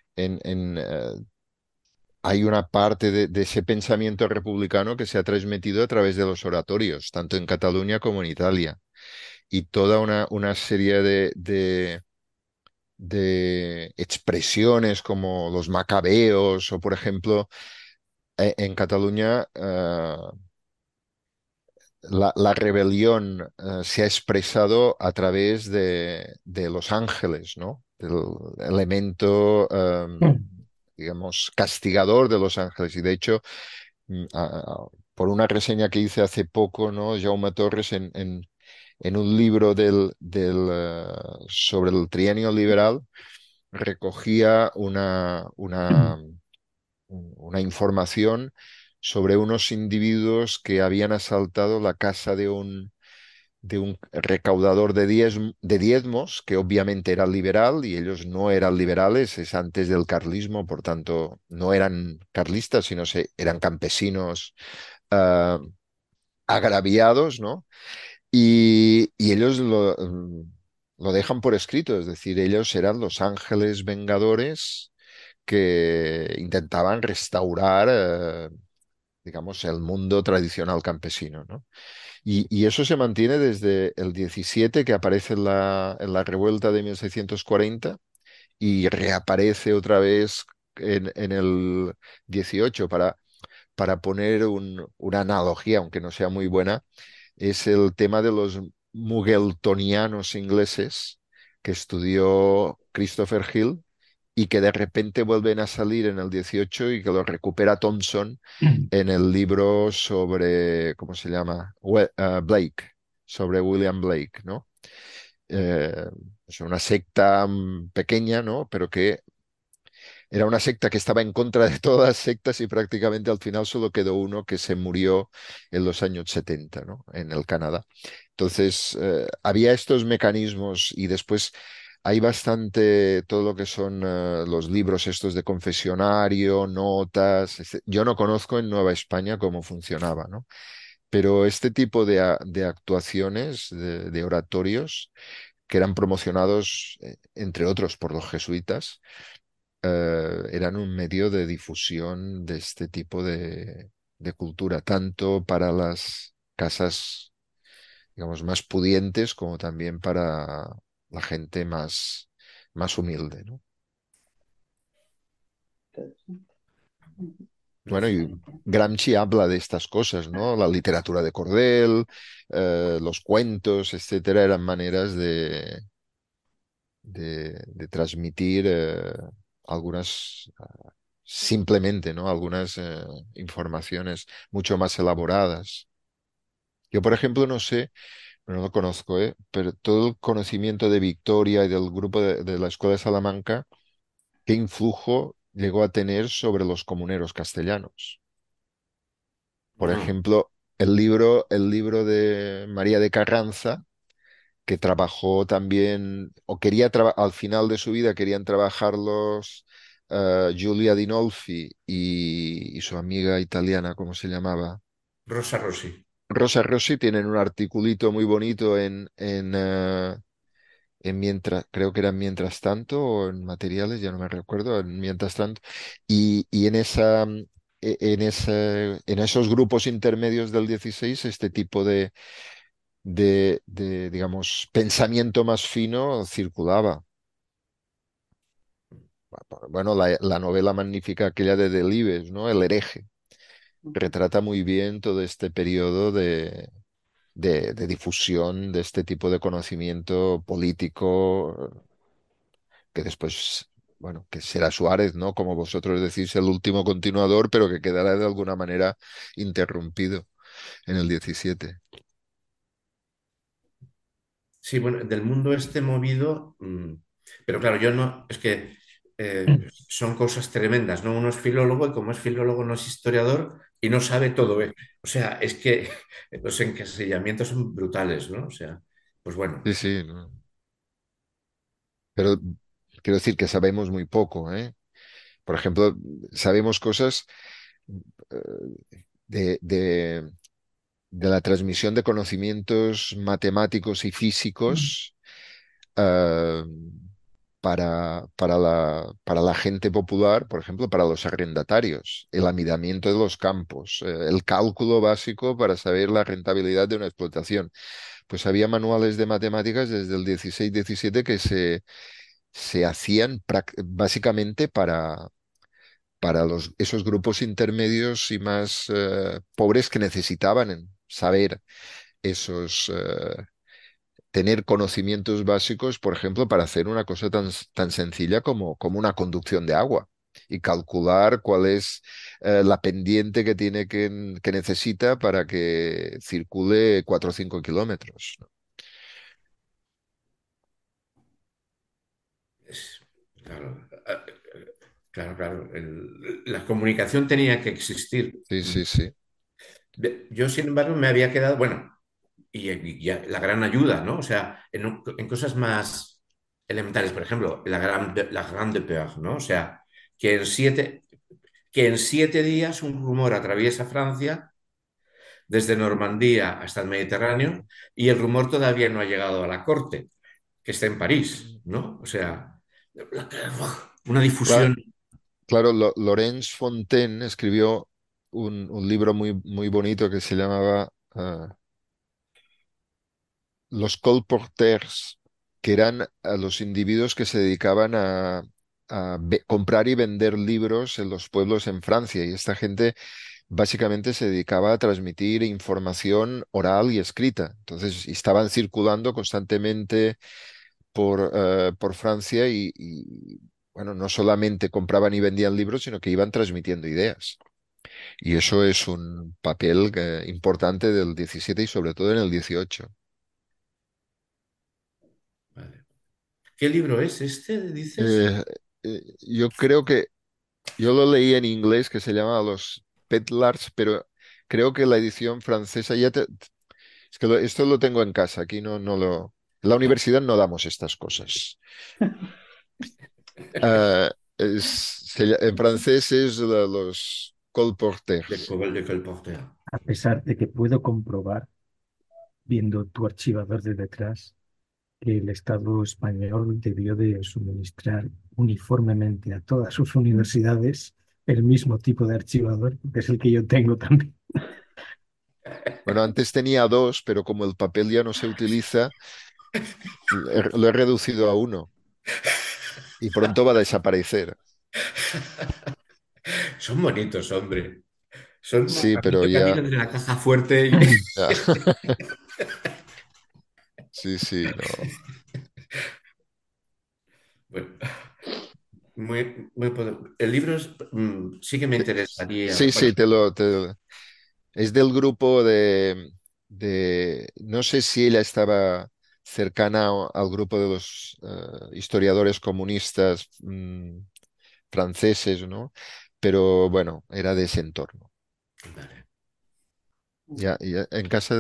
hay una parte de ese pensamiento republicano que se ha transmitido a través de los oratorios, tanto en Cataluña como en Italia. Y toda una serie de expresiones como los macabeos o, por ejemplo, en Cataluña la rebelión se ha expresado a través de los ángeles, ¿no? Del elemento, digamos, castigador de los ángeles. Y de hecho, por una reseña que hice hace poco, ¿no? Jaume Torres en un libro sobre el trienio liberal recogía una información sobre unos individuos que habían asaltado la casa de un recaudador de diezmos, que obviamente era liberal, y ellos no eran liberales, es antes del carlismo, por tanto, no eran carlistas, sino eran campesinos ah, agraviados, ¿no? Y ellos lo dejan por escrito, es decir, ellos eran los ángeles vengadores que intentaban restaurar, digamos, el mundo tradicional campesino, ¿no? Y eso se mantiene desde el 17, que aparece en la revuelta de 1640, y reaparece otra vez en el 18 para poner una analogía, aunque no sea muy buena, es el tema de los muggletonianos ingleses que estudió Christopher Hill y que de repente vuelven a salir en el 18 y que lo recupera Thompson en el libro sobre, ¿cómo se llama? Blake, sobre William Blake, ¿no? Eh, es una secta pequeña, ¿no? Pero que era una secta que estaba en contra de todas las sectas y prácticamente al final solo quedó uno que se murió en los años 70, ¿no? En el Canadá. Entonces, había estos mecanismos y después hay bastante todo lo que son los libros estos de confesionario, notas. Yo no conozco en Nueva España cómo funcionaba, ¿no? Pero este tipo de actuaciones, de oratorios, que eran promocionados, entre otros, por los jesuitas, eran un medio de difusión de este tipo de cultura, tanto para las casas, digamos, más pudientes como también para la gente más humilde, ¿no? Interesante. Bueno, y Gramsci habla de estas cosas, ¿no? La literatura de cordel, los cuentos, etcétera, eran maneras de transmitir algunas, simplemente, ¿no? Algunas informaciones mucho más elaboradas. Yo, por ejemplo, no sé, no lo conozco, ¿eh? Pero todo el conocimiento de Victoria y del grupo de la Escuela de Salamanca, ¿qué influjo llegó a tener sobre los comuneros castellanos? Por Bueno, ejemplo, el libro de María de Carranza, que trabajó también, o al final de su vida querían trabajarlos Giulia Dinolfi y su amiga italiana, ¿cómo se llamaba? Rosa Rossi. Rosa Rossi, tienen un articulito muy bonito en creo que era en Mientras Tanto o en Materiales, ya no me recuerdo, en Mientras Tanto, y en esos grupos intermedios del 16 este tipo digamos, pensamiento más fino circulaba. Bueno, la novela magnífica aquella de Delibes, ¿no? El hereje, retrata muy bien todo este periodo de difusión de este tipo de conocimiento político que después, bueno, que será Suárez, ¿no? Como vosotros decís, el último continuador, pero que quedará de alguna manera interrumpido en el 17. Sí, bueno, del mundo este movido, pero claro, yo no, es que son cosas tremendas, ¿no? Uno es filólogo y como es filólogo no es historiador y no sabe todo. O sea, es que los encasillamientos son brutales, ¿no? O sea, Pues bueno, Sí, sí, no. Pero quiero decir que sabemos muy poco, ¿eh? Por ejemplo, sabemos cosas de, de- de la transmisión de conocimientos matemáticos y físicos eh, para la gente popular, por ejemplo, para los arrendatarios, el amidamiento de los campos, el cálculo básico para saber la rentabilidad de una explotación. Pues había manuales de matemáticas desde el 16-17 que se hacían básicamente para esos grupos intermedios y más pobres que necesitaban saber esos, tener conocimientos básicos, por ejemplo, para hacer una cosa tan sencilla como una conducción de agua y calcular cuál es la pendiente que necesita para que circule 4 o 5 kilómetros, ¿no? es- claro, claro, claro. La comunicación tenía que existir. Sí, sí, sí. Yo, sin embargo, me había quedado, bueno, y la gran ayuda, ¿no? O sea, en cosas más elementales, por ejemplo, la grande peur, ¿no? O sea, que en siete, que en 7 días un rumor atraviesa Francia desde Normandía hasta el Mediterráneo y el rumor todavía no ha llegado a la corte, que está en París, ¿no? O sea, una Cla- difusión. Claro, Lorenz Fontaine escribió un libro muy bonito que se llamaba Los colporteurs, que eran los individuos que se dedicaban a comprar y vender libros en los pueblos en Francia. Y esta gente básicamente se dedicaba a transmitir información oral y escrita. Entonces, estaban circulando constantemente por Francia bueno, no solamente compraban y vendían libros, sino que iban transmitiendo ideas. Y eso es un papel importante del 17 y sobre todo en el 18. Vale. ¿Qué libro es este, dices? Eh, yo creo que yo lo leí en inglés, que se llama Los Peddlars, pero creo que la edición francesa es que esto lo tengo en casa, aquí en la universidad no damos estas cosas. Ah, en francés es los colporteurs. De Colporteur. A pesar de que puedo comprobar, viendo tu archivador de detrás, que el Estado español debió de suministrar uniformemente a todas sus universidades el mismo tipo de archivador, que es el que yo tengo también. Bueno, antes tenía dos, pero como el papel ya no se utiliza, lo he reducido a uno y pronto va a desaparecer. Son bonitos, hombre. Sí, A mí pero toca ya, de la caja fuerte. ya. Sí, sí, no. Bueno, el libro sí que me Sí, interesaría. Bueno, sí, es del grupo no sé si ella estaba cercana al grupo de los historiadores comunistas franceses, ¿no? Pero bueno, era de ese entorno. vale. Ya en casa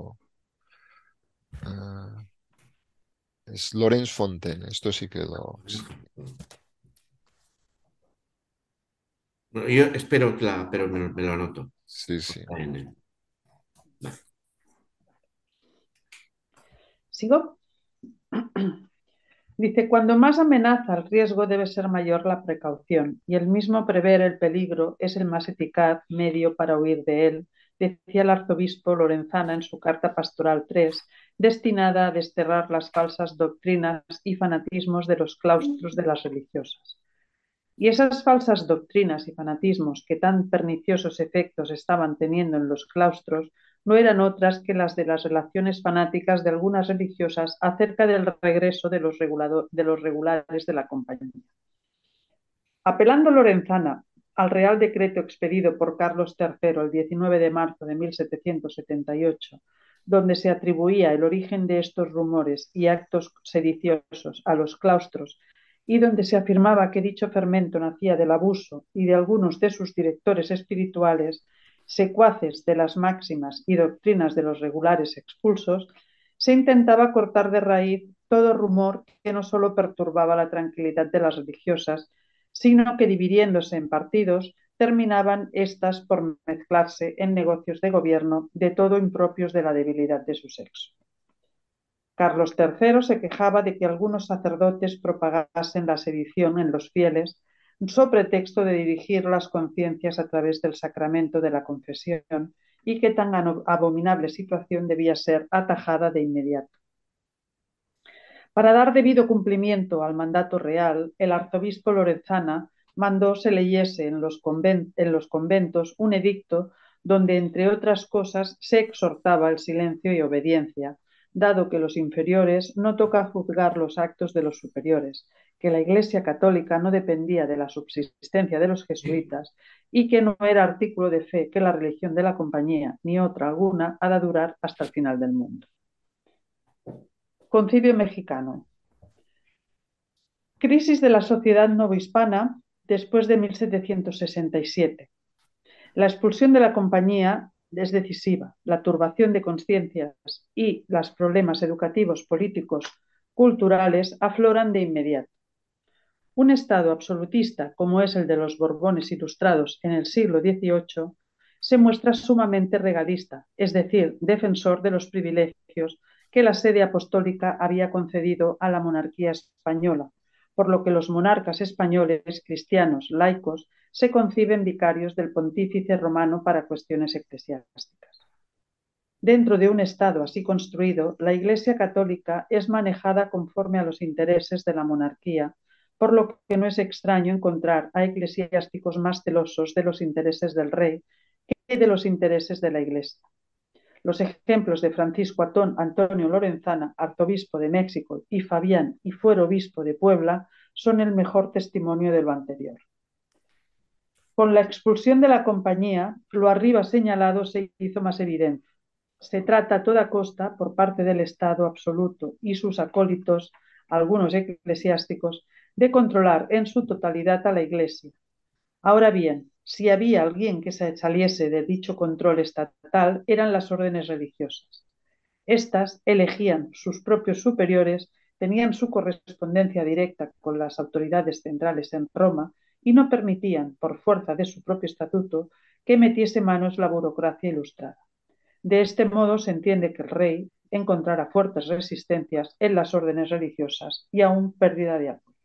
ah, es Lorenz Fontaine, esto sí que sí. Bueno, yo espero pero me lo anoto. Sí, sí. Vale. ¿Sigo? Dice, cuando más amenaza el riesgo debe ser mayor la precaución y el mismo prever el peligro es el más eficaz medio para huir de él, decía el arzobispo Lorenzana en su carta pastoral 3, destinada a desterrar las falsas doctrinas y fanatismos de los claustros de las religiosas. Y esas falsas doctrinas y fanatismos que tan perniciosos efectos estaban teniendo en los claustros no eran otras que las de las relaciones fanáticas de algunas religiosas acerca del regreso de los regulares de la compañía. Apelando Lorenzana al Real Decreto expedido por Carlos III el 19 de marzo de 1778, donde se atribuía el origen de estos rumores y actos sediciosos a los claustros y donde se afirmaba que dicho fermento nacía del abuso y de algunos de sus directores espirituales, secuaces de las máximas y doctrinas de los regulares expulsos, se intentaba cortar de raíz todo rumor que no solo perturbaba la tranquilidad de las religiosas, sino que dividiéndose en partidos, terminaban éstas por mezclarse en negocios de gobierno de todo impropios de la debilidad de su sexo. Carlos III se quejaba de que algunos sacerdotes propagasen la sedición en los fieles sobre pretexto de dirigir las conciencias a través del sacramento de la confesión y que tan abominable situación debía ser atajada de inmediato. Para dar debido cumplimiento al mandato real, el arzobispo Lorenzana mandó se leyese en los conventos un edicto donde, entre otras cosas, se exhortaba el silencio y obediencia, dado que los inferiores no toca juzgar los actos de los superiores, que la Iglesia católica no dependía de la subsistencia de los jesuitas y que no era artículo de fe que la religión de la compañía, ni otra alguna, ha de durar hasta el final del mundo. Concilio Mexicano. Crisis de la sociedad novohispana después de 1767. La expulsión de la compañía es decisiva. La turbación de conciencias y los problemas educativos, políticos, culturales afloran de inmediato. Un Estado absolutista como es el de los Borbones ilustrados en el siglo XVIII se muestra sumamente regalista, es decir, defensor de los privilegios que la sede apostólica había concedido a la monarquía española, por lo que los monarcas españoles, cristianos, laicos, se conciben vicarios del pontífice romano para cuestiones eclesiásticas. Dentro de un Estado así construido, la Iglesia católica es manejada conforme a los intereses de la monarquía, por lo que no es extraño encontrar a eclesiásticos más celosos de los intereses del rey que de los intereses de la Iglesia. Los ejemplos de Francisco Antonio Lorenzana, arzobispo de México, y Fabián y fuero-obispo de Puebla, son el mejor testimonio de lo anterior. Con la expulsión de la compañía, lo arriba señalado se hizo más evidente. Se trata a toda costa, por parte del Estado absoluto y sus acólitos, algunos eclesiásticos, de controlar en su totalidad a la Iglesia. Ahora bien, si había alguien que se saliese de dicho control estatal, eran las órdenes religiosas. Estas elegían sus propios superiores, tenían su correspondencia directa con las autoridades centrales en Roma y no permitían, por fuerza de su propio estatuto, que metiese manos la burocracia ilustrada. De este modo se entiende que el rey encontrara fuertes resistencias en las órdenes religiosas y aún pérdida de apoyos.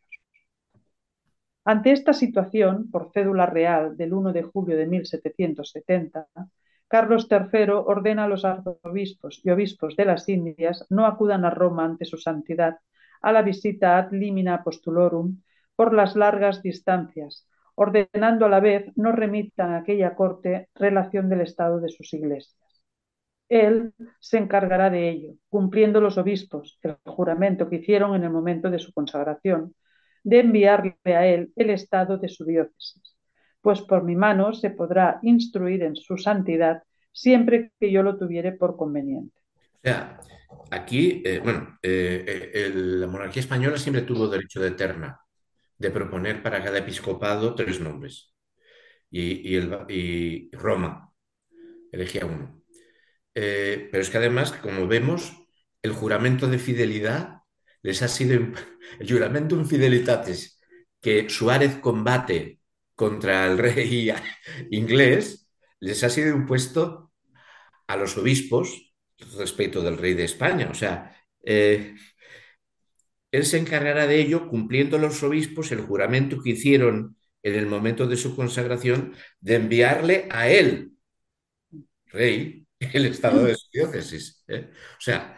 Ante esta situación, por cédula real del 1 de julio de 1770, Carlos III ordena a los arzobispos y obispos de las Indias no acudan a Roma ante su santidad a la visita ad limina apostulorum por las largas distancias, ordenando a la vez no remitan a aquella corte relación del estado de sus iglesias. Él se encargará de ello, cumpliendo los obispos el juramento que hicieron en el momento de su consagración, de enviarle a él el estado de su diócesis, pues por mi mano se podrá instruir en su santidad siempre que yo lo tuviere por conveniente. O sea, aquí, la monarquía española siempre tuvo derecho de terna, de proponer para cada episcopado 3 nombres. Y Roma elegía uno. Pero es que además, como vemos, el juramento de fidelidad les ha sido el juramento in fidelitatis que Suárez combate contra el rey inglés, les ha sido impuesto a los obispos respecto del rey de España. O sea, él se encargará de ello cumpliendo los obispos el juramento que hicieron en el momento de su consagración de enviarle a él, rey, el estado de su diócesis. O sea,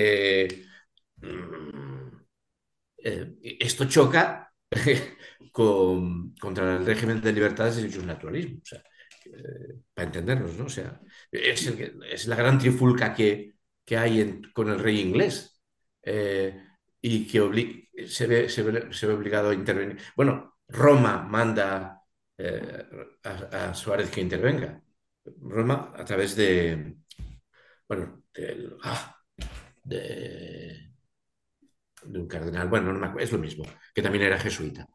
esto choca contra el régimen de libertades y el naturalismo. O sea, para entendernos, ¿no? O sea, es la gran trifulca que hay con el rey inglés y que se ve obligado a intervenir. Bueno, Roma manda a Suárez que intervenga. Roma a través bueno, de un cardenal, bueno, no me acuerdo, es lo mismo, que también era jesuita.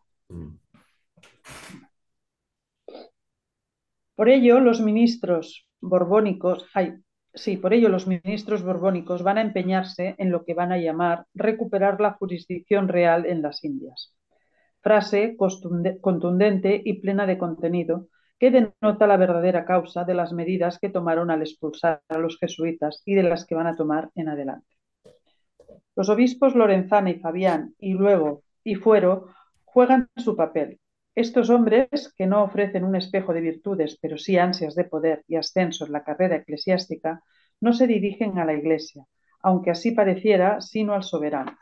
Por ello, los ministros borbónicos, Sí, por ello los ministros borbónicos van a empeñarse en lo que van a llamar recuperar la jurisdicción real en las Indias. Frase contundente y plena de contenido que denota la verdadera causa de las medidas que tomaron al expulsar a los jesuitas y de las que van a tomar en adelante. Los obispos Lorenzana y Fabián y Fuero juegan su papel. Estos hombres, que no ofrecen un espejo de virtudes, pero sí ansias de poder y ascenso en la carrera eclesiástica, no se dirigen a la Iglesia, aunque así pareciera, sino al soberano.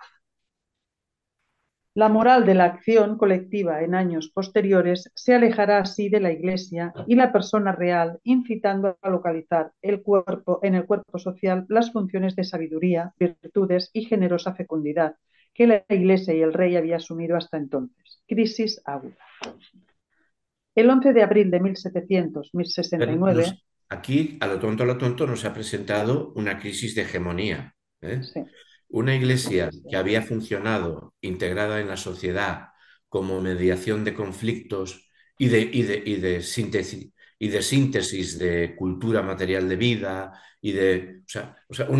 La moral de la acción colectiva en años posteriores se alejará así de la Iglesia y la persona real, incitando a localizar en el cuerpo social las funciones de sabiduría, virtudes y generosa fecundidad que la Iglesia y el rey había asumido hasta entonces. Crisis aguda. El 11 de abril de 1769... Aquí, a lo tonto, nos ha presentado una crisis de hegemonía, ¿eh? Sí. Una iglesia que había funcionado integrada en la sociedad como mediación de conflictos y de síntesis de cultura material de vida o sea,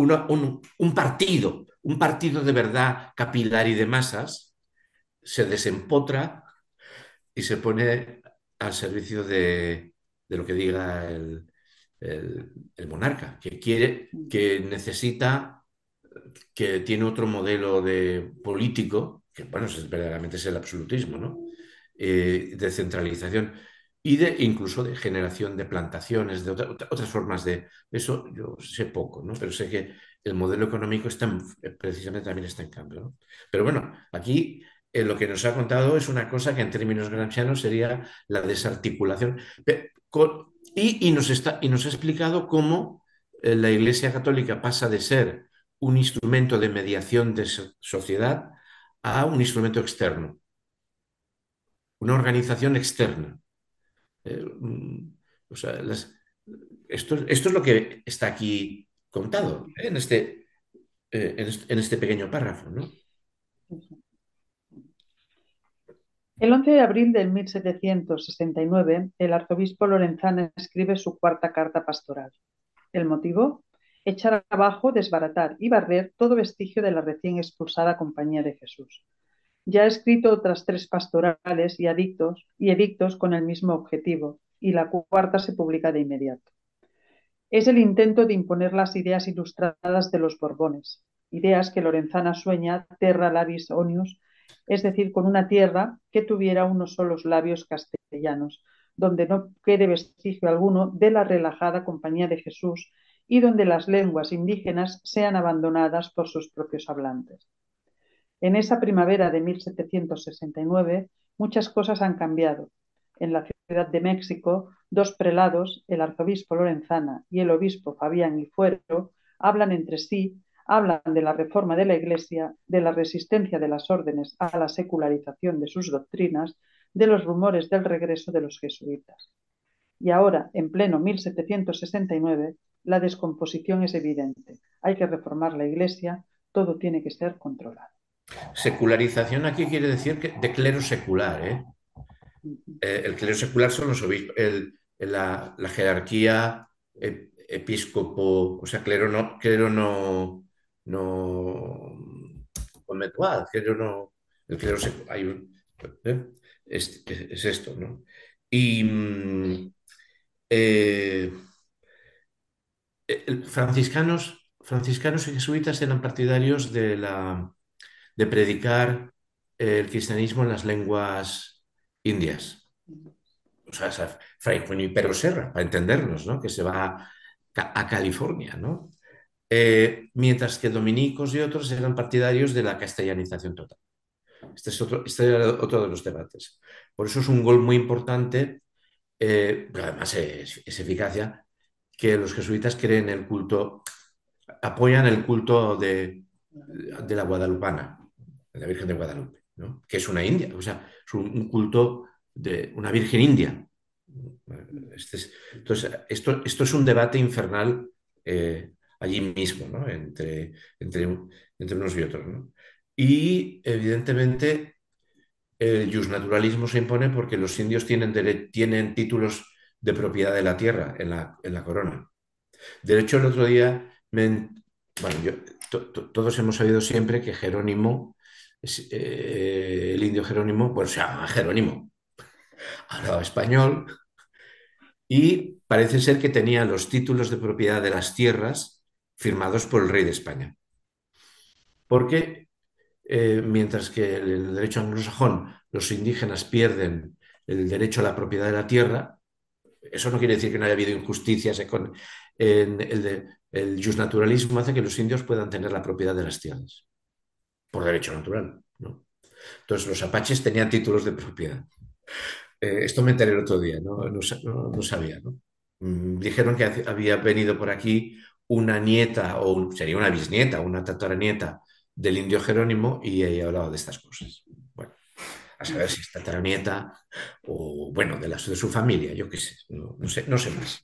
un partido de verdad capilar y de masas se desempotra y se pone al servicio de lo que diga el monarca, que quiere, que necesita, que tiene otro modelo de político, que bueno, verdaderamente es el absolutismo, ¿no? De centralización y de incluso de generación de plantaciones, de otras formas de eso. Yo sé poco, ¿no? Pero sé que el modelo económico precisamente también está en cambio, ¿no? Pero bueno, aquí lo que nos ha contado es una cosa que en términos gramscianos sería la desarticulación. Y nos ha explicado cómo la Iglesia Católica pasa de ser un instrumento de mediación de sociedad a un instrumento externo, una organización externa. O sea, esto es lo que está aquí contado, ¿eh? En este pequeño párrafo, ¿no? El 11 de abril de 1769, el arzobispo Lorenzana escribe su cuarta carta pastoral. ¿El motivo? Echar abajo, desbaratar y barrer todo vestigio de la recién expulsada Compañía de Jesús. Ya ha escrito otras 3 pastorales y edictos con el mismo objetivo, y la cuarta se publica de inmediato. Es el intento de imponer las ideas ilustradas de los Borbones, ideas que Lorenzana sueña terra labis onius, es decir, con una tierra que tuviera unos solos labios castellanos, donde no quede vestigio alguno de la relajada Compañía de Jesús y donde las lenguas indígenas sean abandonadas por sus propios hablantes. En esa primavera de 1769 muchas cosas han cambiado. En la Ciudad de México, 2 prelados, el arzobispo Lorenzana y el obispo Fabián y Fuero, hablan entre sí, hablan de la reforma de la Iglesia, de la resistencia de las órdenes a la secularización de sus doctrinas, de los rumores del regreso de los jesuitas. Y ahora, en pleno 1769, la descomposición es evidente. Hay que reformar la Iglesia, todo tiene que ser controlado. Secularización aquí quiere decir que de clero secular, ¿eh? El clero secular son los obispos, la jerarquía episcopo, o sea, no conventual, clero no, el clero secular, ¿eh? Es esto, ¿no? Y eh, franciscanos y jesuitas eran partidarios de predicar el cristianismo en las lenguas indias. O sea, Fray Junípero Serra, para entendernos, ¿no? Que se va a California, ¿no? Mientras que dominicos y otros eran partidarios de la castellanización total. Este era otro de los debates. Por eso es un gol muy importante, pero además es eficacia, que los jesuitas creen el culto, apoyan el culto de la guadalupana, de la Virgen de Guadalupe, ¿no? Que es una india, o sea, es un culto de una virgen india. Entonces, esto es un debate infernal allí mismo, ¿no? Entre unos y otros, ¿no? Y evidentemente el justnaturalismo se impone porque los indios tienen títulos de propiedad de la tierra en la corona. De hecho, el otro día, bueno, todos hemos sabido siempre que Jerónimo, el indio Jerónimo, pues se llama Jerónimo, hablaba español y parece ser que tenía los títulos de propiedad de las tierras firmados por el rey de España. Porque mientras que en el derecho anglosajón los indígenas pierden el derecho a la propiedad de la tierra, eso no quiere decir que no haya habido injusticias en el justnaturalismo hace que los indios puedan tener la propiedad de las tierras por derecho natural, ¿no? Entonces los apaches tenían títulos de propiedad. Esto me enteré el otro día, no sabía, ¿no? Dijeron que había venido por aquí una nieta, o sería una bisnieta, una tataranieta del indio Jerónimo y ella hablaba de estas cosas. Bueno, a saber si es tataranieta o, bueno, de su familia, yo qué sé, no sé más.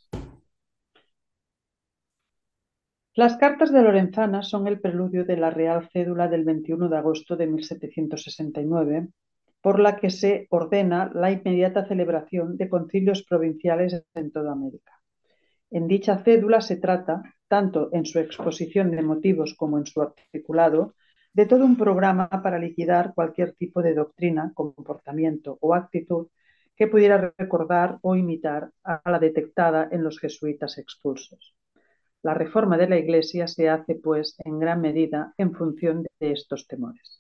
Las cartas de Lorenzana son el preludio de la Real Cédula del 21 de agosto de 1769, por la que se ordena la inmediata celebración de concilios provinciales en toda América. En dicha cédula se trata, tanto en su exposición de motivos como en su articulado, de todo un programa para liquidar cualquier tipo de doctrina, comportamiento o actitud que pudiera recordar o imitar a la detectada en los jesuitas expulsos. La reforma de la Iglesia se hace, pues, en gran medida en función de estos temores.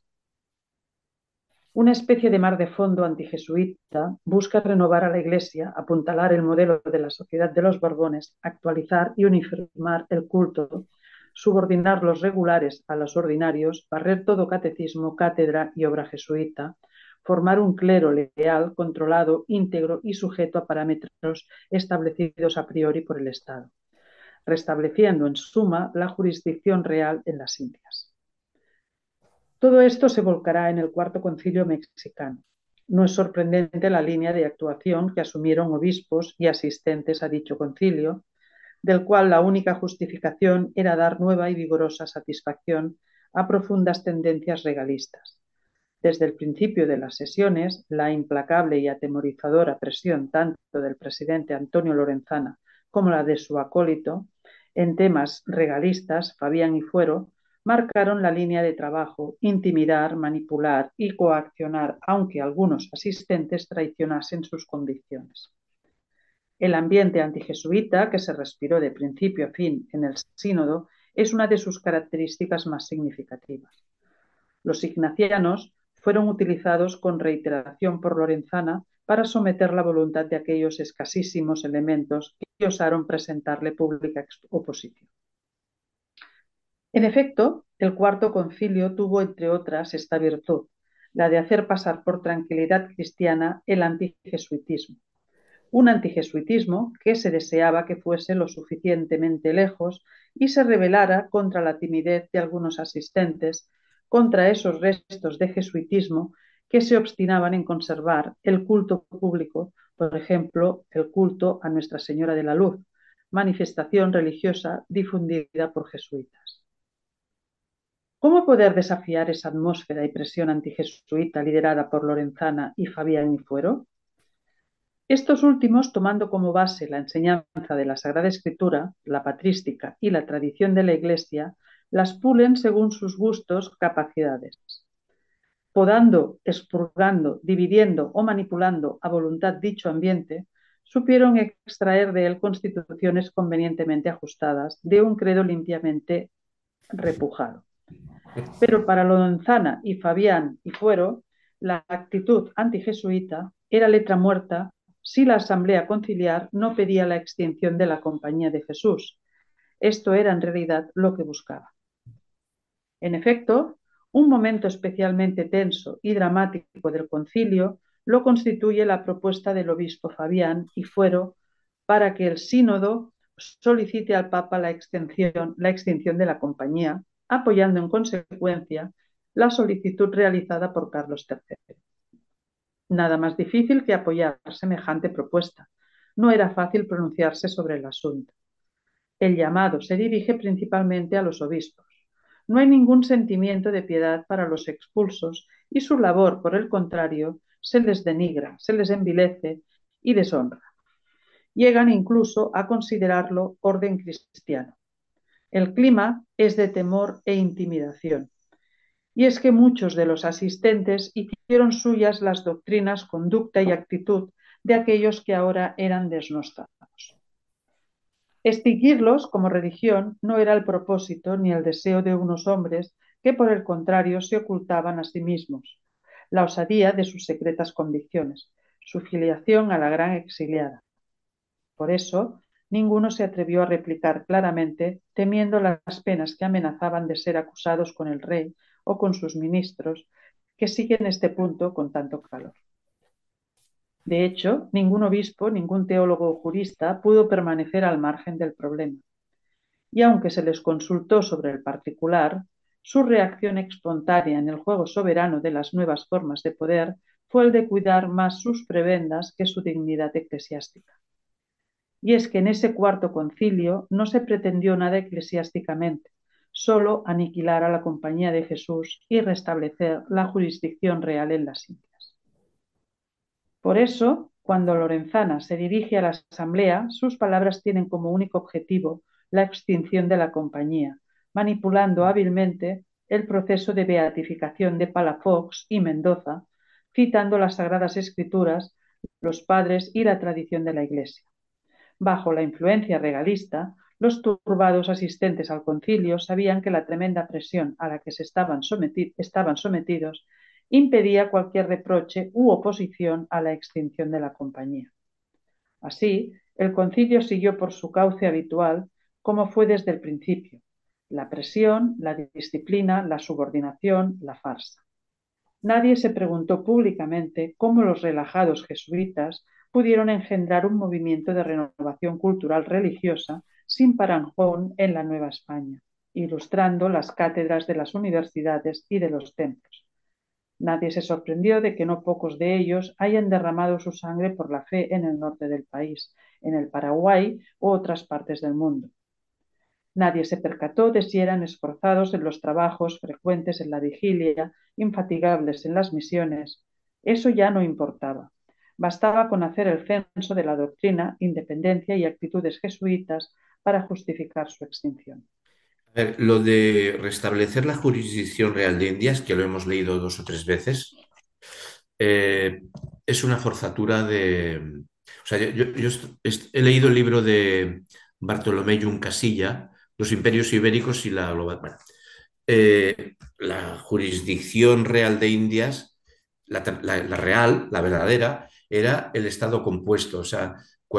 Una especie de mar de fondo antijesuita busca renovar a la Iglesia, apuntalar el modelo de la sociedad de los Borbones, actualizar y uniformar el culto, subordinar los regulares a los ordinarios, barrer todo catecismo, cátedra y obra jesuita, formar un clero leal, controlado, íntegro y sujeto a parámetros establecidos a priori por el Estado, restableciendo en suma la jurisdicción real en las Indias. Todo esto se volcará en el Cuarto Concilio Mexicano. No es sorprendente la línea de actuación que asumieron obispos y asistentes a dicho concilio, del cual la única justificación era dar nueva y vigorosa satisfacción a profundas tendencias regalistas. Desde el principio de las sesiones, la implacable y atemorizadora presión tanto del presidente Antonio Lorenzana como la de su acólito en temas regalistas, Fabián y Fuero, marcaron la línea de trabajo, intimidar, manipular y coaccionar, aunque algunos asistentes traicionasen sus convicciones. El ambiente antijesuita, que se respiró de principio a fin en el sínodo, es una de sus características más significativas. Los ignacianos fueron utilizados con reiteración por Lorenzana para someter la voluntad de aquellos escasísimos elementos que osaron presentarle pública oposición. En efecto, el Cuarto Concilio tuvo, entre otras, esta virtud, la de hacer pasar por tranquilidad cristiana el antijesuitismo. Un antijesuitismo que se deseaba que fuese lo suficientemente lejos y se rebelara contra la timidez de algunos asistentes, contra esos restos de jesuitismo que se obstinaban en conservar el culto público, por ejemplo, el culto a Nuestra Señora de la Luz, manifestación religiosa difundida por jesuitas. ¿Cómo poder desafiar esa atmósfera y presión antijesuita liderada por Lorenzana y Fabián y Fuero? Estos últimos, tomando como base la enseñanza de la Sagrada Escritura, la patrística y la tradición de la Iglesia, las pulen según sus gustos, capacidades. Podando, expurgando, dividiendo o manipulando a voluntad dicho ambiente, supieron extraer de él constituciones convenientemente ajustadas de un credo limpiamente repujado. Pero para Lorenzana y Fabián y Fuero, la actitud antijesuita era letra muerta si la asamblea conciliar no pedía la extinción de la Compañía de Jesús. Esto era en realidad lo que buscaba. En efecto, un momento especialmente tenso y dramático del concilio lo constituye la propuesta del obispo Fabián y Fuero para que el sínodo solicite al Papa la extinción de la Compañía, apoyando en consecuencia la solicitud realizada por Carlos III. Nada más difícil que apoyar semejante propuesta. No era fácil pronunciarse sobre el asunto. El llamado se dirige principalmente a los obispos. No hay ningún sentimiento de piedad para los expulsos y su labor, por el contrario, se les denigra, se les envilece y deshonra. Llegan incluso a considerarlo orden cristiano. El clima es de temor e intimidación. Y es que muchos de los asistentes hicieron suyas las doctrinas, conducta y actitud de aquellos que ahora eran desnostados. Extinguirlos como religión no era el propósito ni el deseo de unos hombres que por el contrario se ocultaban a sí mismos, la osadía de sus secretas convicciones, su filiación a la gran exiliada. Por eso, ninguno se atrevió a replicar claramente, temiendo las penas que amenazaban de ser acusados con el rey o con sus ministros, que siguen este punto con tanto calor. De hecho, ningún obispo, ningún teólogo o jurista pudo permanecer al margen del problema. Y aunque se les consultó sobre el particular, su reacción espontánea en el juego soberano de las nuevas formas de poder fue el de cuidar más sus prebendas que su dignidad eclesiástica. Y es que en ese cuarto concilio no se pretendió nada eclesiásticamente, solo aniquilar a la Compañía de Jesús y restablecer la jurisdicción real en las Indias. Por eso, cuando Lorenzana se dirige a la asamblea, sus palabras tienen como único objetivo la extinción de la compañía, manipulando hábilmente el proceso de beatificación de Palafox y Mendoza, citando las Sagradas Escrituras, los padres y la tradición de la Iglesia. Bajo la influencia regalista, los turbados asistentes al concilio sabían que la tremenda presión a la que se estaban sometidos impedía cualquier reproche u oposición a la extinción de la compañía. Así, el concilio siguió por su cauce habitual, como fue desde el principio: la presión, la disciplina, la subordinación, la farsa. Nadie se preguntó públicamente cómo los relajados jesuitas pudieron engendrar un movimiento de renovación cultural religiosa sin parangón en la Nueva España, ilustrando las cátedras de las universidades y de los templos. Nadie se sorprendió de que no pocos de ellos hayan derramado su sangre por la fe en el norte del país, en el Paraguay u otras partes del mundo. Nadie se percató de si eran esforzados en los trabajos, frecuentes en la vigilia, infatigables en las misiones. Eso ya no importaba. Bastaba con hacer el censo de la doctrina, independencia y actitudes jesuitas para justificar su extinción. A ver, lo de restablecer la jurisdicción real de Indias, que lo hemos leído 2 o 3 veces, eh, es una forzatura de... O sea, yo he leído el libro de Bartolomé Llum Casilla, Los imperios ibéricos y la global. Bueno, la jurisdicción real de Indias, la real, la verdadera, era el estado compuesto. O sea,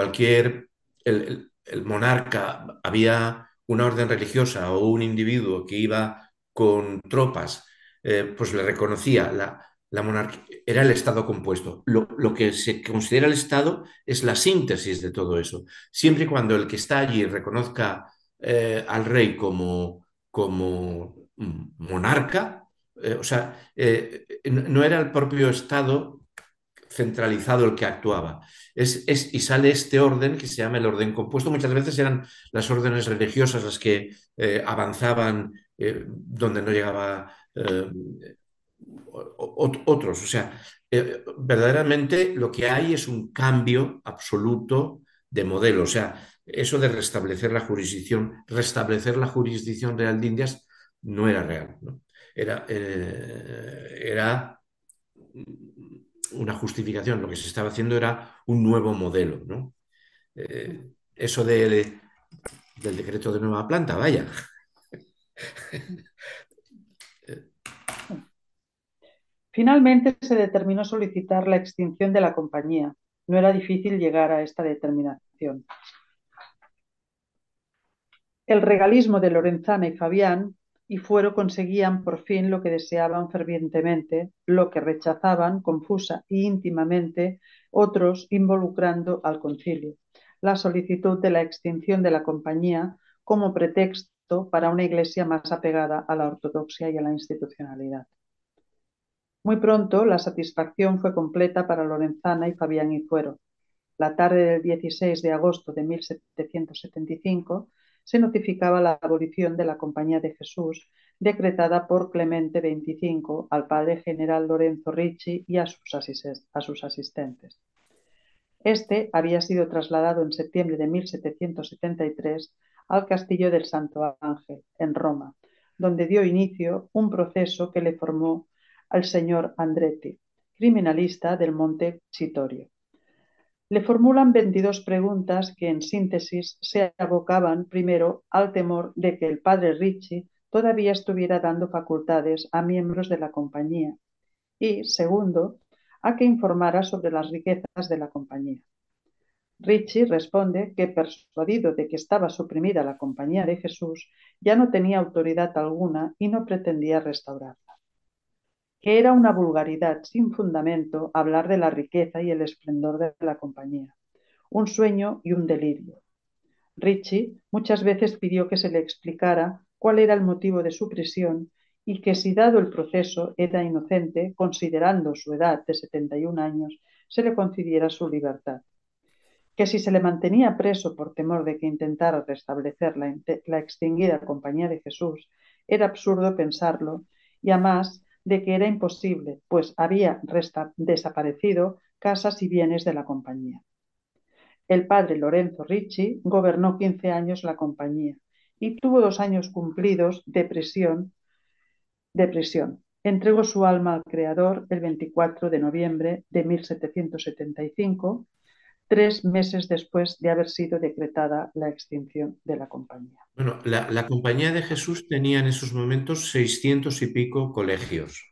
el monarca, había una orden religiosa o un individuo que iba con tropas, pues le reconocía la monarquía, era el estado compuesto. Lo que se considera el estado es la síntesis de todo eso. Siempre y cuando el que está allí reconozca al rey como monarca, o sea, no era el propio Estado centralizado el que actuaba. Y sale este orden que se llama el orden compuesto. Muchas veces eran las órdenes religiosas las que avanzaban donde no llegaba otros. O sea, verdaderamente lo que hay es un cambio absoluto de modelo. O sea, eso de restablecer la jurisdicción real de Indias no era real, ¿no? Era una justificación. Lo que se estaba haciendo era un nuevo modelo, ¿no? Eso del decreto de nueva planta, vaya. Finalmente se determinó solicitar la extinción de la compañía. No era difícil llegar a esta determinación. El regalismo de Lorenzana y Fabián y Fuero conseguían por fin lo que deseaban fervientemente, lo que rechazaban confusa e íntimamente otros, involucrando al concilio: la solicitud de la extinción de la compañía como pretexto para una iglesia más apegada a la ortodoxia y a la institucionalidad. Muy pronto la satisfacción fue completa para Lorenzana y Fabián y Fuero. La tarde del 16 de agosto de 1775 se notificaba la abolición de la Compañía de Jesús, decretada por Clemente XXV al padre general Lorenzo Ricci y a sus asistentes. Este había sido trasladado en septiembre de 1773 al Castillo del Santo Ángel, en Roma, donde dio inicio un proceso que le formó al señor Andretti, criminalista del Monte Citorio. Le formulan 22 preguntas que, en síntesis, se abocaban primero al temor de que el padre Ricci todavía estuviera dando facultades a miembros de la compañía y, segundo, a que informara sobre las riquezas de la compañía. Ricci responde que, persuadido de que estaba suprimida la Compañía de Jesús, ya no tenía autoridad alguna y no pretendía restaurarla. Que era una vulgaridad sin fundamento hablar de la riqueza y el esplendor de la compañía, un sueño y un delirio. Ricci muchas veces pidió que se le explicara cuál era el motivo de su prisión y que, si dado el proceso era inocente, considerando su edad de 71 años, se le concediera su libertad. Que si se le mantenía preso por temor de que intentara restablecer la extinguida Compañía de Jesús, era absurdo pensarlo, y además de que era imposible, pues había desaparecido casas y bienes de la compañía. El padre Lorenzo Ricci gobernó 15 años la compañía y tuvo 2 años cumplidos de prisión. Entregó su alma al Creador el 24 de noviembre de 1775, 3 meses después de haber sido decretada la extinción de la compañía. Bueno, la Compañía de Jesús tenía en esos momentos 600 y pico colegios.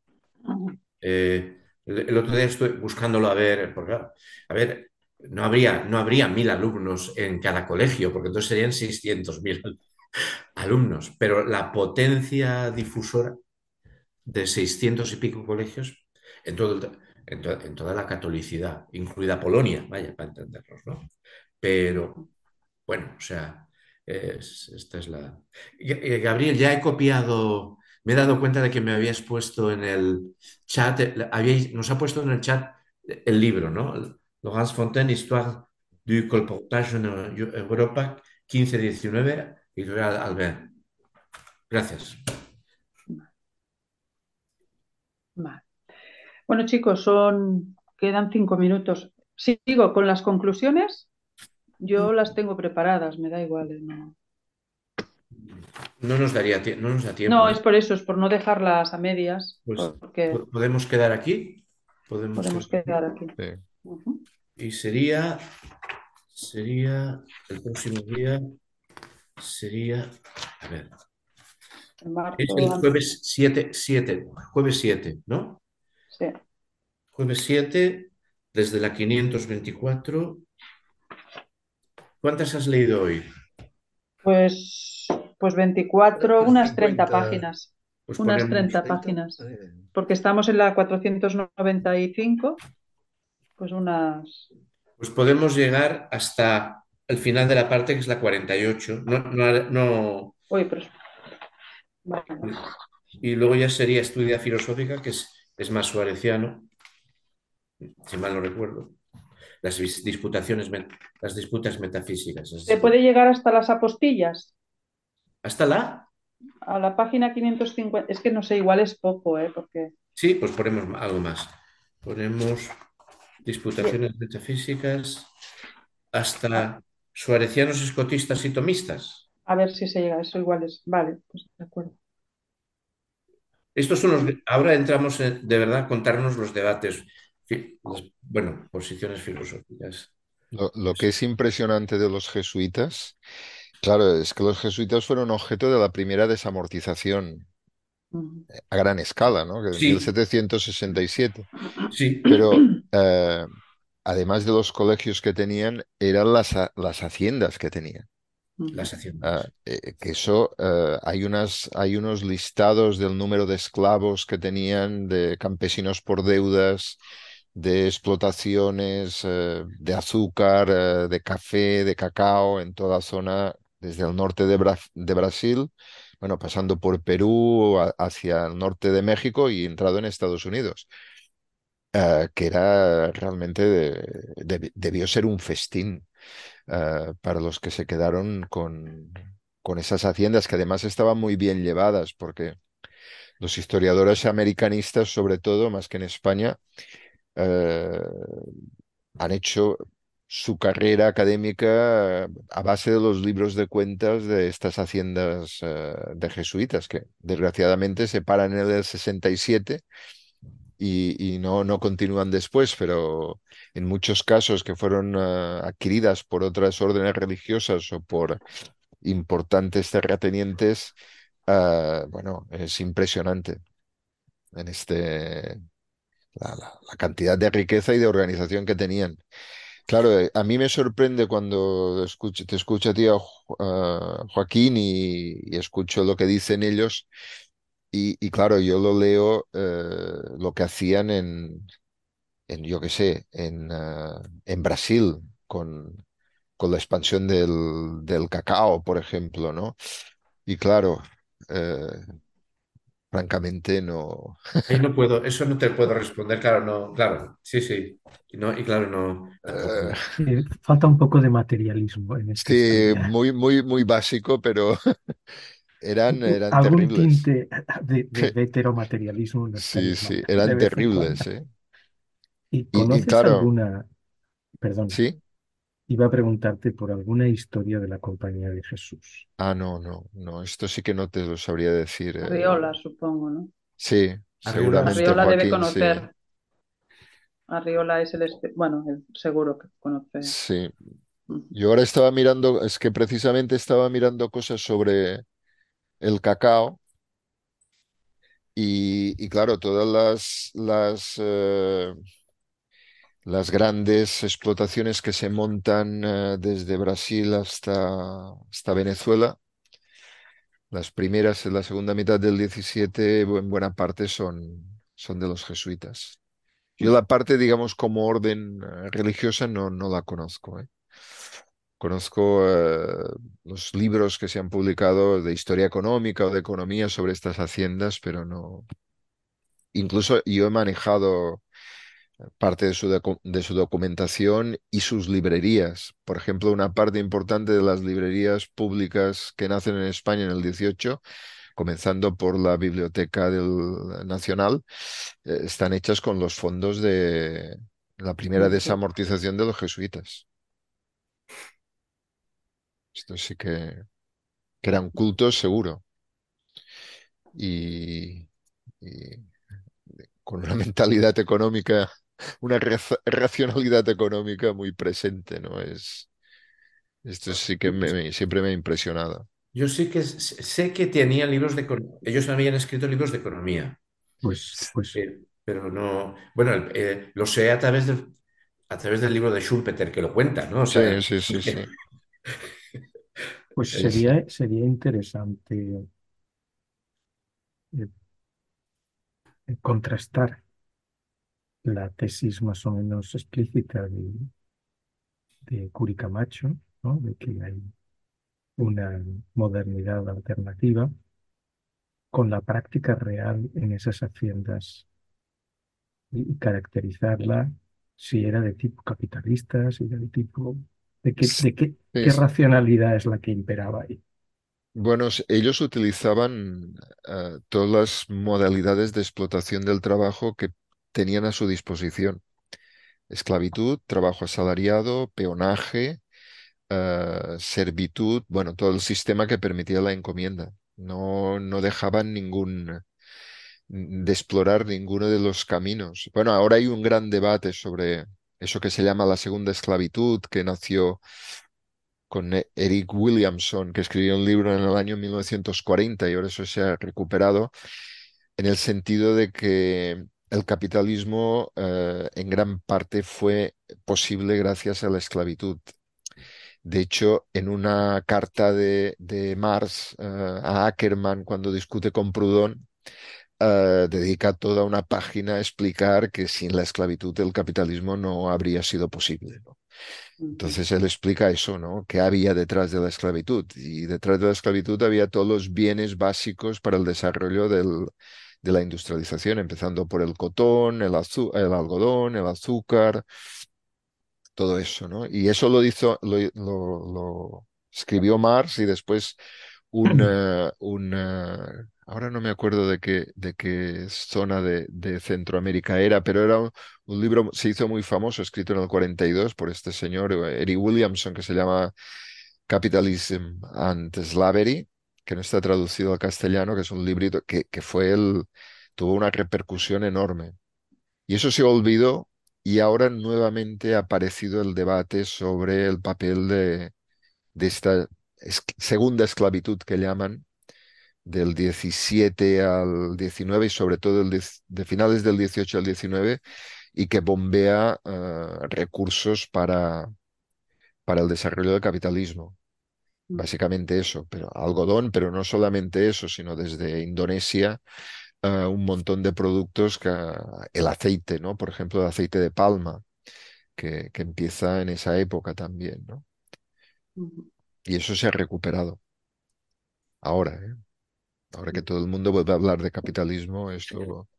El otro día estoy buscándolo a ver, porque, claro, a ver, no habría 1000 alumnos en cada colegio, porque entonces serían 600.000 alumnos, pero la potencia difusora de 600 y pico colegios en, en toda la catolicidad, incluida Polonia, vaya, para entendernos, ¿no? Pero, bueno, o sea, esta es la... Gabriel, ya he copiado, me he dado cuenta de que me habías puesto en el chat, nos ha puesto en el chat el libro, ¿no? Laurence Fontaine, Histoire du colportage en Europa, 15-19, editorial Albert. Gracias. Vale. Bueno, chicos, quedan 5 minutos. Sigo con las conclusiones. Yo las tengo preparadas, me da igual. No, No nos da tiempo, no, ¿eh? es por eso, es por no dejarlas a medias, Pues porque podemos quedar aquí. Podemos podemos quedar quedar aquí. aquí. Sí. Ujú. Y sería el próximo día, sería, a ver, En es marzo, el jueves 7, ¿no? sí. Jueves 7, desde la 524. ¿Cuántas has leído hoy? Pues, pues Creo 24, que unas 30 50, páginas. Pues Unas ponemos, 30 30. páginas. Porque estamos en la 495, pues unas... pues podemos llegar hasta el final de la parte que es la 48. Uy, pero... Bueno, Y luego ya sería estudia filosófica, que es más suareciano, si mal no recuerdo. Las las disputas metafísicas. ¿se puede llegar hasta las apostillas? ¿Hasta la? A la página 550, es que no sé, igual es poco, porque... Sí, pues ponemos algo más. Ponemos disputaciones metafísicas hasta suarecianos, escotistas y tomistas. A ver si se llega, eso igual es... Vale, pues de acuerdo. Estos son ahora entramos de verdad a contarnos los debates, bueno, posiciones filosóficas. Lo que es impresionante de los jesuitas, claro, es que los jesuitas fueron objeto de la primera desamortización Ujú. a gran escala, ¿no? Que en Sí, 1767. sí, Pero además de los colegios que tenían, eran las haciendas que tenían. las haciendas. Que eso, hay unos listados del número de esclavos que tenían, de campesinos por deudas, de explotaciones, de azúcar, de café, de cacao, en toda zona, desde el norte de Brasil, bueno, pasando por Perú, hacia el norte de México y entrado en Estados Unidos, que era realmente, debió ser un festín para los que se quedaron con esas haciendas, que además estaban muy bien llevadas, porque los historiadores americanistas, sobre todo, más que en España, eh, han hecho su carrera académica a base de los libros de cuentas de estas haciendas de jesuitas, que desgraciadamente se paran en el 67 y no continúan después, pero en muchos casos que fueron adquiridas por otras órdenes religiosas o por importantes terratenientes, bueno, es impresionante en la cantidad de riqueza y de organización que tenían. Claro, a mí me sorprende cuando te escucho a ti, Joaquín, y escucho lo que dicen ellos, y claro, yo lo leo lo que hacían yo qué sé, en Brasil, con la expansión del cacao, por ejemplo, ¿no? Y claro, eh, francamente no. Ahí no puedo, eso no te puedo responder, claro, no, claro, sí, sí. Y, no, y claro, no, eh, tampoco. Falta un poco de materialismo en esta sí, historia. muy, muy, muy básico, pero eran Algún terribles. tinte de heteromaterialismo no Sí, estaría sí, mal de eran vez en cuando. terribles, ¿eh? ¿Y Y conoces claro, alguna, perdona, sí. iba a preguntarte por alguna historia de la Compañía de Jesús? Ah, no, no, no, esto sí que no te lo sabría decir. Arriola, supongo, ¿no? Sí, Arriola, seguramente Arriola debe Joaquín, sí, conocer. Arriola es bueno, él seguro que conoce. sí. Ujú. Yo ahora estaba mirando, es que precisamente estaba mirando cosas sobre el cacao y claro, todas las grandes explotaciones que se montan desde Brasil hasta Venezuela, las primeras en la segunda mitad del 17 en buena parte son de los jesuitas. Yo la parte, digamos, como orden religiosa no la conozco, ¿eh? Conozco los libros que se han publicado de historia económica o de economía sobre estas haciendas, pero no. Incluso yo he manejado parte de su documentación y sus librerías. Por ejemplo, una parte importante de las librerías públicas que nacen en España en el 18, comenzando por la Biblioteca Nacional, están hechas con los fondos de la primera desamortización de los jesuitas. Esto sí que eran cultos seguro y, y con una mentalidad económica, una racionalidad económica muy presente, ¿no? Esto sí que siempre me ha impresionado. yo sí que sé que tenían libros de ellos habían escrito libros de economía, Pues, pero no, bueno, lo sé a través del libro de Schumpeter que lo cuenta, ¿no? O sea, Sí, sí, sí, sí. pues Es, sería interesante eh, contrastar la tesis más o menos explícita de Curi Camacho, ¿no? De que hay una modernidad alternativa con la práctica real en esas haciendas y caracterizarla si era de tipo capitalista, si era de tipo... sí, qué racionalidad es la que imperaba ahí? bueno, ellos utilizaban todas las modalidades de explotación del trabajo que tenían a su disposición. Esclavitud, trabajo asalariado, peonaje, servitud, bueno, todo el sistema que permitía la encomienda. No dejaban de explorar ninguno de los caminos. Bueno, ahora hay un gran debate sobre eso que se llama la segunda esclavitud, que nació con Eric Williamson, que escribió un libro en el año 1940 y ahora eso se ha recuperado en el sentido de que el capitalismo en gran parte fue posible gracias a la esclavitud. De hecho, en una carta de Marx a Ackermann cuando discute con Proudhon, dedica toda una página a explicar que sin la esclavitud el capitalismo no habría sido posible, ¿no? Ujú. Entonces él explica eso, ¿no? ¿Qué había detrás de la esclavitud? Y detrás de la esclavitud había todos los bienes básicos para el desarrollo de la industrialización, empezando por el cotón, el algodón, el azúcar, todo eso, ¿no? Y eso lo escribió Marx y después un ahora no me acuerdo de qué zona de Centroamérica era, pero era un libro, se hizo muy famoso, escrito en el 42 por este señor, Eric Williamson, que se llama Capitalism and Slavery, que no está traducido al castellano, que es un librito que tuvo una repercusión enorme. Y eso se olvidó y ahora nuevamente ha aparecido el debate sobre el papel de esta segunda esclavitud que llaman, del 17 al 19 y sobre todo de finales del 18 al 19 y que bombea recursos para el desarrollo del capitalismo. Básicamente eso, pero algodón, pero no solamente eso, sino desde Indonesia un montón de productos, el aceite, ¿no? Por ejemplo, el aceite de palma, que empieza en esa época también, ¿no? Y eso se ha recuperado ahora, ¿eh? Ahora que todo el mundo vuelve a hablar de capitalismo, esto...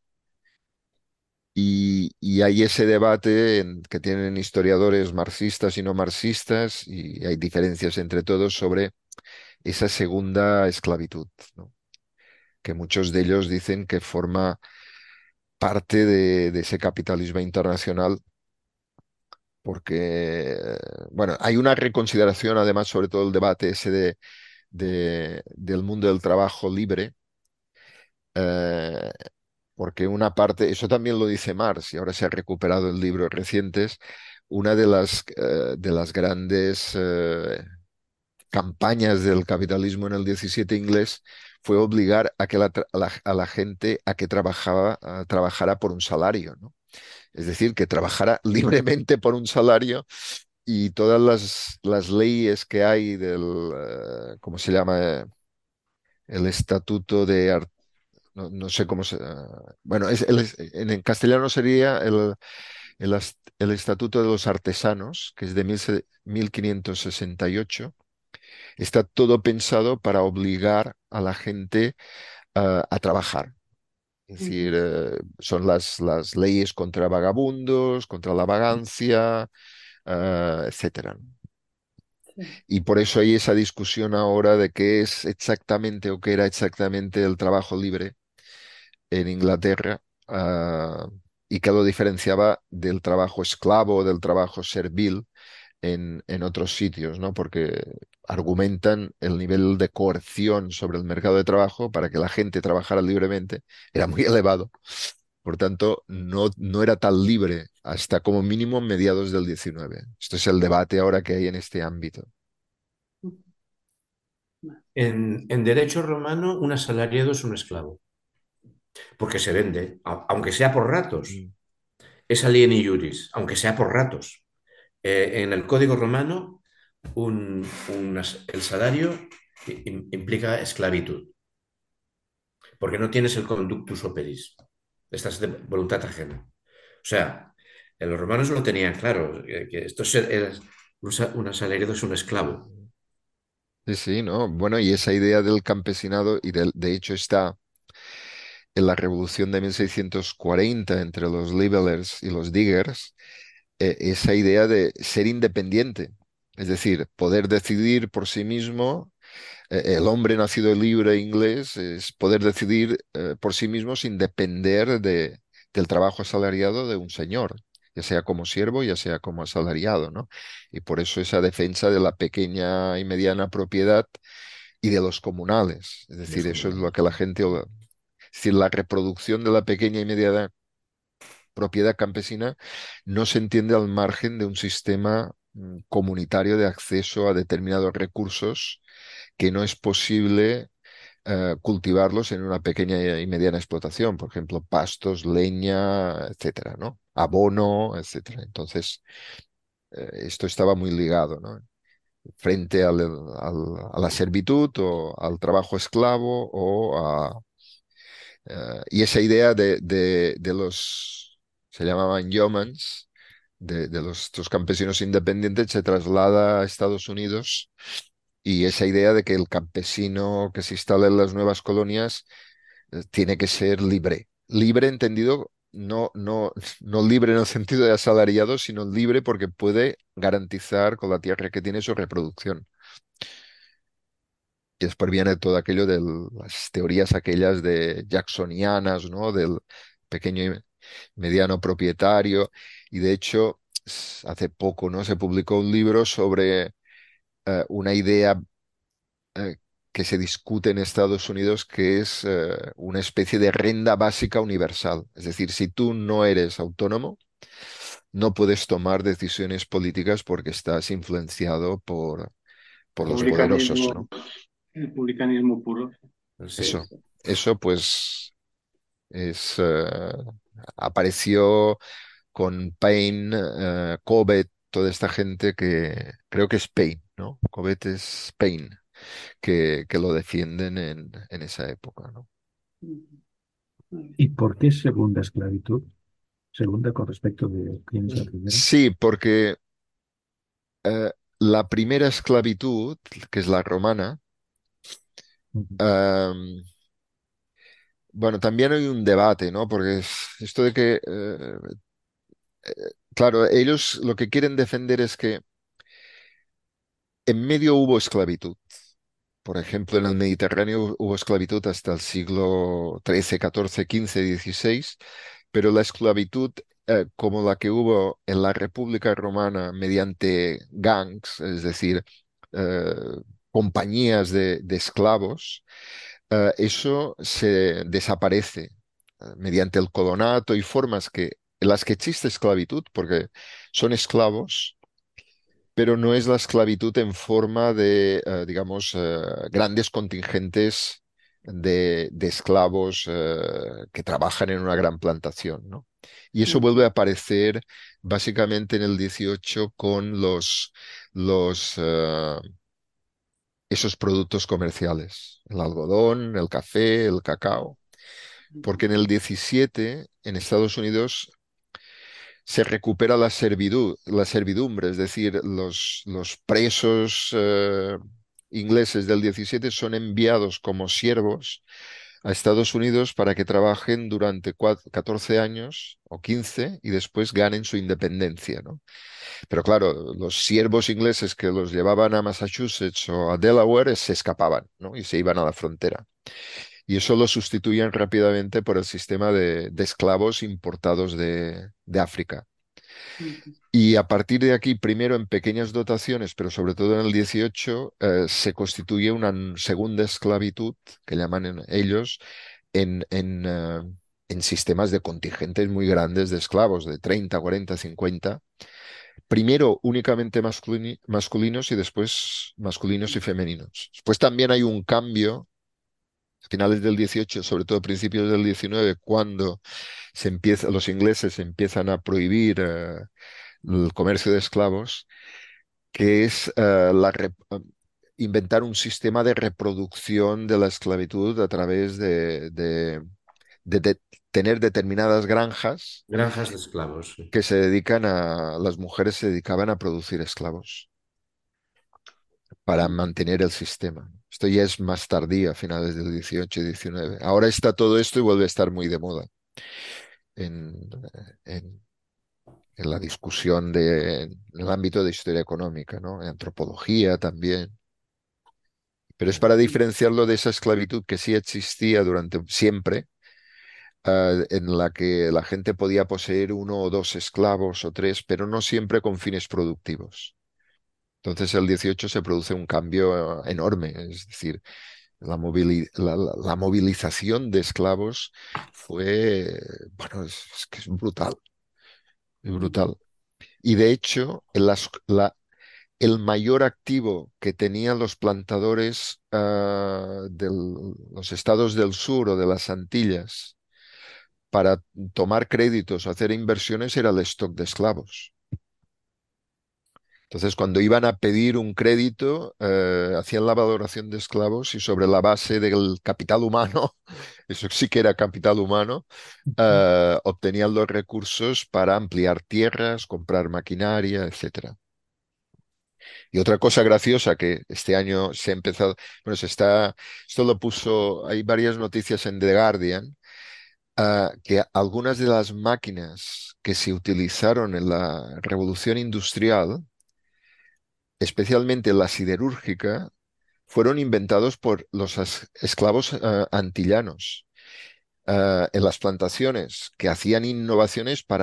Y hay ese debate que tienen historiadores marxistas y no marxistas, y hay diferencias entre todos sobre esa segunda esclavitud, ¿no? Que muchos de ellos dicen que forma parte de ese capitalismo internacional, porque, bueno, hay una reconsideración además sobre todo el debate ese del mundo del trabajo libre, eh, porque una parte, eso también lo dice Marx, y ahora se ha recuperado en libros recientes, una de las grandes campañas del capitalismo en el 17 inglés fue obligar a que a la gente a que trabajara por un salario, ¿no? Es decir, que trabajara libremente por un salario y todas las leyes que hay ¿cómo se llama? El estatuto no sé cómo se... bueno, en el castellano sería el estatuto de los artesanos, que es de 1568. Está todo pensado para obligar a la gente a trabajar. Es decir, son las leyes contra vagabundos, contra la vagancia, etcétera. Y por eso hay esa discusión ahora de qué es exactamente o qué era exactamente el trabajo libre en Inglaterra, y que lo diferenciaba del trabajo esclavo o del trabajo servil en otros sitios, ¿no? Porque argumentan el nivel de coerción sobre el mercado de trabajo para que la gente trabajara libremente era muy elevado. Por tanto, no era tan libre hasta como mínimo mediados del 19. Esto es el debate ahora que hay en este ámbito. En derecho romano, un asalariado es un esclavo, porque se vende, aunque sea por ratos. Mm. Es alieni iuris, aunque sea por ratos. En el Código Romano, el salario implica esclavitud, porque no tienes el conductus operis, estás de voluntad ajena. O sea, los romanos lo tenían claro, que un asalariado es un esclavo. Sí, sí, ¿no? Bueno, y esa idea del campesinado, y de hecho está en la Revolución de 1640 entre los Libellers y los Diggers, esa idea de ser independiente, es decir, poder decidir por sí mismo. El hombre nacido libre inglés es poder decidir por sí mismo sin depender del trabajo asalariado de un señor, ya sea como siervo, ya sea como asalariado, ¿no? Y por eso esa defensa de la pequeña y mediana propiedad y de los comunales. Es Los decir, eso es lo comunales. que la gente... Es decir, la reproducción de la pequeña y mediana propiedad campesina no se entiende al margen de un sistema comunitario de acceso a determinados recursos que no es posible cultivarlos en una pequeña y mediana explotación, por ejemplo, pastos, leña, etcétera, ¿no? Abono, etcétera. Entonces, esto estaba muy ligado, ¿no? Frente a la servitud o al trabajo esclavo y esa idea de los, se llamaban yeomans, de estos campesinos independientes, se traslada a Estados Unidos y esa idea de que el campesino que se instala en las nuevas colonias tiene que ser libre. Libre entendido, no libre en el sentido de asalariado, sino libre porque puede garantizar con la tierra que tiene su reproducción. Y después viene todo aquello de las teorías aquellas de jacksonianas, ¿no? Del pequeño y mediano propietario. Y de hecho, hace poco, ¿no? Se publicó un libro sobre una idea eh, que se discute en Estados Unidos, que es una especie de renta básica universal. Es decir, si tú no eres autónomo, no puedes tomar decisiones políticas porque estás influenciado por los poderosos, Publicanismo, ¿no? el publicanismo puro. Sí. Eso, eso pues es, apareció con Paine, Cobbett, toda esta gente que creo que es Paine, ¿no? Cobbett es Paine, que lo defienden en esa época, ¿no? ¿Y por qué segunda esclavitud? Segunda con respecto de quién es la primera. Sí, porque la primera esclavitud, que es la romana, Ujú. am, bueno, también hay un debate, ¿no? Porque esto de que, claro, ellos lo que quieren defender es que en medio hubo esclavitud. Por ejemplo, en el Mediterráneo hubo esclavitud hasta el siglo XIII, XIV, XV, XVI, pero la esclavitud como la que hubo en la República Romana mediante gangs, es decir, eh, compañías de esclavos, eso se desaparece mediante el colonato y formas en las que existe esclavitud, porque son esclavos, pero no es la esclavitud en forma de, digamos, grandes contingentes de esclavos que trabajan en una gran plantación, ¿no? Y eso vuelve a aparecer básicamente en el 18 con los esos productos comerciales, el algodón, el café, el cacao, porque en el 17 en Estados Unidos se recupera la servidumbre, es decir, los presos ingleses del 17 son enviados como siervos a Estados Unidos para que trabajen durante 14 años o 15 y después ganen su independencia, ¿no? Pero claro, los siervos ingleses que los llevaban a Massachusetts o a Delaware se escapaban, ¿no? Y se iban a la frontera. Y eso lo sustituían rápidamente por el sistema de esclavos importados de África. Y a partir de aquí, primero en pequeñas dotaciones, pero sobre todo en el 18, se constituye una segunda esclavitud, que llaman ellos, en sistemas de contingentes muy grandes de esclavos, de 30, 40, 50. Primero únicamente masculinos y después masculinos y femeninos. Después también hay un cambio a finales del 18, sobre todo principios del 19, cuando los ingleses empiezan a prohibir el comercio de esclavos, que es inventar un sistema de reproducción de la esclavitud a través de tener determinadas granjas Granjas de esclavos. Sí. que las mujeres se dedicaban a producir esclavos para mantener el sistema. Esto ya es más tardío, a finales del 18 y 19. Ahora está todo esto y vuelve a estar muy de moda en, en- en la discusión en el ámbito de historia económica, ¿no? En antropología también. Pero es para diferenciarlo de esa esclavitud que sí existía durante siempre, en la que la gente podía poseer uno o dos esclavos o tres, pero no siempre con fines productivos. Entonces, el 18 se produce un cambio enorme, es decir, la movilización de esclavos fue, bueno, es que es brutal. Y de hecho, el mayor activo que tenían los plantadores de los estados del sur o de las Antillas para tomar créditos o hacer inversiones era el stock de esclavos. Entonces, cuando iban a pedir un crédito, hacían la valoración de esclavos y sobre la base del capital humano, eso sí que era capital humano, obtenían los recursos para ampliar tierras, comprar maquinaria, etcétera. Y otra cosa graciosa que este año se ha empezado, bueno, esto lo puso, hay varias noticias en The Guardian, que algunas de las máquinas que se utilizaron en la revolución industrial, especialmente la siderúrgica, fueron inventados por los esclavos antillanos en las plantaciones, que hacían innovaciones para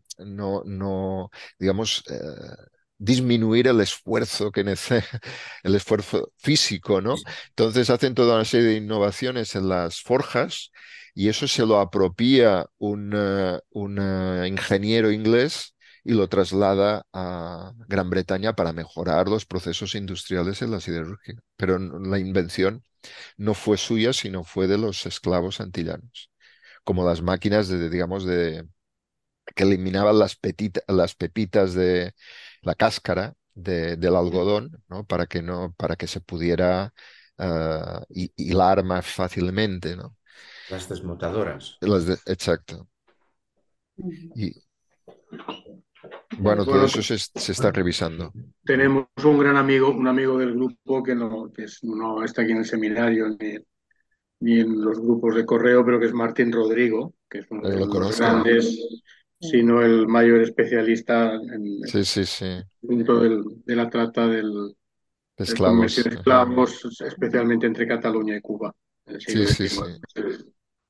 digamos, disminuir el esfuerzo el esfuerzo físico, ¿no? Entonces hacen toda una serie de innovaciones en las forjas y eso se lo apropia un ingeniero inglés y lo traslada a Gran Bretaña para mejorar los procesos industriales en la siderurgia. Pero la invención no fue suya, sino fue de los esclavos antillanos, como las máquinas digamos, que eliminaban las pepitas de la cáscara del algodón, ¿no? Para que se pudiera hilar más fácilmente, ¿no? Las desmotadoras. Exacto. Ujú. Y bueno, todo Bueno, eso se está revisando. tenemos un amigo del grupo no está aquí en el seminario ni en los grupos de correo, pero que es Martín Rodrigo, que es uno de Lo los conozco. grandes, si no el mayor especialista en el Sí, sí, sí. punto de la trata del comercio Esclavos. de Ajá. esclavos, especialmente entre Cataluña y Cuba, en el Sí, siglo sí, sí. XIX.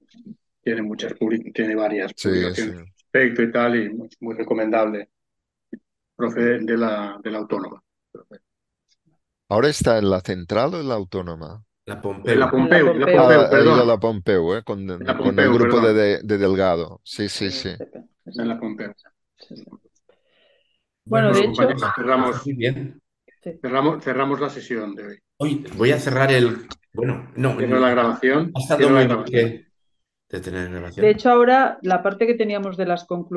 Tiene varias Sí, sí. publicaciones al respecto y tal, y muy recomendable, profe de la Autónoma. ¿Ahora está en la central o en la autónoma? La En la Pompeu. En la Pompeu, en la Pompeu. Pompeu, Ha ido a perdón. la Pompeu, En la con el Pompeu, grupo perdón. de Delgado. Sí, sí, sí. En la Pompeu. Sí, sí. Bueno, Bueno, de Bueno, hecho, compañeros, pues muy bien. sí. cerramos la sesión de hoy. Hoy voy a cerrar el... Bueno, no, Cierro la grabación. ha estado Cierro la muy bien grabación. de tener De grabación. hecho, ahora la parte que teníamos de las conclusiones